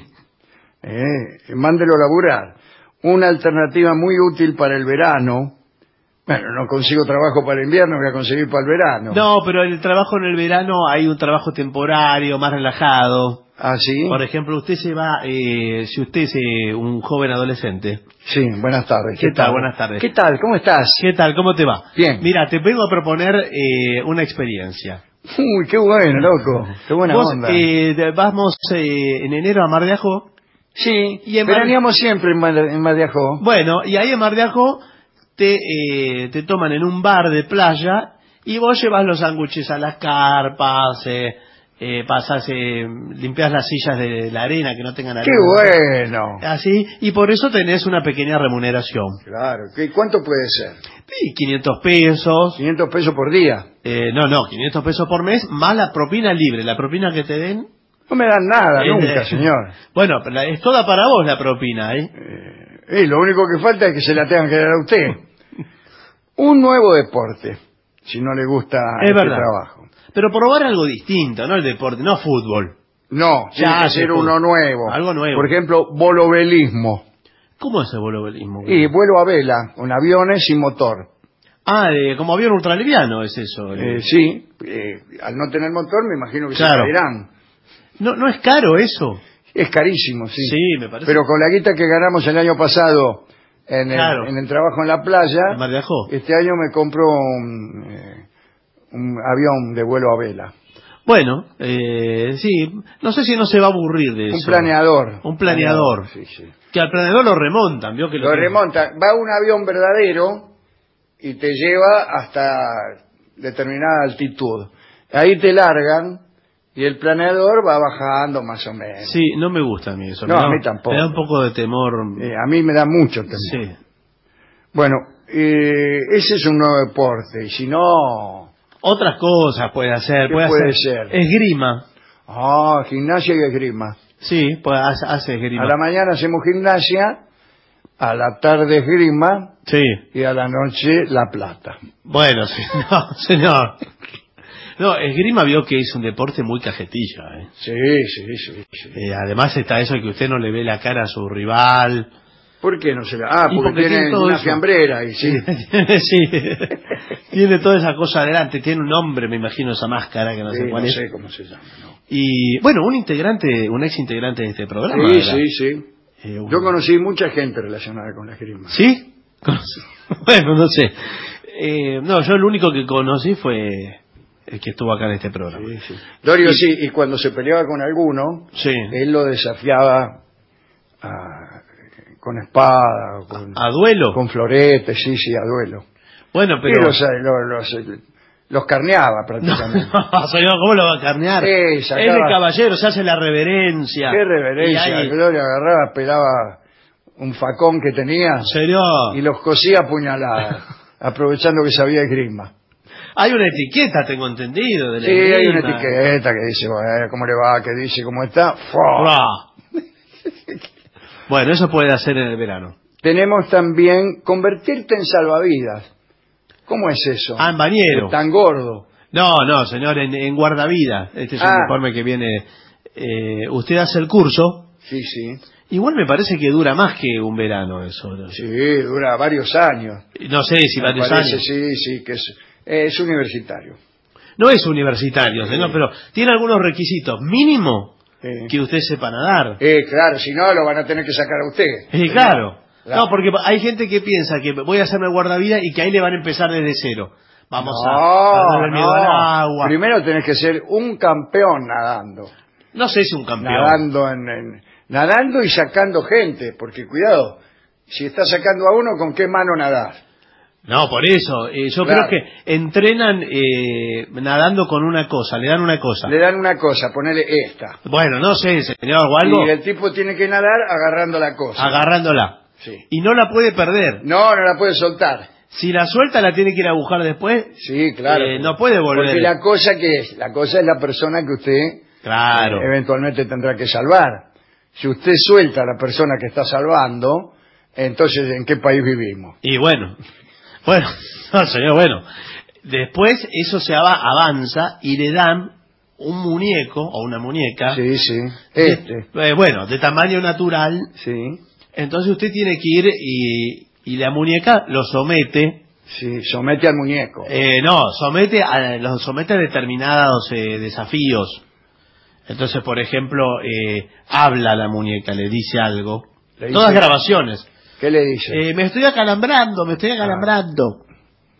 Eh, mándelo a laburar. Una alternativa muy útil para el verano. Bueno, no consigo trabajo para el invierno, voy a conseguir para el verano. No, pero el trabajo en el verano hay un trabajo temporario, más relajado. ¿Ah, sí? Por ejemplo, usted se va, eh, si usted es eh, un joven adolescente. Sí, buenas tardes. ¿Qué, ¿Qué tal? tal? Buenas tardes. ¿Qué tal? ¿Cómo estás? ¿Qué tal? ¿Cómo te va? Bien. Mira, te vengo a proponer eh, una experiencia. Uy, qué bueno, loco. Qué buena Vos, onda. Eh, vamos eh, en enero a Mar de Ajó. Sí, y en veraneamos Mar... siempre en Mar, en Mar de Ajó. Bueno, y ahí en Mar de Ajó te, eh, te toman en un bar de playa y vos llevas los sándwiches a las carpas, eh, eh, pasas, eh, limpias las sillas de la arena que no tengan arena. ¡Qué bueno! Así, y por eso tenés una pequeña remuneración. Claro, ¿y cuánto puede ser? Sí, quinientos pesos. ¿quinientos pesos por día? Eh, no, no, quinientos pesos por mes, más la propina libre. La propina que te den... No me dan nada, eh, nunca, eh, señor. Bueno, pero es toda para vos la propina, ¿eh? Eh, eh, lo único que falta es que se la tengan que dar a usted. Un nuevo deporte, si no le gusta es este verdad. trabajo. Pero probar algo distinto, no el deporte, no fútbol. No, Ya tiene que ser fútbol. uno nuevo. Algo nuevo. Por ejemplo, volovelismo. ¿Cómo es el volovelismo? Y vuelo a vela, con aviones sin motor. Ah, eh, como avión ultraliviano es eso. Eh, sí, eh, al no tener motor me imagino que claro. se caerán. No, no es caro eso. Es carísimo, sí. Sí, me parece. Pero con la guita que ganamos el año pasado en el, claro. en el trabajo en la playa, en Mar de Ajó. Este año me compro un, eh, un avión de vuelo a vela. Bueno, eh, sí, no sé si no se va a aburrir de eso. Un planeador. Un planeador. Sí, sí. Que al planeador lo remontan, ¿vio? Que lo lo remonta. Va un avión verdadero y te lleva hasta determinada altitud. Ahí te largan y el planeador va bajando más o menos. Sí, no me gusta a mí eso. No, me da, a mí tampoco. Me da un poco de temor. Eh, a mí me da mucho temor. Sí. Bueno, eh, ese es un nuevo deporte. Y si no... Otras cosas puede hacer. ¿Qué puede, puede hacer ser? Esgrima. Ah, gimnasia y esgrima. Sí, pues hace, hace esgrima. A la mañana hacemos gimnasia, a la tarde esgrima, sí. Y a la noche La Plata. Bueno, sí, no, señor. No, esgrima vio que es un deporte muy cajetilla, ¿eh? Sí, sí, sí. sí. Eh, además está eso de que usted no le ve la cara a su rival. ¿Por qué no se la...? Ah, porque, porque tiene, tiene todo una eso. fiambrera y sí. Sí, tiene toda esa cosa adelante, tiene un nombre, me imagino, esa máscara que no sí, sé cuál no es. No sé cómo se llama, no. Y, bueno, un integrante, un ex integrante de este programa. Sí, era, sí, sí. Eh, un... Yo conocí mucha gente relacionada con la esgrima. ¿Sí? Bueno, no sé. Eh, no, yo el único que conocí fue el que estuvo acá en este programa. Sí, sí. Dorio, y, sí, y cuando se peleaba con alguno, sí. él lo desafiaba a... con espada, con, ¿A duelo? Con floretes, sí, sí, a duelo. Bueno, pero... Y los, los, los, los carneaba prácticamente. No, señor, ¿cómo lo va a carnear? Sí, sacaba... Es de caballero, se hace la reverencia. ¿Qué reverencia? Ahí... Gloria agarraba, pelaba un facón que tenía. ¿Señor? Y los cosía a puñaladas, aprovechando que sabía esgrima. Hay una etiqueta, tengo entendido. De la sí, esgrima. Hay una etiqueta que dice, bueno, ¿cómo le va? Que dice, ¿cómo está? Bueno, eso puede hacer en el verano. Tenemos también convertirte en salvavidas. ¿Cómo es eso? Ah, en bañero. Tan gordo. No, no, señor, en, en guardavidas. Este es ah. un informe que viene... Eh, usted hace el curso. Sí, sí. Igual me parece que dura más que un verano eso. ¿No? Sí, dura varios años. No sé si me varios parece, años. Sí, sí, que es, es universitario. No es universitario, sí. ¿no? Pero tiene algunos requisitos. Mínimo sí. que usted sepa nadar. Eh, claro, si no lo van a tener que sacar a usted. Eh, claro. claro. No, porque hay gente que piensa que voy a hacerme guardavidas y que ahí le van a empezar desde cero. Vamos no, a perder el miedo no. al agua. Primero tenés que ser un campeón nadando. No sé si un campeón. Nadando en, en, nadando y sacando gente, porque cuidado, si estás sacando a uno, ¿con qué mano nadar? No, por eso, eh, yo claro. creo que entrenan eh, nadando con una cosa, le dan una cosa. Le dan una cosa, ponele esta. Bueno, no sé, señor, o algo. Y el tipo tiene que nadar agarrando la cosa. Agarrándola. Sí. Y no la puede perder. No, no la puede soltar. Si la suelta, la tiene que ir a buscar después. Sí, claro. Eh, no puede volver. Porque la cosa que es, la cosa es la persona que usted claro. eh, eventualmente tendrá que salvar. Si usted suelta a la persona que está salvando, entonces ¿en qué país vivimos? Y bueno, bueno, no, señor, bueno. Después eso se avanza y le dan un muñeco o una muñeca. Sí, sí. Este. De, eh, bueno, de tamaño natural. Sí. Entonces usted tiene que ir y, y la muñeca lo somete. Sí, somete al muñeco. Eh, no, somete a, lo somete a determinados eh, desafíos. Entonces, por ejemplo, eh, habla la muñeca, le dice algo. ¿Le dice? Todas grabaciones. ¿Qué le dice? Eh, me estoy acalambrando, me estoy acalambrando. Ah.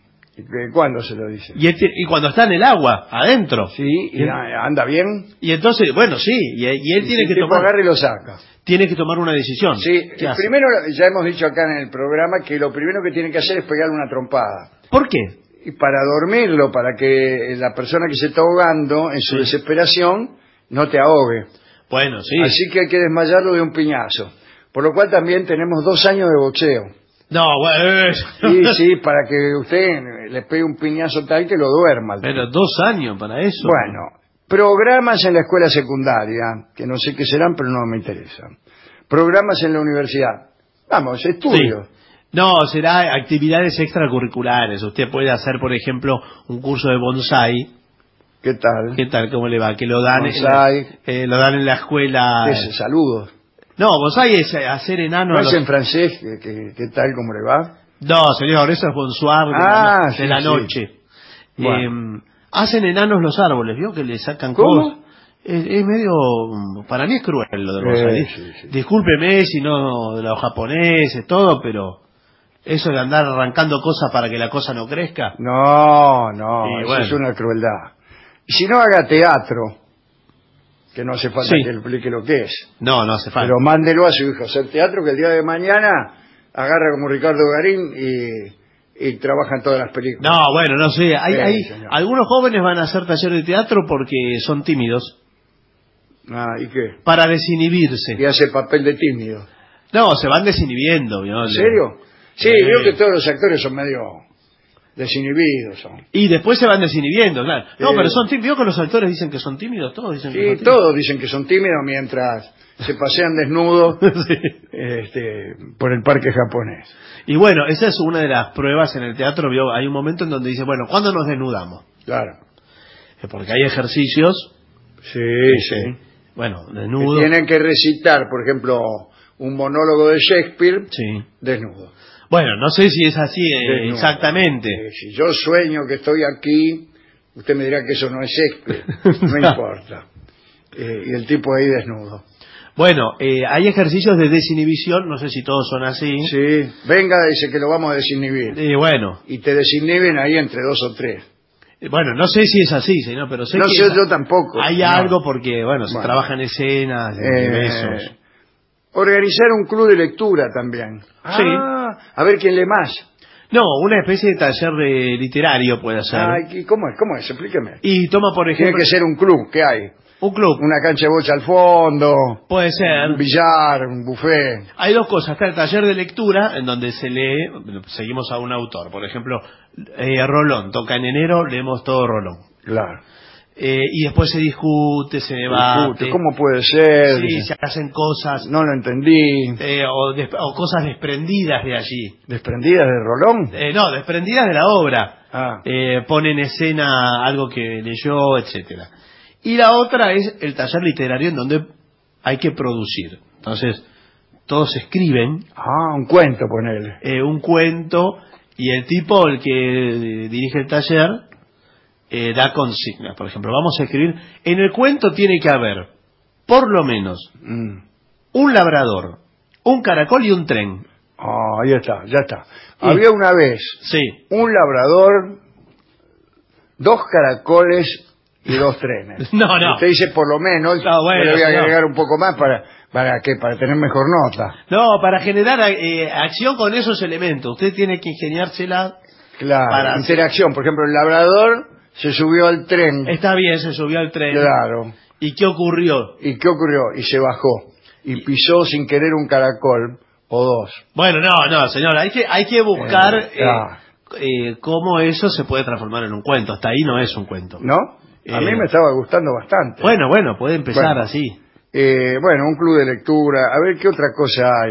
¿Cuándo se lo dice? Y, este, y cuando está en el agua, adentro. Sí, y, y anda bien. Y entonces, bueno, sí, y, y él y tiene si que tomar... agarra y lo saca. Tiene que tomar una decisión. Sí, primero, ya hemos dicho acá en el programa que lo primero que tiene que hacer es pegarle una trompada. ¿Por qué? Y para dormirlo, para que la persona que se está ahogando en su sí. desesperación no te ahogue. Bueno, sí. Así que hay que desmayarlo de un piñazo. Por lo cual también tenemos dos años de boxeo. No, bueno. Sí, sí, para que usted le pegue un piñazo tal que lo duerma. Pero dos años para eso. Bueno, programas en la escuela secundaria, que no sé qué serán, pero no me interesan. Programas en la universidad. Vamos, estudios. Sí. No, será actividades extracurriculares. Usted puede hacer, por ejemplo, un curso de bonsai. ¿Qué tal? ¿Qué tal? ¿Cómo le va? Que lo dan, bonsai. En, la, eh, lo dan en la escuela. ¿Qué es? Saludos. No, bonsai es hacer enanos. ¿No los... es en francés? ¿Qué, qué, qué tal? ¿Cómo le va? No, señor, eso es bonsoir de, ah, la, sí, de la sí. noche. Bueno. Eh, hacen enanos los árboles, ¿vio? Que le sacan ¿Cómo? cosas. Es, es medio... Para mí es cruel lo de bonsai. Eh, sí, sí. Discúlpeme si no de los japoneses, todo, pero... Eso de andar arrancando cosas para que la cosa no crezca. No, no, sí, eso bueno. es una crueldad. Y si no, haga teatro, que no hace falta sí. que le explique lo que es. No, no hace falta. Pero mándelo a su hijo a hacer teatro, que el día de mañana agarra como Ricardo Garín y, y trabaja en todas las películas. No, bueno, no sé. Hay, sí, hay algunos jóvenes van a hacer taller de teatro porque son tímidos. Ah, ¿y qué? Para desinhibirse. Y hace papel de tímido. No, se van desinhibiendo. ¿no? ¿En serio? Sí, eh. Veo que todos los actores son medio desinhibidos. Son. Y después se van desinhibiendo, claro. No, eh. pero son tímidos. ¿Vio que los actores dicen que son tímidos? Todos dicen sí, que son tímidos. todos dicen que son tímidos mientras se pasean desnudos sí. este, por el parque japonés. Y bueno, esa es una de las pruebas en el teatro. ¿Vio? Hay un momento en donde dice, bueno, ¿cuándo nos desnudamos? Claro. Porque hay ejercicios. Sí, este, sí. Bueno, desnudo. Tienen que recitar, por ejemplo, un monólogo de Shakespeare sí. desnudo. Bueno, no sé si es así eh, exactamente. Eh, si yo sueño que estoy aquí, usted me dirá que eso no es Shakespeare. No importa. Eh, y el tipo ahí desnudo. Bueno, eh, hay ejercicios de desinhibición, no sé si todos son así. Sí, venga, dice que lo vamos a desinhibir. Y eh, bueno. Y te desinhiben ahí entre dos o tres. Bueno, no sé si es así, señor, pero sé no que... No sé es, yo tampoco. Hay no. algo porque, bueno, se bueno. trabaja en escenas, en eh, besos. Organizar un club de lectura también. Sí. Ah, a ver quién lee más. No, una especie de taller de literario puede ser. Ay, ¿y ¿Cómo es? ¿Cómo es? Explíqueme. Y toma, por ejemplo... Tiene que ser un club. ¿Qué hay? Un club. Una cancha de bocha al fondo. Puede ser. Un billar, un buffet. Hay dos cosas. Está el taller de lectura, en donde se lee, seguimos a un autor. Por ejemplo, eh, Rolón. Toca en enero, leemos todo Rolón. Claro. Eh, y después se discute, se debate. Discute. ¿Cómo puede ser? Sí, se hacen cosas. No lo entendí. Eh, o, des- o cosas desprendidas de allí. ¿Desprendidas de Rolón? Eh, no, desprendidas de la obra. Ah. Eh, pone en escena algo que leyó, etcétera. Y la otra es el taller literario, en donde hay que producir. Entonces, todos escriben. Ah, un cuento, ponele. Eh, un cuento, y el tipo, el que eh, dirige el taller, eh, da consignas. Por ejemplo, vamos a escribir. En el cuento tiene que haber, por lo menos, Mm. un labrador, un caracol y un tren. Ah, ahí está, ya está. Y- Había una vez Sí. un labrador, dos caracoles y dos trenes. No, no. Usted dice por lo menos, No, bueno, yo le voy a señor. agregar un poco más para para que para tener mejor nota. No, para generar eh, acción con esos elementos. Usted tiene que ingeniársela. Claro, Para- interacción. Por ejemplo, el labrador se subió al tren. Está bien, se subió al tren. Claro. ¿Y qué ocurrió? ¿Y qué ocurrió? Y se bajó. Y pisó sin querer un caracol o dos. Bueno, no, no, señor, hay que hay que buscar Eh, eh, ah. eh, cómo eso se puede transformar en un cuento. Hasta ahí no es un cuento. ¿No? A Eh, mí me estaba gustando bastante. Bueno, bueno, puede empezar Bueno. así. Eh, bueno, un club de lectura. A ver qué otra cosa hay.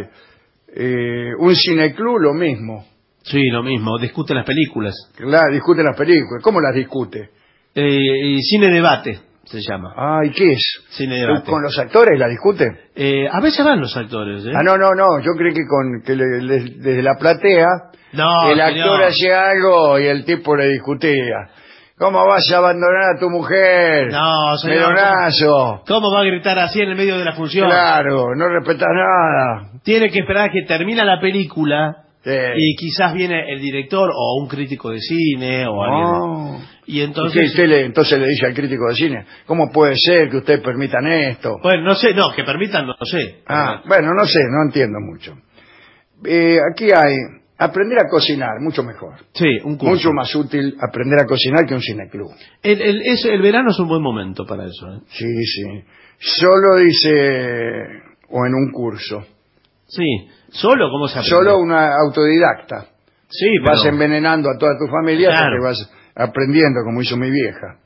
Eh, un cineclub, lo mismo. Sí, lo mismo, discute las películas. Claro, discute las películas. ¿Cómo las discute? Eh, y cine debate se llama. Ah, ¿y qué es? Cine debate. ¿Con los actores la discute? Eh, a veces van los actores, ¿eh? Ah, no, no, no. Yo creí que con que le- le- desde la platea No, el señor. actor hacía algo y el tipo le discutía. ¿Cómo vas a abandonar a tu mujer? No, señor. Melonazo. ¿Cómo va a gritar así en el medio de la función? Claro, no respetas nada. Tiene que esperar a que termina la película Sí. y quizás viene el director o un crítico de cine o alguien. Oh. Y ¿Y entonces... qué usted le, entonces le dice al crítico de cine, ¿cómo puede ser que ustedes permitan esto? Bueno, no sé, no, que permitan, no sé. Ah, bueno, no sé, no entiendo mucho. Eh, aquí hay aprender a cocinar, mucho mejor. Sí, un curso. Mucho más útil aprender a cocinar que un cineclub. El, el, es- el verano es un buen momento para eso. ¿eh? Sí, sí. Solo dice, o en un curso. Sí, solo, ¿cómo se aprende? Solo una autodidacta. Sí, pero... Vas envenenando a toda tu familia hasta Claro. que vas aprendiendo, como hizo mi vieja.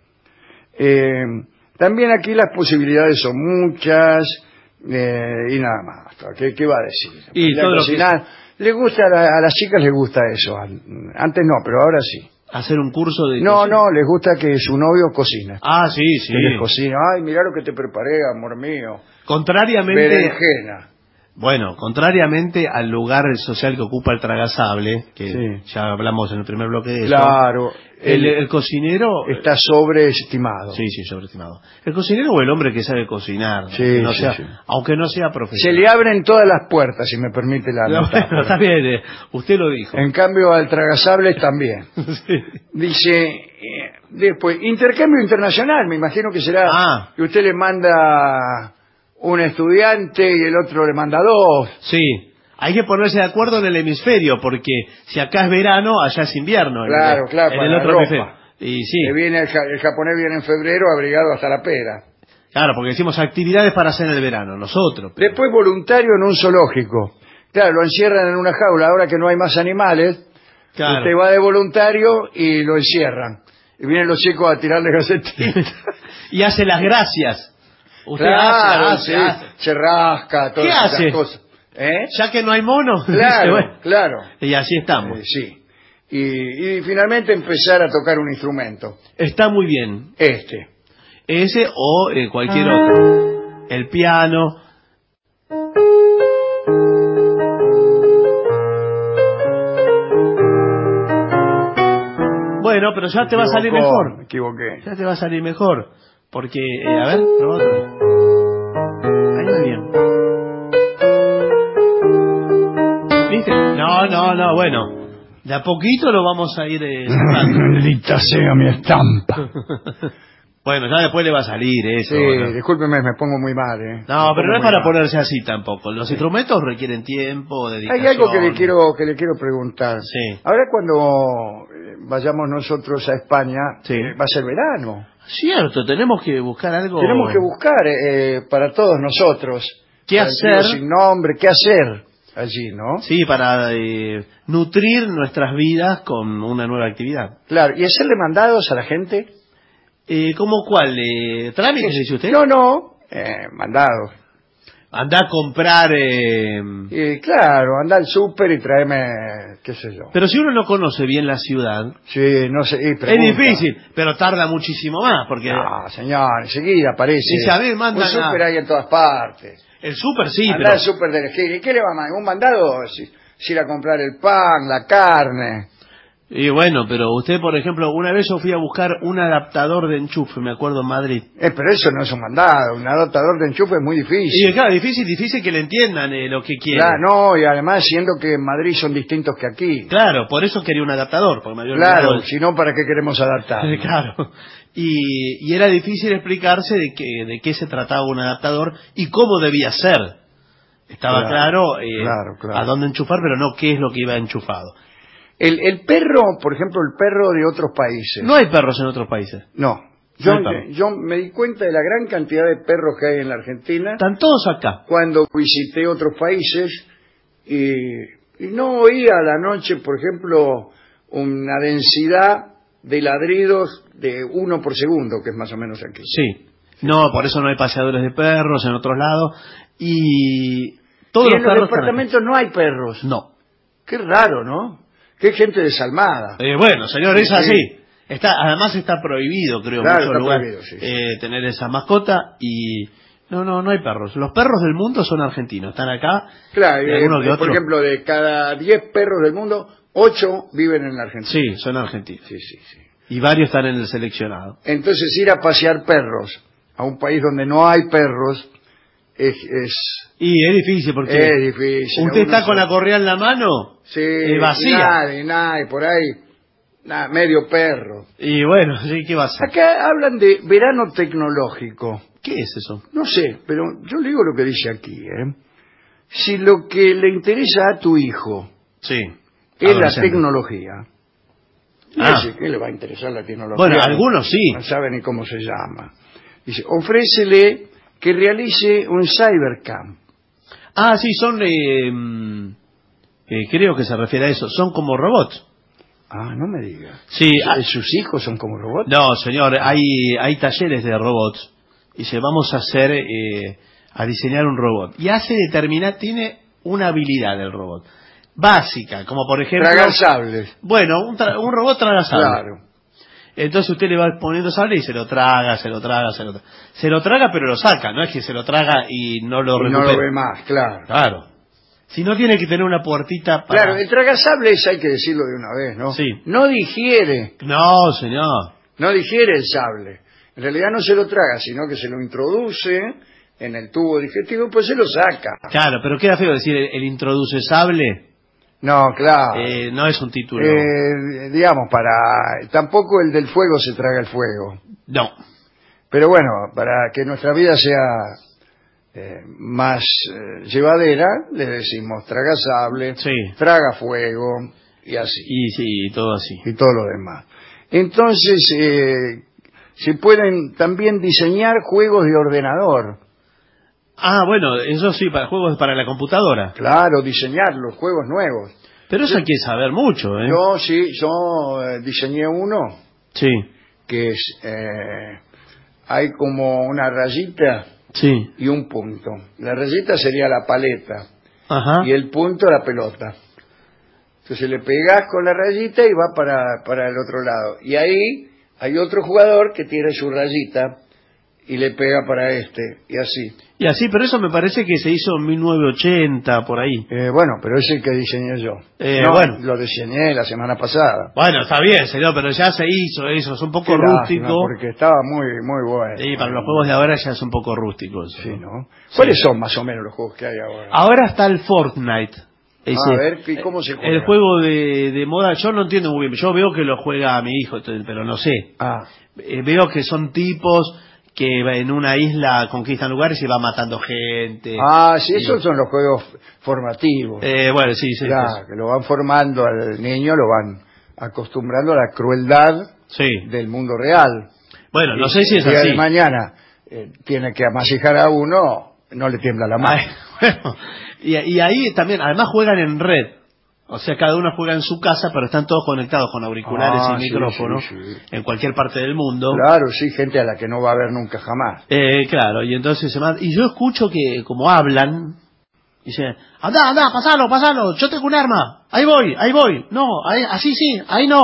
Eh, también aquí las posibilidades son muchas eh, y nada más. ¿Qué, qué va a decir? Y Aprender a todo lo que cocinar. Le gusta a, la- a las chicas les gusta eso. Antes no, pero ahora sí. Hacer un curso de... No, cocina. no, les gusta que su novio cocine. Ah, sí, sí. Que les cocine. Ay, mirá lo que te preparé, amor mío. Contrariamente... Berenjena. Bueno, contrariamente al lugar social que ocupa el tragasable, que Sí. ya hablamos en el primer bloque de eso. Claro. El, el- el cocinero... Está sobreestimado. Sí, sí, sobreestimado. El cocinero o el hombre que sabe cocinar, Sí, aunque, no sí, sea, sí. aunque no sea Se profesional. le abren todas las puertas, si me permite la No, metáfora. bueno, está bien, eh, usted lo dijo. En cambio, al tragasables también. Sí. Dice, eh, después, intercambio internacional, me imagino que será Ah. que usted le manda un estudiante y el otro le manda dos. Sí, hay que ponerse de acuerdo en el hemisferio, porque si acá es verano, allá es invierno. en Claro, el, claro, en para el la otro ropa. hemisferio. Y sí, Que viene el, ja- el japonés viene en febrero abrigado hasta la pera. claro, porque decimos actividades para hacer en el verano, nosotros. pero- Después voluntario en un zoológico. Claro, lo encierran en una jaula, ahora que no hay más animales, Claro. usted va de voluntario y lo encierran. Y vienen los chicos a tirarle gacetitas. Y hace las gracias. Usted Claro, hace, sí, hace, hace. se rasca, todas ¿Qué esas hace? cosas. ¿Eh? Ya que no hay mono. dice, Claro, bueno, claro. y así estamos. Eh, sí. Y, y finalmente empezar a tocar un instrumento. Está muy bien. Este. Ese o eh, cualquier otro. El piano. Bueno, pero ya te va a salir Equivocó, mejor. Me equivoqué. Ya te va a salir mejor. Porque, eh, a ver, probá otra vez. Ahí va bien. ¿Viste? No, no, no, bueno. De a poquito lo vamos a ir eh, sacando. Maldita sea mi estampa. Bueno, ya después le va a salir eso. Sí, ¿no? discúlpeme, me pongo muy mal, ¿eh? No, me pero no es muy para mal. ponerse así tampoco. Los sí. instrumentos requieren tiempo, dedicación. Hay algo que le quiero que le quiero preguntar. Sí. Ahora cuando vayamos nosotros a España, sí. eh, va a ser verano. Cierto, tenemos que buscar algo. Tenemos que buscar eh, para todos nosotros. ¿Qué hacer? Sin nombre, ¿qué hacer allí, no? Sí, para eh, nutrir nuestras vidas con una nueva actividad. Claro, ¿y hacerle mandados a la gente? Eh, ¿Cómo cuál? Eh, ¿Trámites, dice usted? No, no, eh, mandados. Anda a comprar... Eh... Y claro, anda al súper y tráeme, qué sé yo. Pero si uno no conoce bien la ciudad... Sí, no sé, y es difícil, pero tarda muchísimo más, porque... No, señor, enseguida aparece. Dice, a ver, mandan un súper hay en todas partes. El súper sí, anda pero... al súper de la esquina. ¿Y qué le va a mandar? ¿Un mandado? Si, si ir a comprar el pan, la carne... Y bueno, pero usted, por ejemplo, una vez yo fui a buscar un adaptador de enchufe, me acuerdo, en Madrid. Eh, pero eso no es un mandado, un adaptador de enchufe es muy difícil. Y claro, difícil, difícil que le entiendan eh, lo que quieren. Claro, no, y además siendo que en Madrid son distintos que aquí. Claro, por eso quería un adaptador. Porque me claro, el... si no, ¿para qué queremos adaptar? Claro. Y, y era difícil explicarse de, que, de qué se trataba un adaptador y cómo debía ser. Estaba claro, claro, eh, claro, claro a dónde enchufar, pero no qué es lo que iba enchufado. El, el perro, por ejemplo, el perro de otros países. No hay perros en otros países. No. Yo, no yo me di cuenta de la gran cantidad de perros que hay en la Argentina. Están todos acá. Cuando visité otros países y, y no oía a la noche, por ejemplo, una densidad de ladridos de uno por segundo, que es más o menos aquí. Sí. No, por eso no hay paseadores de perros en otros lados. Y todos y los en los perros departamentos no hay perros. No. Qué raro, ¿no? Qué gente desalmada. Eh, bueno, señor, es sí. así. Está, además está prohibido, creo, claro, en muchos lugares sí, sí. eh, tener esa mascota y no, no, no hay perros. Los perros del mundo son argentinos, están acá. Claro, eh, por otro. ejemplo, de cada diez perros del mundo, ocho viven en la Argentina. Sí, son argentinos. Sí, sí, sí. Y varios están en el seleccionado. Entonces ir a pasear perros a un país donde no hay perros es... es y es difícil porque... Es difícil. ¿Usted está se... con la correa en la mano? Sí, eh, vacía. Nadie, nadie, por ahí, nada, medio perro. Y bueno, sí, ¿qué va a hacer? Acá hablan de verano tecnológico. ¿Qué es eso? No sé, pero yo le digo lo que dice aquí, ¿eh? Si lo que le interesa a tu hijo sí, es la tecnología, ah. dice, ¿qué le va a interesar la tecnología? Bueno, algunos sí. No sabe ni cómo se llama. Dice, ofrécele que realice un cybercamp. Ah, sí, son... Eh, eh, creo que se refiere a eso. Son como robots. Ah, no me diga. Sí. ¿Sus hijos son como robots? No, señor. Hay hay talleres de robots. Y se vamos a hacer... Eh, a diseñar un robot. Y hace determinar... Tiene una habilidad el robot. Básica, como por ejemplo... Tragar sables. Bueno, un, tra un robot traga sable. Claro. Entonces usted le va poniendo sable y se lo traga, se lo traga, se lo traga. Se lo traga pero lo saca, no es que se lo traga y no lo y recupera. no lo ve más, claro. Claro. Si no tiene que tener una puertita para... Claro, el tragasables hay que decirlo de una vez, ¿no? Sí. No digiere. No, señor. No digiere el sable. En realidad no se lo traga, sino que se lo introduce en el tubo digestivo y pues se lo saca. Claro, pero queda feo decir el, el introduce sable. No, claro. Eh, no es un título. Eh, digamos, para... Tampoco el del fuego se traga el fuego. No. Pero bueno, para que nuestra vida sea eh, más eh, llevadera, le decimos traga sable, sí. traga fuego y así. Y sí, y todo así. Y todo lo demás. Entonces, eh, se pueden también diseñar juegos de ordenador. Ah, bueno, eso sí, para juegos para la computadora. Claro, diseñar los juegos nuevos. Pero eso hay que saber mucho, ¿eh? Yo sí, yo eh, diseñé uno. Sí. Que es, eh, hay como una rayita sí. y un punto. La rayita sería la paleta. Ajá. Y el punto la pelota. Entonces le pegás con la rayita y va para, para el otro lado. Y ahí hay otro jugador que tiene su rayita y le pega para este, y así. Y así, pero eso me parece que se hizo en mil novecientos ochenta, por ahí. Eh, bueno, pero es el que diseñé yo. Eh, no, bueno. Lo diseñé la semana pasada. Bueno, está bien, señor, pero ya se hizo eso, es un poco Qué rústico. Lástima, porque estaba muy muy bueno. Sí, para los juegos de ahora ya es un poco rústico eso. Sí, ¿no? ¿Cuáles sí. son más o menos los juegos que hay ahora? Ahora está el Fortnite. Ese, a ver, ¿y cómo se juega? El juego de, de moda, yo no entiendo muy bien. Yo veo que lo juega mi hijo, pero no sé. Ah. Eh, veo que son tipos que en una isla conquistan lugares y va matando gente. Ah, sí, esos y... son los juegos formativos. Eh, bueno, sí, sí. Claro, sí. que lo van formando al niño, lo van acostumbrando a la crueldad sí. del mundo real. Bueno, y no sé si es el día así. de mañana eh, tiene que amasijar a uno, no le tiembla la mano. Ay, bueno, y, y ahí también, además juegan en red. O sea, cada uno juega en su casa, pero están todos conectados con auriculares ah, y sí, micrófonos sí, sí. en cualquier parte del mundo. Claro, sí, gente a la que no va a ver nunca jamás. Eh, claro, y entonces se manda. Y yo escucho que, como hablan, dicen, anda, anda, pasalo, pasalo, yo tengo un arma, ahí voy, ahí voy, no, ahí, así sí, ahí no.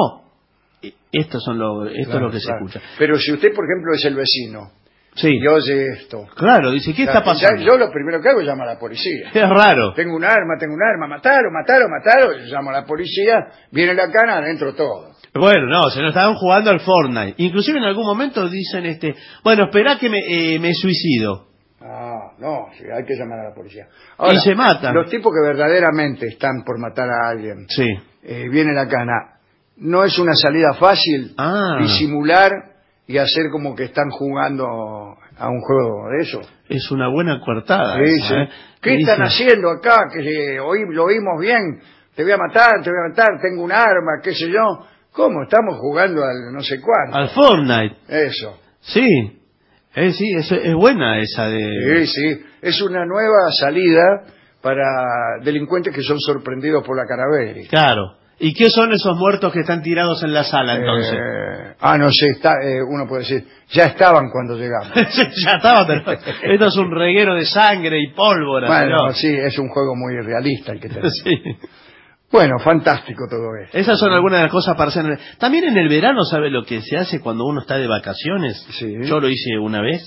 Y esto, son lo, esto claro, es lo que claro. se escucha. Pero si usted, por ejemplo, es el vecino, sí. y oye esto. Claro, dice, ¿qué o sea, está pasando? Ya, yo lo primero que hago es llamar a la policía. Es raro. Tengo un arma, tengo un arma, matalo, matalo, matalo. Yo llamo a la policía, viene la cana, adentro todo. Bueno, no, se nos estaban jugando al Fortnite. Inclusive en algún momento dicen, este, bueno, esperá que me, eh, me suicido. Ah, no, sí, hay que llamar a la policía. Ahora, y se matan. Los tipos que verdaderamente están por matar a alguien, sí. eh, viene la cana. No es una salida fácil ah. disimular y hacer como que están jugando a un juego de eso. Es una buena coartada. Sí, esa, sí. ¿eh? ¿Qué están haciendo acá? Que eh, oí, lo oímos bien. Te voy a matar, te voy a matar, tengo un arma, qué sé yo. ¿Cómo? Estamos jugando al no sé cuánto. Al Fortnite. Eso. Sí. Eh, sí, es, es buena esa de... Sí, sí. Es una nueva salida para delincuentes que son sorprendidos por la Carabelli. Claro. ¿Y qué son esos muertos que están tirados en la sala entonces? Eh, ah, no sé, está, eh, uno puede decir, ya estaban cuando llegamos. Ya estaban, pero esto es un reguero de sangre y pólvora. Bueno, ¿no? sí, es un juego muy realista el que tenemos. Sí. Bueno, fantástico todo esto. Esas son algunas de las cosas para hacer. También en el verano, ¿sabe lo que se hace cuando uno está de vacaciones? Sí. Yo lo hice una vez.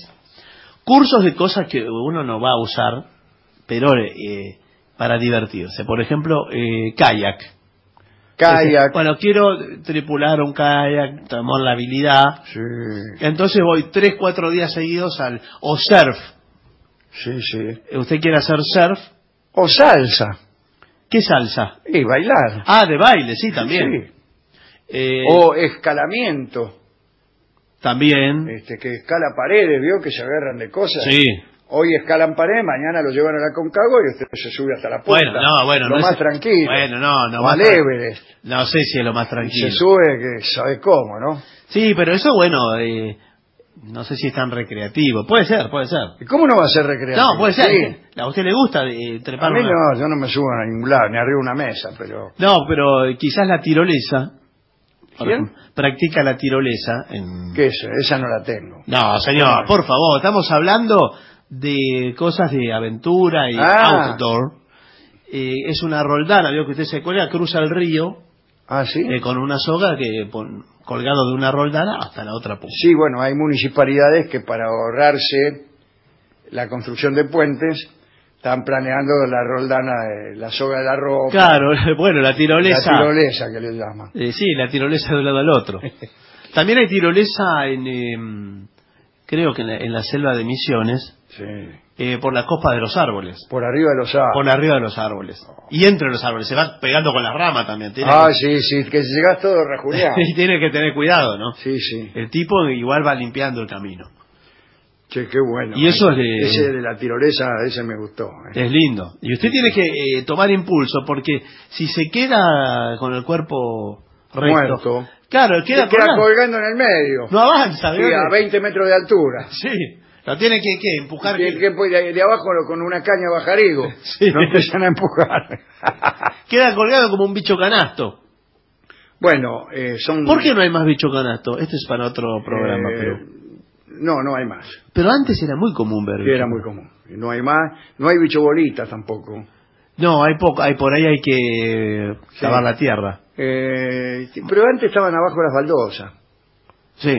Cursos de cosas que uno no va a usar, pero eh, para divertirse. Por ejemplo, eh, kayak. Kayak. Bueno, quiero tripular un kayak, tomar la habilidad. Sí. Entonces voy tres, cuatro días seguidos al... O surf. Sí, sí. ¿Usted quiere hacer surf? O salsa. ¿Qué salsa? Y bailar. Ah, de baile, sí, también. Sí. Eh, o escalamiento. También. Este, que escala paredes, ¿vio? Que se agarran de cosas. Sí. Hoy escalan pared, mañana lo llevan a la Concagua y usted se sube hasta la punta. Bueno, no, bueno. Lo no más es... tranquilo. Bueno, no, no. O al Everest. No sé si es lo más tranquilo. Y se sube, que sabe cómo, ¿no? Sí, pero eso, bueno, eh, no sé si es tan recreativo. Puede ser, puede ser. ¿Y cómo no va a ser recreativo? No, puede ser. Sí. ¿A usted le gusta eh, trepar? A mí una... no, yo no me subo a ningún lado, ni arriba de una mesa, pero... No, pero eh, quizás la tirolesa... ¿Quién? Practica la tirolesa en... ¿Qué es? Esa no la tengo. No, señor, por favor, estamos hablando de cosas de aventura y ah. outdoor. Eh, es una roldana, veo que usted se cuelga, cruza el río. Ah, sí. Eh, con una soga que pon, colgado de una roldana hasta la otra punta. Sí, bueno, hay municipalidades que para ahorrarse la construcción de puentes están planeando la roldana, de, la soga de la ropa. Claro, bueno, la tirolesa. La tirolesa que le llaman. Eh, sí, la tirolesa de un lado al otro. También hay tirolesa en, eh, creo que en la, en la selva de Misiones. Sí. Eh, por la copa de los árboles. Por arriba de los árboles. Por arriba de los árboles. Y entre los árboles. Se va pegando con las ramas también. Tiene ah, que... sí, sí, que llegas todo rajuneado. Y tiene que tener cuidado, ¿no? Sí, sí. El tipo igual va limpiando el camino. Che, qué bueno. Y eso es de... Ese de la tirolesa, ese me gustó. ¿eh? Es lindo. Y usted tiene que eh, tomar impulso, porque si se queda con el cuerpo recto... Muerto. Claro, queda, se queda colgando en el medio. No avanza. Sí, a veinte metros de altura. Sí. Lo tiene que, ¿qué? Empujar. Tiene que, de, de abajo con una caña bajarigo. Sí. No empiezan a empujar. Queda colgado como un bicho canasto. Bueno, eh, son... ¿Por qué no hay más bicho canasto? Este es para otro programa, eh, pero... No, no hay más. Pero antes era muy común ver bicho. Era muy común. No hay más. No hay bicho bolitas tampoco. No, hay poco. Hay por ahí hay que sí. cavar la tierra. Eh, pero antes estaban abajo las baldosas. Sí.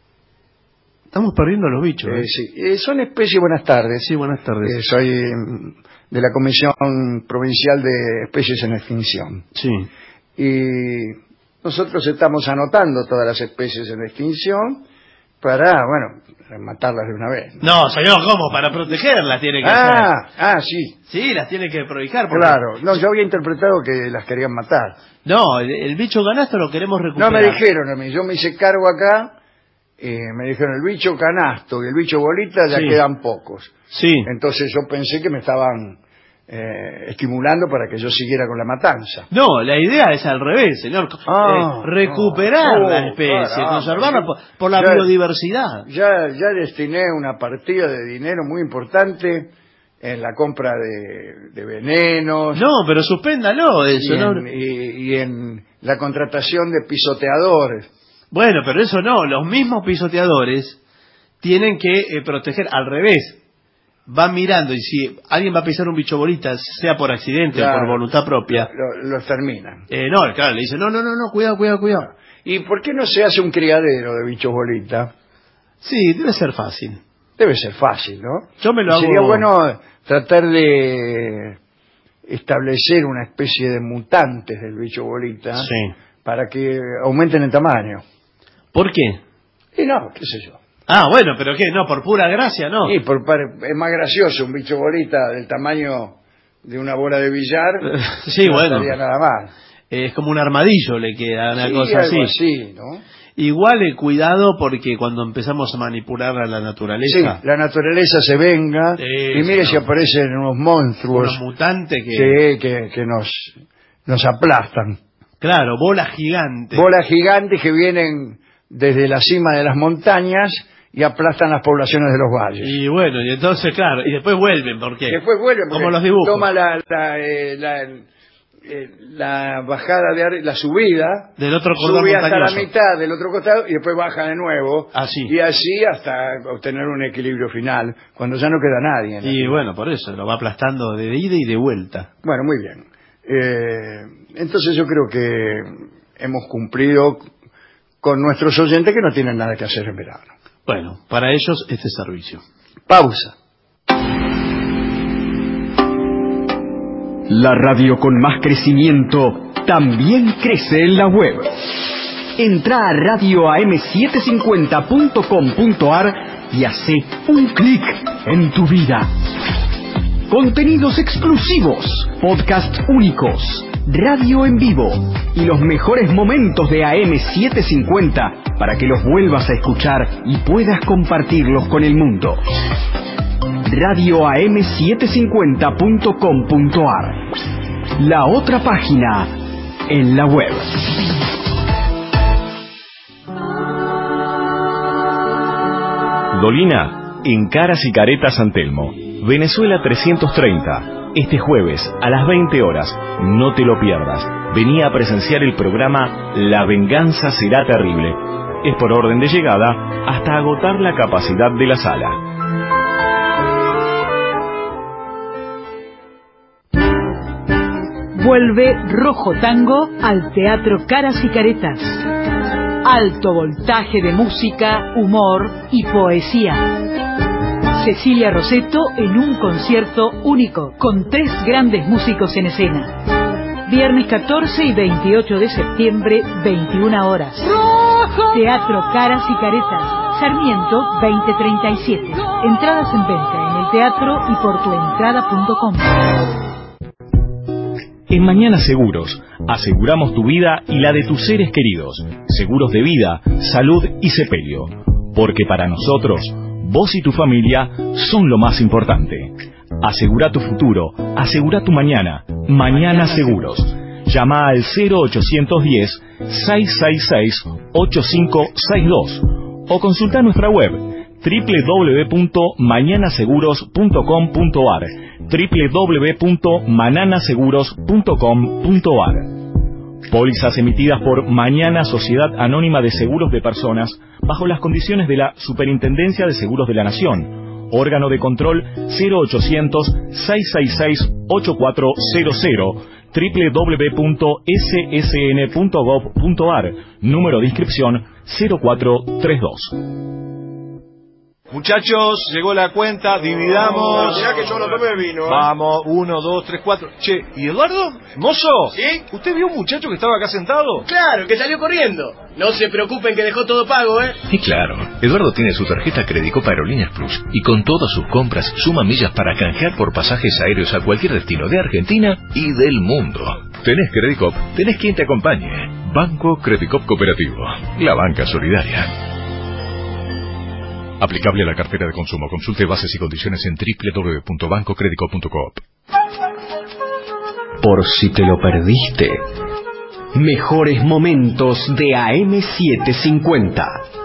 Estamos perdiendo los bichos. ¿eh? Eh, sí. Eh, son especies. Buenas tardes. Sí, buenas tardes. Eh, soy de la Comisión Provincial de Especies en Extinción. Sí. Y nosotros estamos anotando todas las especies en extinción Para, bueno, matarlas de una vez. No, señor, ¿cómo? Para protegerlas tiene que ah, hacer. Ah, sí. Sí, las tiene que prohijar. Porque... Claro, no, yo había interpretado que las querían matar. No, el, el bicho canasto lo queremos recuperar. No me dijeron a mí, yo me hice cargo acá, eh, me dijeron el bicho canasto y el bicho bolita ya sí. quedan pocos. Sí. Entonces yo pensé que me estaban eh, estimulando para que yo siguiera con la matanza. No, la idea es al revés, señor. Ah, eh, recuperar no. la especie, Caramba, conservarla por, por la ya, biodiversidad. Ya, ya destiné una partida de dinero muy importante en la compra de, de venenos. No, pero suspéndalo eso. Y, ¿no? en, y, y en la contratación de pisoteadores. Bueno, pero eso no, los mismos pisoteadores tienen que eh, proteger al revés. Van mirando y si alguien va a pisar un bicho bolita, sea por accidente claro, o por voluntad propia, lo, los terminan. Eh, no, claro, le dicen, no, no, no, no, cuidado, cuidado, cuidado. ¿Y por qué no se hace un criadero de bichos bolita? Sí, debe ser fácil. Debe ser fácil, ¿no? Yo me lo hago... Sería bueno tratar de establecer una especie de mutantes del bicho bolita sí. para que aumenten en tamaño. ¿Por qué? Y no, qué sé yo. Ah, bueno, pero ¿qué? No, por pura gracia, ¿no? Sí, por, es más gracioso un bicho bolita del tamaño de una bola de billar. Sí, no bueno. No nada más. Es como un armadillo, le queda una sí, cosa algo así. así, ¿no? Igual eh, cuidado porque cuando empezamos a manipular a la naturaleza... Sí, la naturaleza se venga sí, y mire no. si aparecen unos monstruos... Unos mutantes que... Sí, que, que nos, nos aplastan. Claro, bolas gigantes. Bolas gigantes que vienen desde la cima de las montañas y aplastan las poblaciones de los valles. Y bueno, y entonces, claro, y después vuelven, ¿por qué? Después vuelven, porque como los dibujos. Toma la... la, eh, la Eh, la bajada de la subida del otro cordón sube hasta montañoso. la mitad del otro costado y después baja de nuevo así. Y así hasta obtener un equilibrio final cuando ya no queda nadie. Y final. bueno, por eso lo va aplastando de ida y de vuelta. Bueno, muy bien. Eh, entonces yo creo que hemos cumplido con nuestros oyentes que no tienen nada que hacer en verano. Bueno, para ellos este servicio. Pausa. La radio con más crecimiento también crece en la web. Entra a radio a m setecientos cincuenta punto com punto a r y hace un clic en tu vida. Contenidos exclusivos, podcast únicos, radio en vivo y los mejores momentos de A M setecientos cincuenta para que los vuelvas a escuchar y puedas compartirlos con el mundo. radio a m setecientos cincuenta punto com punto a r. La otra página en la web. Dolina, en Caras y Caretas San Telmo, Venezuela trescientos treinta. Este jueves a las veinte horas, no te lo pierdas. Vení a presenciar el programa La Venganza Será Terrible. Es por orden de llegada hasta agotar la capacidad de la sala. Vuelve Rojo Tango al Teatro Caras y Caretas. Alto voltaje de música, humor y poesía. Cecilia Rosetto en un concierto único, con tres grandes músicos en escena. Viernes catorce y veintiocho de septiembre, veintiuna horas. Teatro Caras y Caretas, Sarmiento veinte treinta y siete. Entradas en venta en el teatro y por tuentrada punto com. En Mañana Seguros, aseguramos tu vida y la de tus seres queridos. Seguros de vida, salud y sepelio. Porque para nosotros, vos y tu familia son lo más importante. Asegura tu futuro, asegura tu mañana. Mañana Seguros. Llama al cero ochocientos diez, seiscientos sesenta y seis, ochenta y cinco sesenta y dos o consulta nuestra web doble u doble u doble u punto mañana seguros punto com punto a r doble u doble u doble u punto manana seguros punto com punto a r. Pólizas emitidas por Mañana Sociedad Anónima de Seguros de Personas bajo las condiciones de la Superintendencia de Seguros de la Nación. Órgano de control cero ochocientos, seiscientos sesenta y seis, ochenta y cuatro cero cero, doble u doble u doble u punto s s n punto gov punto a r, número de inscripción cero cuatro treinta y dos. Muchachos, llegó la cuenta, dividamos. Mirá que yo no tomé vino. ¿eh? Vamos, uno, dos, tres, cuatro. Che, ¿y Eduardo? ¿Mozo? ¿Sí? ¿Usted vio un muchacho que estaba acá sentado? Claro, que salió corriendo. No se preocupen que dejó todo pago, ¿eh? Y claro, Eduardo tiene su tarjeta Credicop Aerolíneas Plus y con todas sus compras suma millas para canjear por pasajes aéreos a cualquier destino de Argentina y del mundo. Tenés Credicop, tenés quien te acompañe. Banco Credicop Cooperativo, la banca solidaria. Aplicable a la cartera de consumo. Consulte bases y condiciones en doble u doble u doble u punto banco credicop punto coop. Por si te lo perdiste, mejores momentos de A M setecientos cincuenta.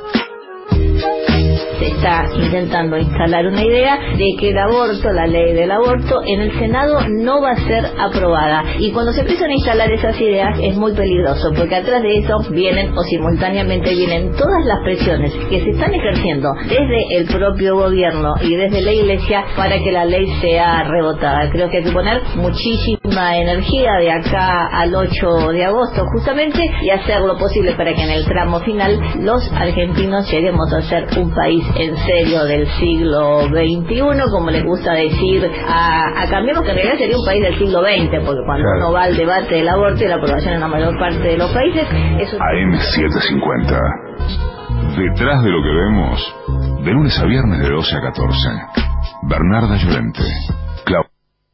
Se está intentando instalar una idea de que el aborto, la ley del aborto, en el Senado no va a ser aprobada. Y cuando se empiezan a instalar esas ideas es muy peligroso, porque atrás de eso vienen, o simultáneamente vienen, todas las presiones que se están ejerciendo desde el propio gobierno y desde la Iglesia para que la ley sea rebotada. Creo que hay que poner muchísima energía de acá al ocho de agosto justamente y hacer lo posible para que en el tramo final los argentinos lleguemos a ser un país en serio del siglo veintiuno, como les gusta decir a, a Cambiemos, que en realidad sería un país del siglo veinte, porque cuando claro. uno va al debate del aborto y la aprobación en la mayor parte de los países, eso... A M setecientos cincuenta. Detrás de lo que vemos, de lunes a viernes de doce a catorce. Bernarda Llorente. Clau...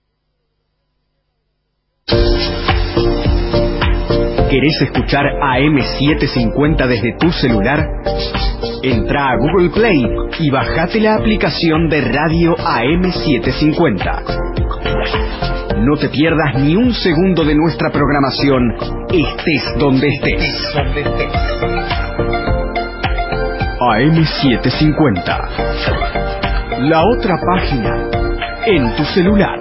¿Querés escuchar A M setecientos cincuenta desde tu celular? Entra a Google Play y bajate la aplicación de radio A M setecientos cincuenta. No te pierdas ni un segundo de nuestra programación, estés donde estés. A M setecientos cincuenta. La otra página en tu celular.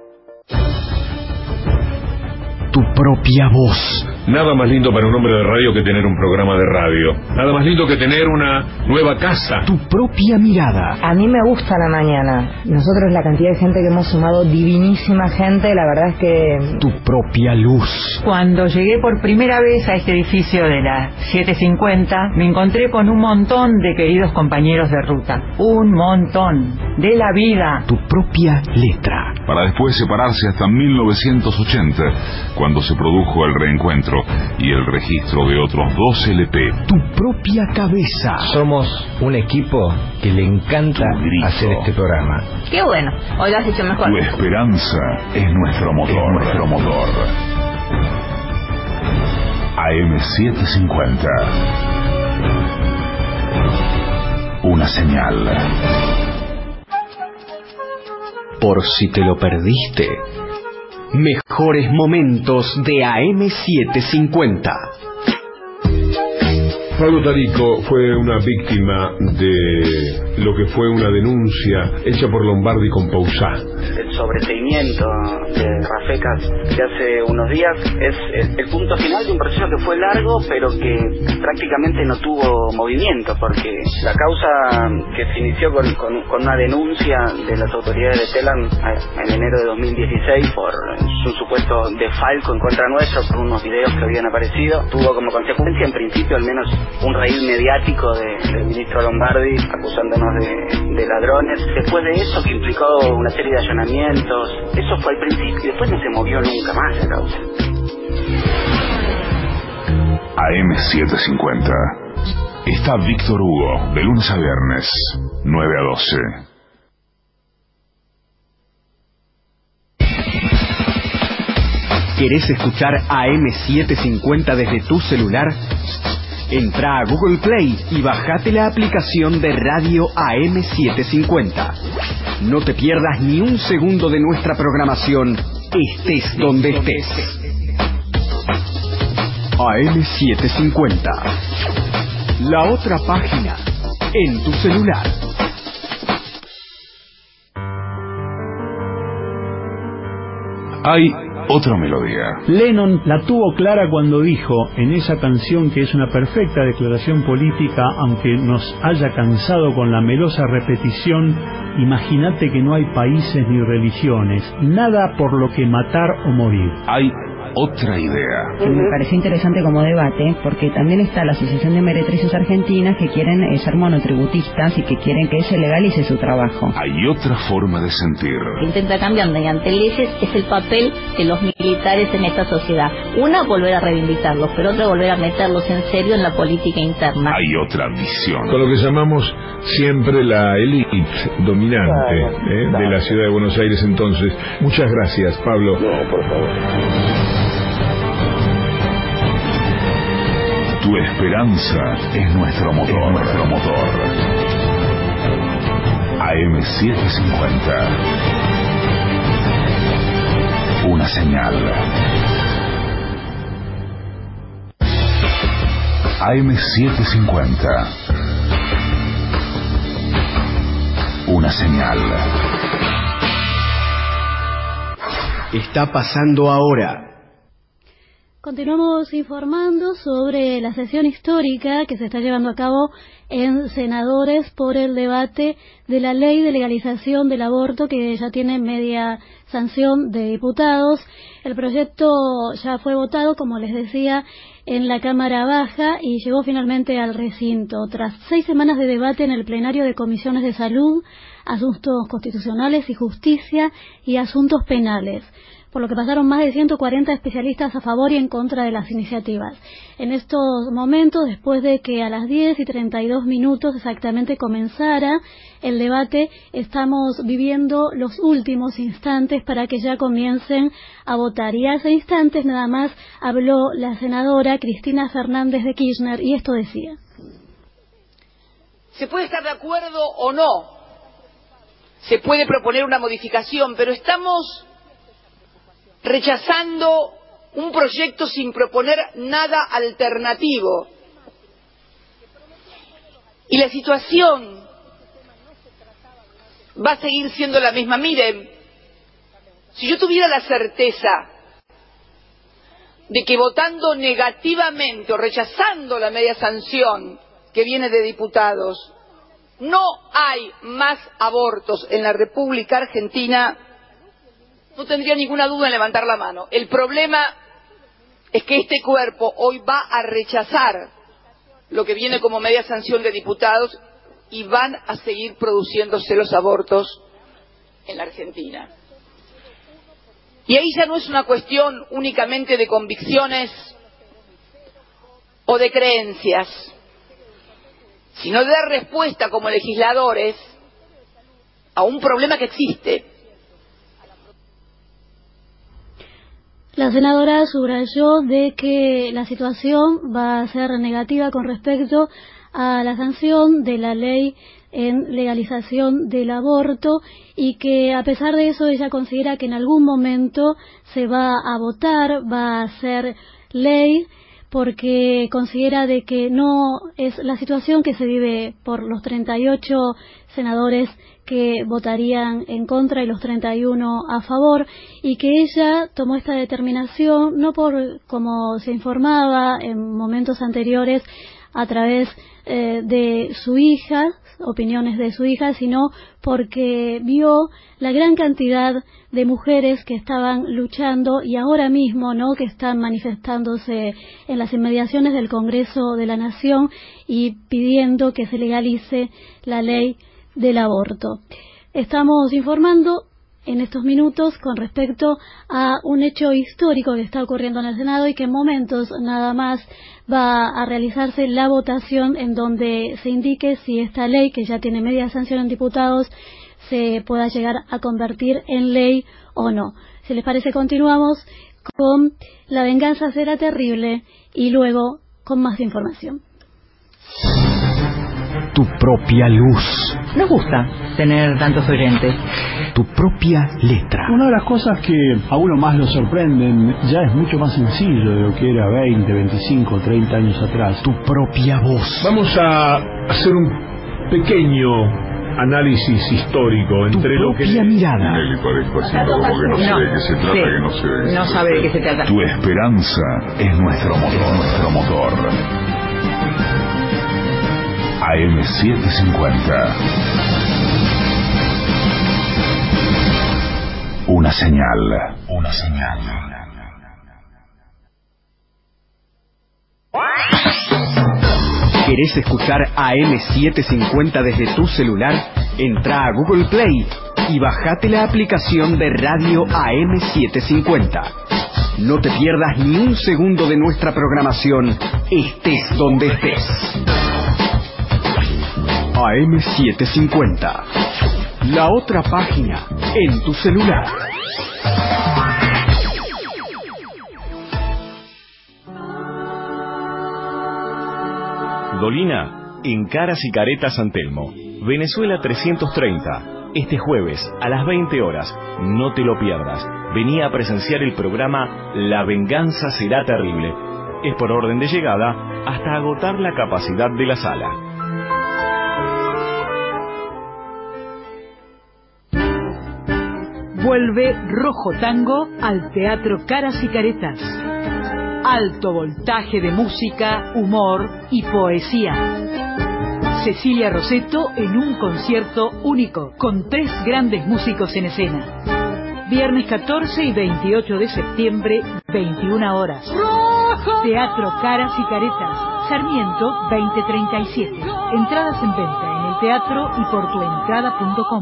Tu propia voz. Nada más lindo para un hombre de radio que tener un programa de radio. Nada más lindo que tener una nueva casa. Tu propia mirada. A mí me gusta la mañana. Nosotros, la cantidad de gente que hemos sumado, divinísima gente, la verdad es que... Tu propia luz. Cuando llegué por primera vez a este edificio de la setecientos cincuenta, me encontré con un montón de queridos compañeros de ruta. Un montón. De la vida. Tu propia letra. Para después separarse hasta mil novecientos ochenta, cuando se produjo el reencuentro y el registro de otros dos L P. Tu propia cabeza. Somos un equipo que le encanta hacer este programa. Qué bueno, hoy lo has hecho mejor. Tu esperanza es nuestro motor, es nuestro motor. A M setecientos cincuenta. Una señal. Por si te lo perdiste, mejores momentos de A M setecientos cincuenta. Pablo Tarico fue una víctima de lo que fue una denuncia hecha por Lombardi con Pausá. El sobreseimiento de Rafecas de hace unos días es el, el punto final de un proceso que fue largo, pero que prácticamente no tuvo movimiento, porque la causa que se inició con, con, con una denuncia de las autoridades de Telam en enero de dos mil dieciséis por un supuesto defalco en contra nuestro por unos videos que habían aparecido, tuvo como consecuencia, en principio al menos, un raíz mediático de, del ministro Lombardi acusándonos de, de ladrones. Después de eso, que implicó una serie de allanamientos, eso fue al principio y después no se movió nunca más la causa. A M setecientos cincuenta. Está Víctor Hugo, de lunes a viernes, nueve a doce. ¿Querés escuchar A M setecientos cincuenta desde tu celular? Entra a Google Play y bajate la aplicación de radio A M setecientos cincuenta. No te pierdas ni un segundo de nuestra programación, estés donde estés. A M setecientos cincuenta. La otra página en tu celular. Hay otra melodía. Lennon la tuvo clara cuando dijo en esa canción, que es una perfecta declaración política, aunque nos haya cansado con la melosa repetición: imagínate que no hay países ni religiones, nada por lo que matar o morir. Hay otra idea. Me pareció interesante como debate porque también está la Asociación de Meretrices Argentinas que quieren eh, ser monotributistas y que quieren que se legalice su trabajo. Hay otra forma de sentir. Intenta cambiar mediante leyes es el papel de los militares en esta sociedad. Una, volver a reivindicarlos, pero otra, volver a meterlos en serio en la política interna. Hay otra visión. Con lo que llamamos siempre la élite dominante ¿eh? de la ciudad de Buenos Aires entonces. Muchas gracias, Pablo. No, por favor. Tu esperanza es nuestro motor, nuestro motor. A M setecientos cincuenta. Una señal. A M setecientos cincuenta. Una señal. Está pasando ahora. Continuamos informando sobre la sesión histórica que se está llevando a cabo en Senadores por el debate de la ley de legalización del aborto que ya tiene media sanción de diputados. El proyecto ya fue votado, como les decía, en la Cámara Baja y llegó finalmente al recinto. Tras seis semanas de debate en el plenario de comisiones de salud, asuntos constitucionales y justicia y asuntos penales, por lo que pasaron más de ciento cuarenta especialistas a favor y en contra de las iniciativas. En estos momentos, después de que a las diez y treinta y dos minutos exactamente comenzara el debate, estamos viviendo los últimos instantes para que ya comiencen a votar. Y hace instantes nada más habló la senadora Cristina Fernández de Kirchner y esto decía. Se puede estar de acuerdo o no, se puede proponer una modificación, pero estamos rechazando un proyecto sin proponer nada alternativo. Y la situación va a seguir siendo la misma. Miren, si yo tuviera la certeza de que votando negativamente o rechazando la media sanción que viene de diputados, no hay más abortos en la República Argentina, no tendría ninguna duda en levantar la mano. El problema es que este cuerpo hoy va a rechazar lo que viene como media sanción de diputados y van a seguir produciéndose los abortos en la Argentina. Y ahí ya no es una cuestión únicamente de convicciones o de creencias, sino de dar respuesta como legisladores a un problema que existe. La senadora subrayó de que la situación va a ser negativa con respecto a la sanción de la ley en legalización del aborto y que a pesar de eso ella considera que en algún momento se va a votar, va a ser ley, porque considera de que no es la situación que se vive por los treinta y ocho senadores que votarían en contra y los treinta y uno a favor, y que ella tomó esta determinación no por, como se informaba en momentos anteriores, a través eh, de su hija, opiniones de su hija, sino porque vio la gran cantidad de mujeres que estaban luchando y ahora mismo, ¿no?, que están manifestándose en las inmediaciones del Congreso de la Nación y pidiendo que se legalice la ley del aborto. Estamos informando en estos minutos con respecto a un hecho histórico que está ocurriendo en el Senado y que en momentos nada más va a realizarse la votación en donde se indique si esta ley, que ya tiene media sanción en diputados, se pueda llegar a convertir en ley o no. Si les parece, continuamos con La venganza será terrible y luego con más información. Tu propia luz. Nos gusta tener tantos oyentes. Tu propia letra. Una de las cosas que a uno más lo sorprenden ya es mucho más sencillo de lo que era veinte, veinticinco, treinta años atrás. Tu propia voz. Vamos a hacer un pequeño análisis histórico entre tu lo que... Tu propia mirada. Nelly parezco haciendo como que no, no sé de qué se trata, sí. que no sé de qué No se sabe trata. de qué se trata. Tu esperanza es nuestro motor, nuestro motor. A M setecientos cincuenta. Una señal. Una señal. ¿Querés escuchar A M setecientos cincuenta desde tu celular? Entra a Google Play y bajate la aplicación de Radio A M setecientos cincuenta. No te pierdas ni un segundo de nuestra programación, estés donde estés. A M setecientos cincuenta, la otra página en tu celular. Dolina, en Caras y Caretas San Telmo, Venezuela trescientos treinta, este jueves a las veinte horas, no te lo pierdas. Vení a presenciar el programa La Venganza Será Terrible. Es por orden de llegada hasta agotar la capacidad de la sala. Vuelve Rojo Tango al Teatro Caras y Caretas. Alto voltaje de música, humor y poesía. Cecilia Rosetto en un concierto único, con tres grandes músicos en escena. Viernes catorce y veintiocho de septiembre, veintiuna horas. Teatro Caras y Caretas, Sarmiento veinte treinta y siete. Entradas en venta en el teatro y por tuentrada punto com.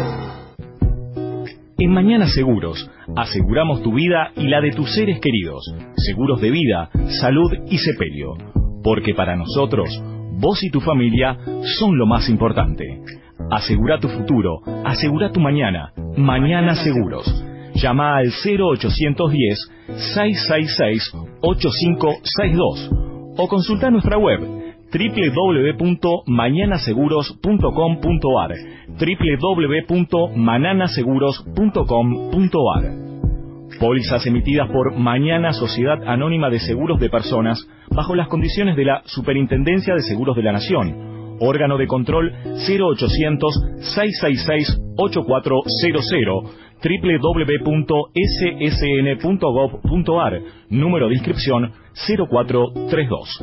En Mañana Seguros, aseguramos tu vida y la de tus seres queridos. Seguros de vida, salud y sepelio. Porque para nosotros, vos y tu familia son lo más importante. Asegura tu futuro, asegura tu mañana. Mañana Seguros. Llama al cero ochocientos diez, seiscientos sesenta y seis, ochenta y cinco sesenta y dos o consulta nuestra web doble u doble u doble u punto mañana seguros punto com punto a r, doble u doble u doble u punto manana seguros punto com punto a r. Pólizas emitidas por Mañana Sociedad Anónima de Seguros de Personas bajo las condiciones de la Superintendencia de Seguros de la Nación. Órgano de control cero ochocientos, seiscientos sesenta y seis, ochenta y cuatro cero cero, doble u doble u doble u punto s s n punto gov punto a r, número de inscripción cero cuatro treinta y dos.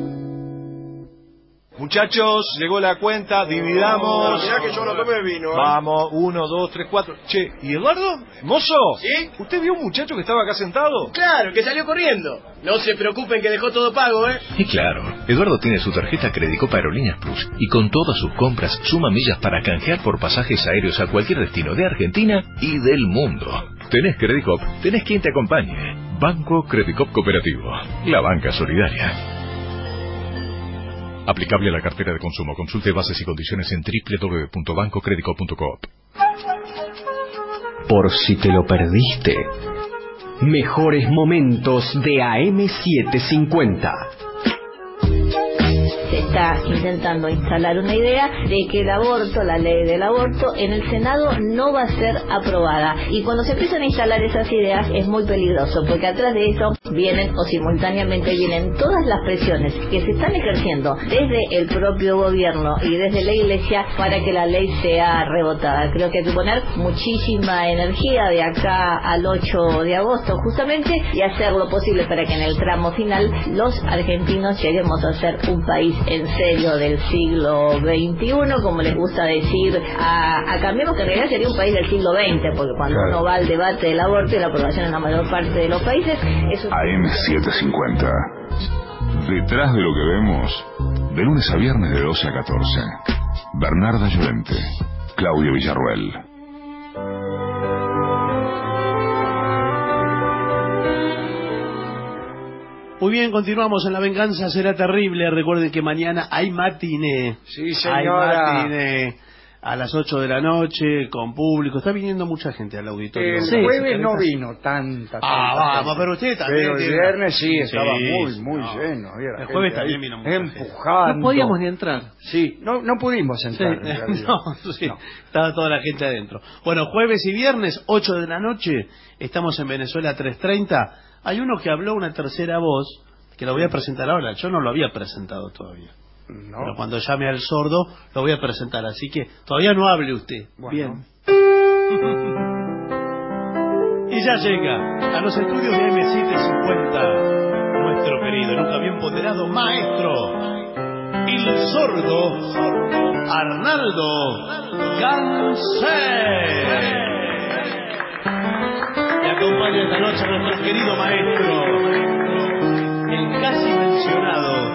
Muchachos, llegó la cuenta, dividamos. Mirá que yo no tomé vino. ¿eh? Vamos, uno, dos, tres, cuatro. Che, ¿y Eduardo? ¿Mozo? ¿Sí? ¿Usted vio un muchacho que estaba acá sentado? Claro, que salió corriendo. No se preocupen que dejó todo pago, ¿eh? Y claro, Eduardo tiene su tarjeta Credicop Aerolíneas Plus y con todas sus compras suma millas para canjear por pasajes aéreos a cualquier destino de Argentina y del mundo. Tenés Credicop, tenés quien te acompañe. Banco Credicop Cooperativo, la banca solidaria. Aplicable a la cartera de consumo. Consulte bases y condiciones en doble u doble u doble u punto banco credicop punto coop. Por si te lo perdiste, mejores momentos de A M setecientos cincuenta. Se está intentando instalar una idea de que el aborto, la ley del aborto, en el Senado no va a ser aprobada. Y cuando se empiezan a instalar esas ideas es muy peligroso, porque atrás de eso vienen, o simultáneamente vienen, todas las presiones que se están ejerciendo desde el propio gobierno y desde la Iglesia para que la ley sea rebotada. Creo que hay que poner muchísima energía de acá al ocho de agosto justamente y hacer lo posible para que en el tramo final los argentinos lleguemos a ser un país en serio del siglo veintiuno, como les gusta decir a, a Cambiemos, que en realidad sería un país del siglo veinte, porque cuando claro. uno va al debate del aborto y la aprobación en la mayor parte de los países es un... A M setecientos cincuenta. Detrás de lo que vemos, de lunes a viernes de doce a catorce. Bernarda Llorente, Claudio Villarruel. Muy bien, continuamos en La Venganza Será Terrible. Recuerden que mañana hay matiné. Sí, señora. Hay matiné a las ocho de la noche, con público. Está viniendo mucha gente al auditorio. El sí, jueves no vino tanta, tanta Ah, vamos, gente. pero usted también. Pero el viernes sí, sí estaba muy, muy no. lleno. El jueves también vino mucha empujando. gente. No podíamos ni entrar. Sí, no, no pudimos entrar. Sí. no, sí, no, estaba toda la gente adentro. Bueno, jueves y viernes, ocho de la noche, estamos en Venezuela trescientos treinta. Hay uno que habló una tercera voz, que lo voy a presentar ahora. Yo no lo había presentado todavía. No. Pero cuando llame al sordo, lo voy a presentar. Así que todavía no hable usted. Bueno. Bien. Y ya llega a los estudios de M setecientos cincuenta nuestro querido, nunca bien ponderado maestro, el sordo Arnaldo Gansé. Me acompaña esta noche nuestro querido maestro, el casi mencionado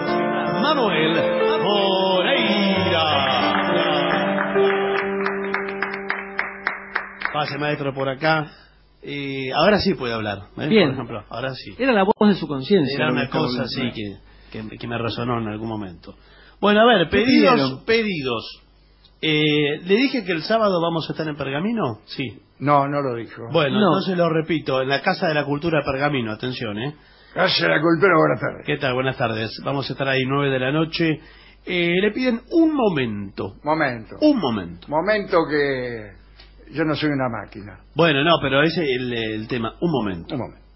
Pase, maestro, por acá. Eh, ahora sí puede hablar, ¿eh? Bien. Por ejemplo, ahora sí. Era la voz de su conciencia. Era una cosa así que, que, que me resonó en algún momento. Bueno, a ver, pedidos, pedidos. Eh, ¿Le dije que el sábado vamos a estar en Pergamino? Sí. No, no lo dijo. Bueno, no. entonces lo repito, en la Casa de la Cultura de Pergamino, atención, ¿eh? Casa de la Cultura, buenas tardes. ¿Qué tal? Buenas tardes. Vamos a estar ahí nueve de la noche. Eh, le piden un momento. Momento. Un momento. Momento que yo no soy una máquina. Bueno, no, pero ese es el, el tema. Un momento. Un momento.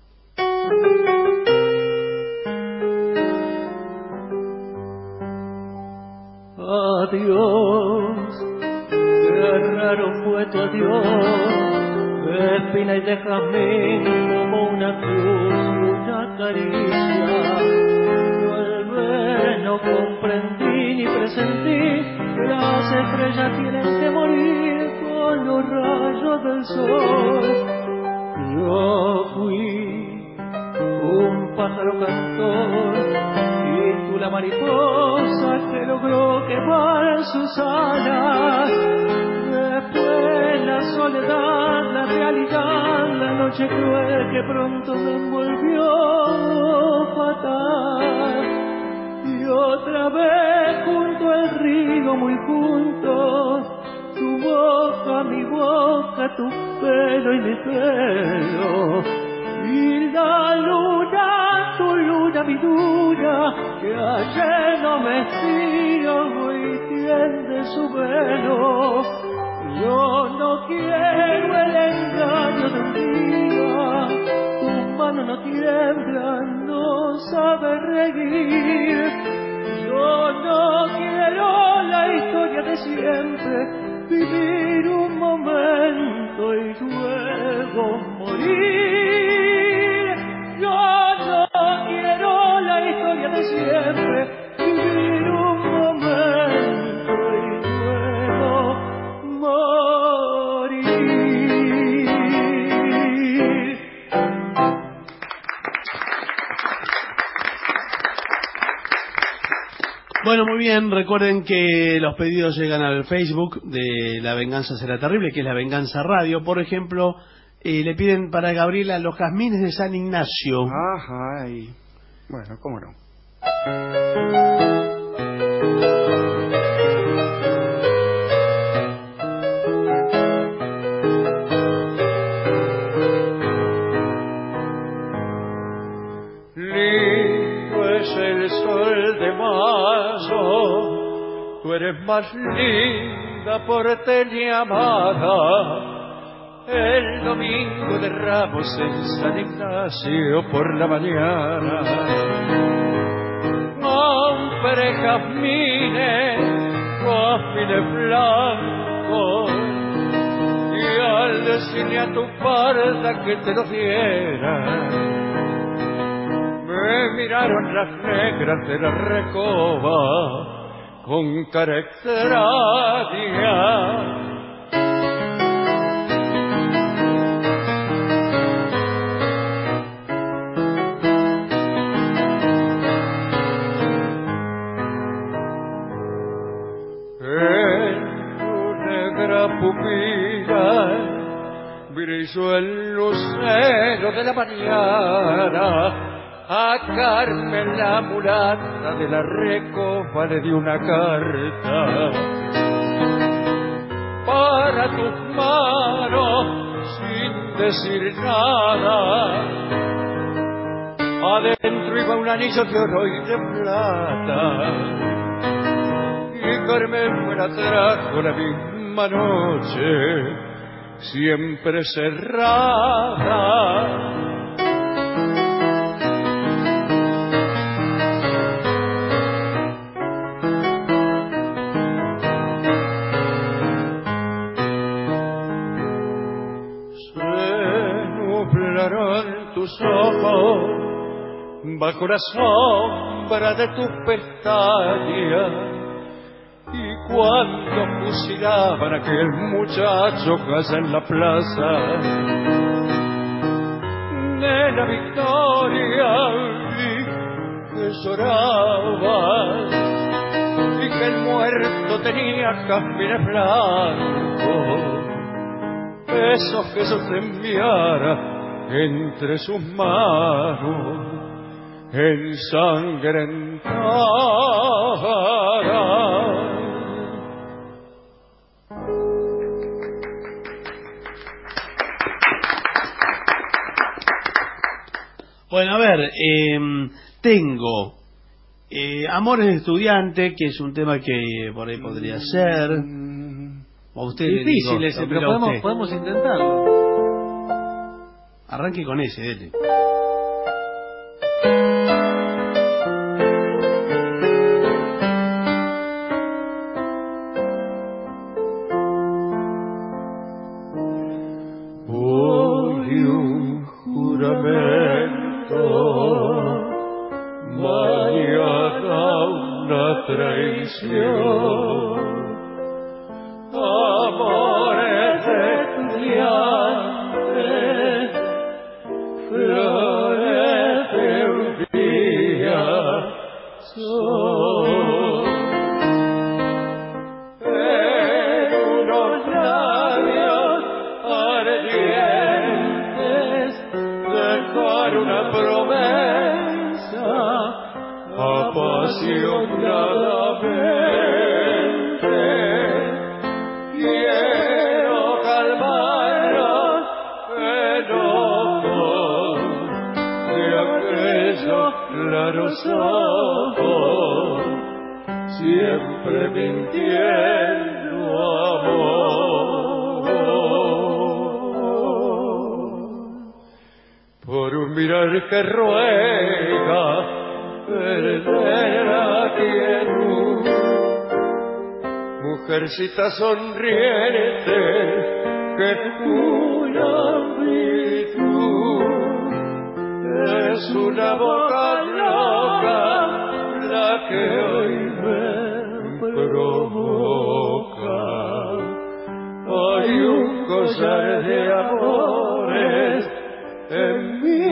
Adiós, qué raro fue tu adiós, de espina y de jazmín como una cruz y una caricia. Vuelve, no comprendí ni presentí que las estrellas tienen que morir con los rayos del sol. Yo fui un pájaro cantor, la mariposa que logró quemar sus alas. Después la soledad, la realidad, la noche cruel que pronto me envolvió fatal. Y otra vez junto al río, muy juntos, tu boca, mi boca, tu pelo y mi pelo. Y la luna, tu luna, mi luna, que ayer no me estiró y tiende su velo. Yo no quiero el engaño de un día, tu mano no tiembla, no sabe reír. Yo no quiero la historia de siempre, vivir un momento y luego morir. Yo no quiero la historia de siempre, vivir un momento y luego morir. Bueno, muy bien, recuerden que los pedidos llegan al Facebook de La Venganza Será Terrible, que es La Venganza Radio. Por ejemplo, eh, le piden para Gabriela Los Jazmines de San Ignacio. Ajá, y... bueno, cómo no. Lindo es el sol de mayo, tú eres más linda porteña amada. El domingo de Ramos en San Ignacio por la mañana, compré jazmines, jazmines blancos, y al decirle a tu parda que te los diera, me miraron las negras de la recoba con cara extraña. Brilló el lucero de la mañana, a Carmen la mulata de la recoba le di una carta para tus manos sin decir nada. Adentro iba un anillo de oro y de plata, y Carmen me la trajo la misma noche, siempre cerrada. Se nublaron tus ojos bajo la sombra de tus pestañas, y cuando fusilaban a aquel muchacho allá en la plaza de la Victoria, vi que lloraba y que el muerto tenía jazmines blancos. besos que yo te enviara entre sus manos ensangrentadas. Bueno, a ver, eh, tengo eh, Amores de Estudiante, que es un tema que por ahí podría ser. O usted difícil le digo, ese, pero podemos, podemos intentarlo. Arranque con ese, dele. Hoy un juramento, mañana una traición. Amores de estudiante, flores de un día son. En unos labios ardientes dejar una promesa apasionadamente. Quiero calmar los enojos de aquellos claros ojos, siempre mintiendo amor. Por un mirar que ruega perder a quietud, mujercita sonriente que cuya virtud es una boca loca la que hoy me provoca. Hay un collar de amores en mi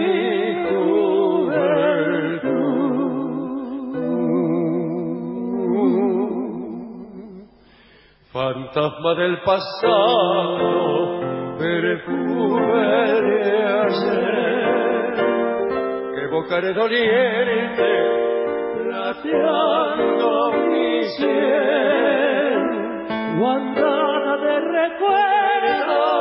juventud. Fantasma del pasado, perfume de ayer, que evocaré doliente, plateando mi sien, guardada de recuerdos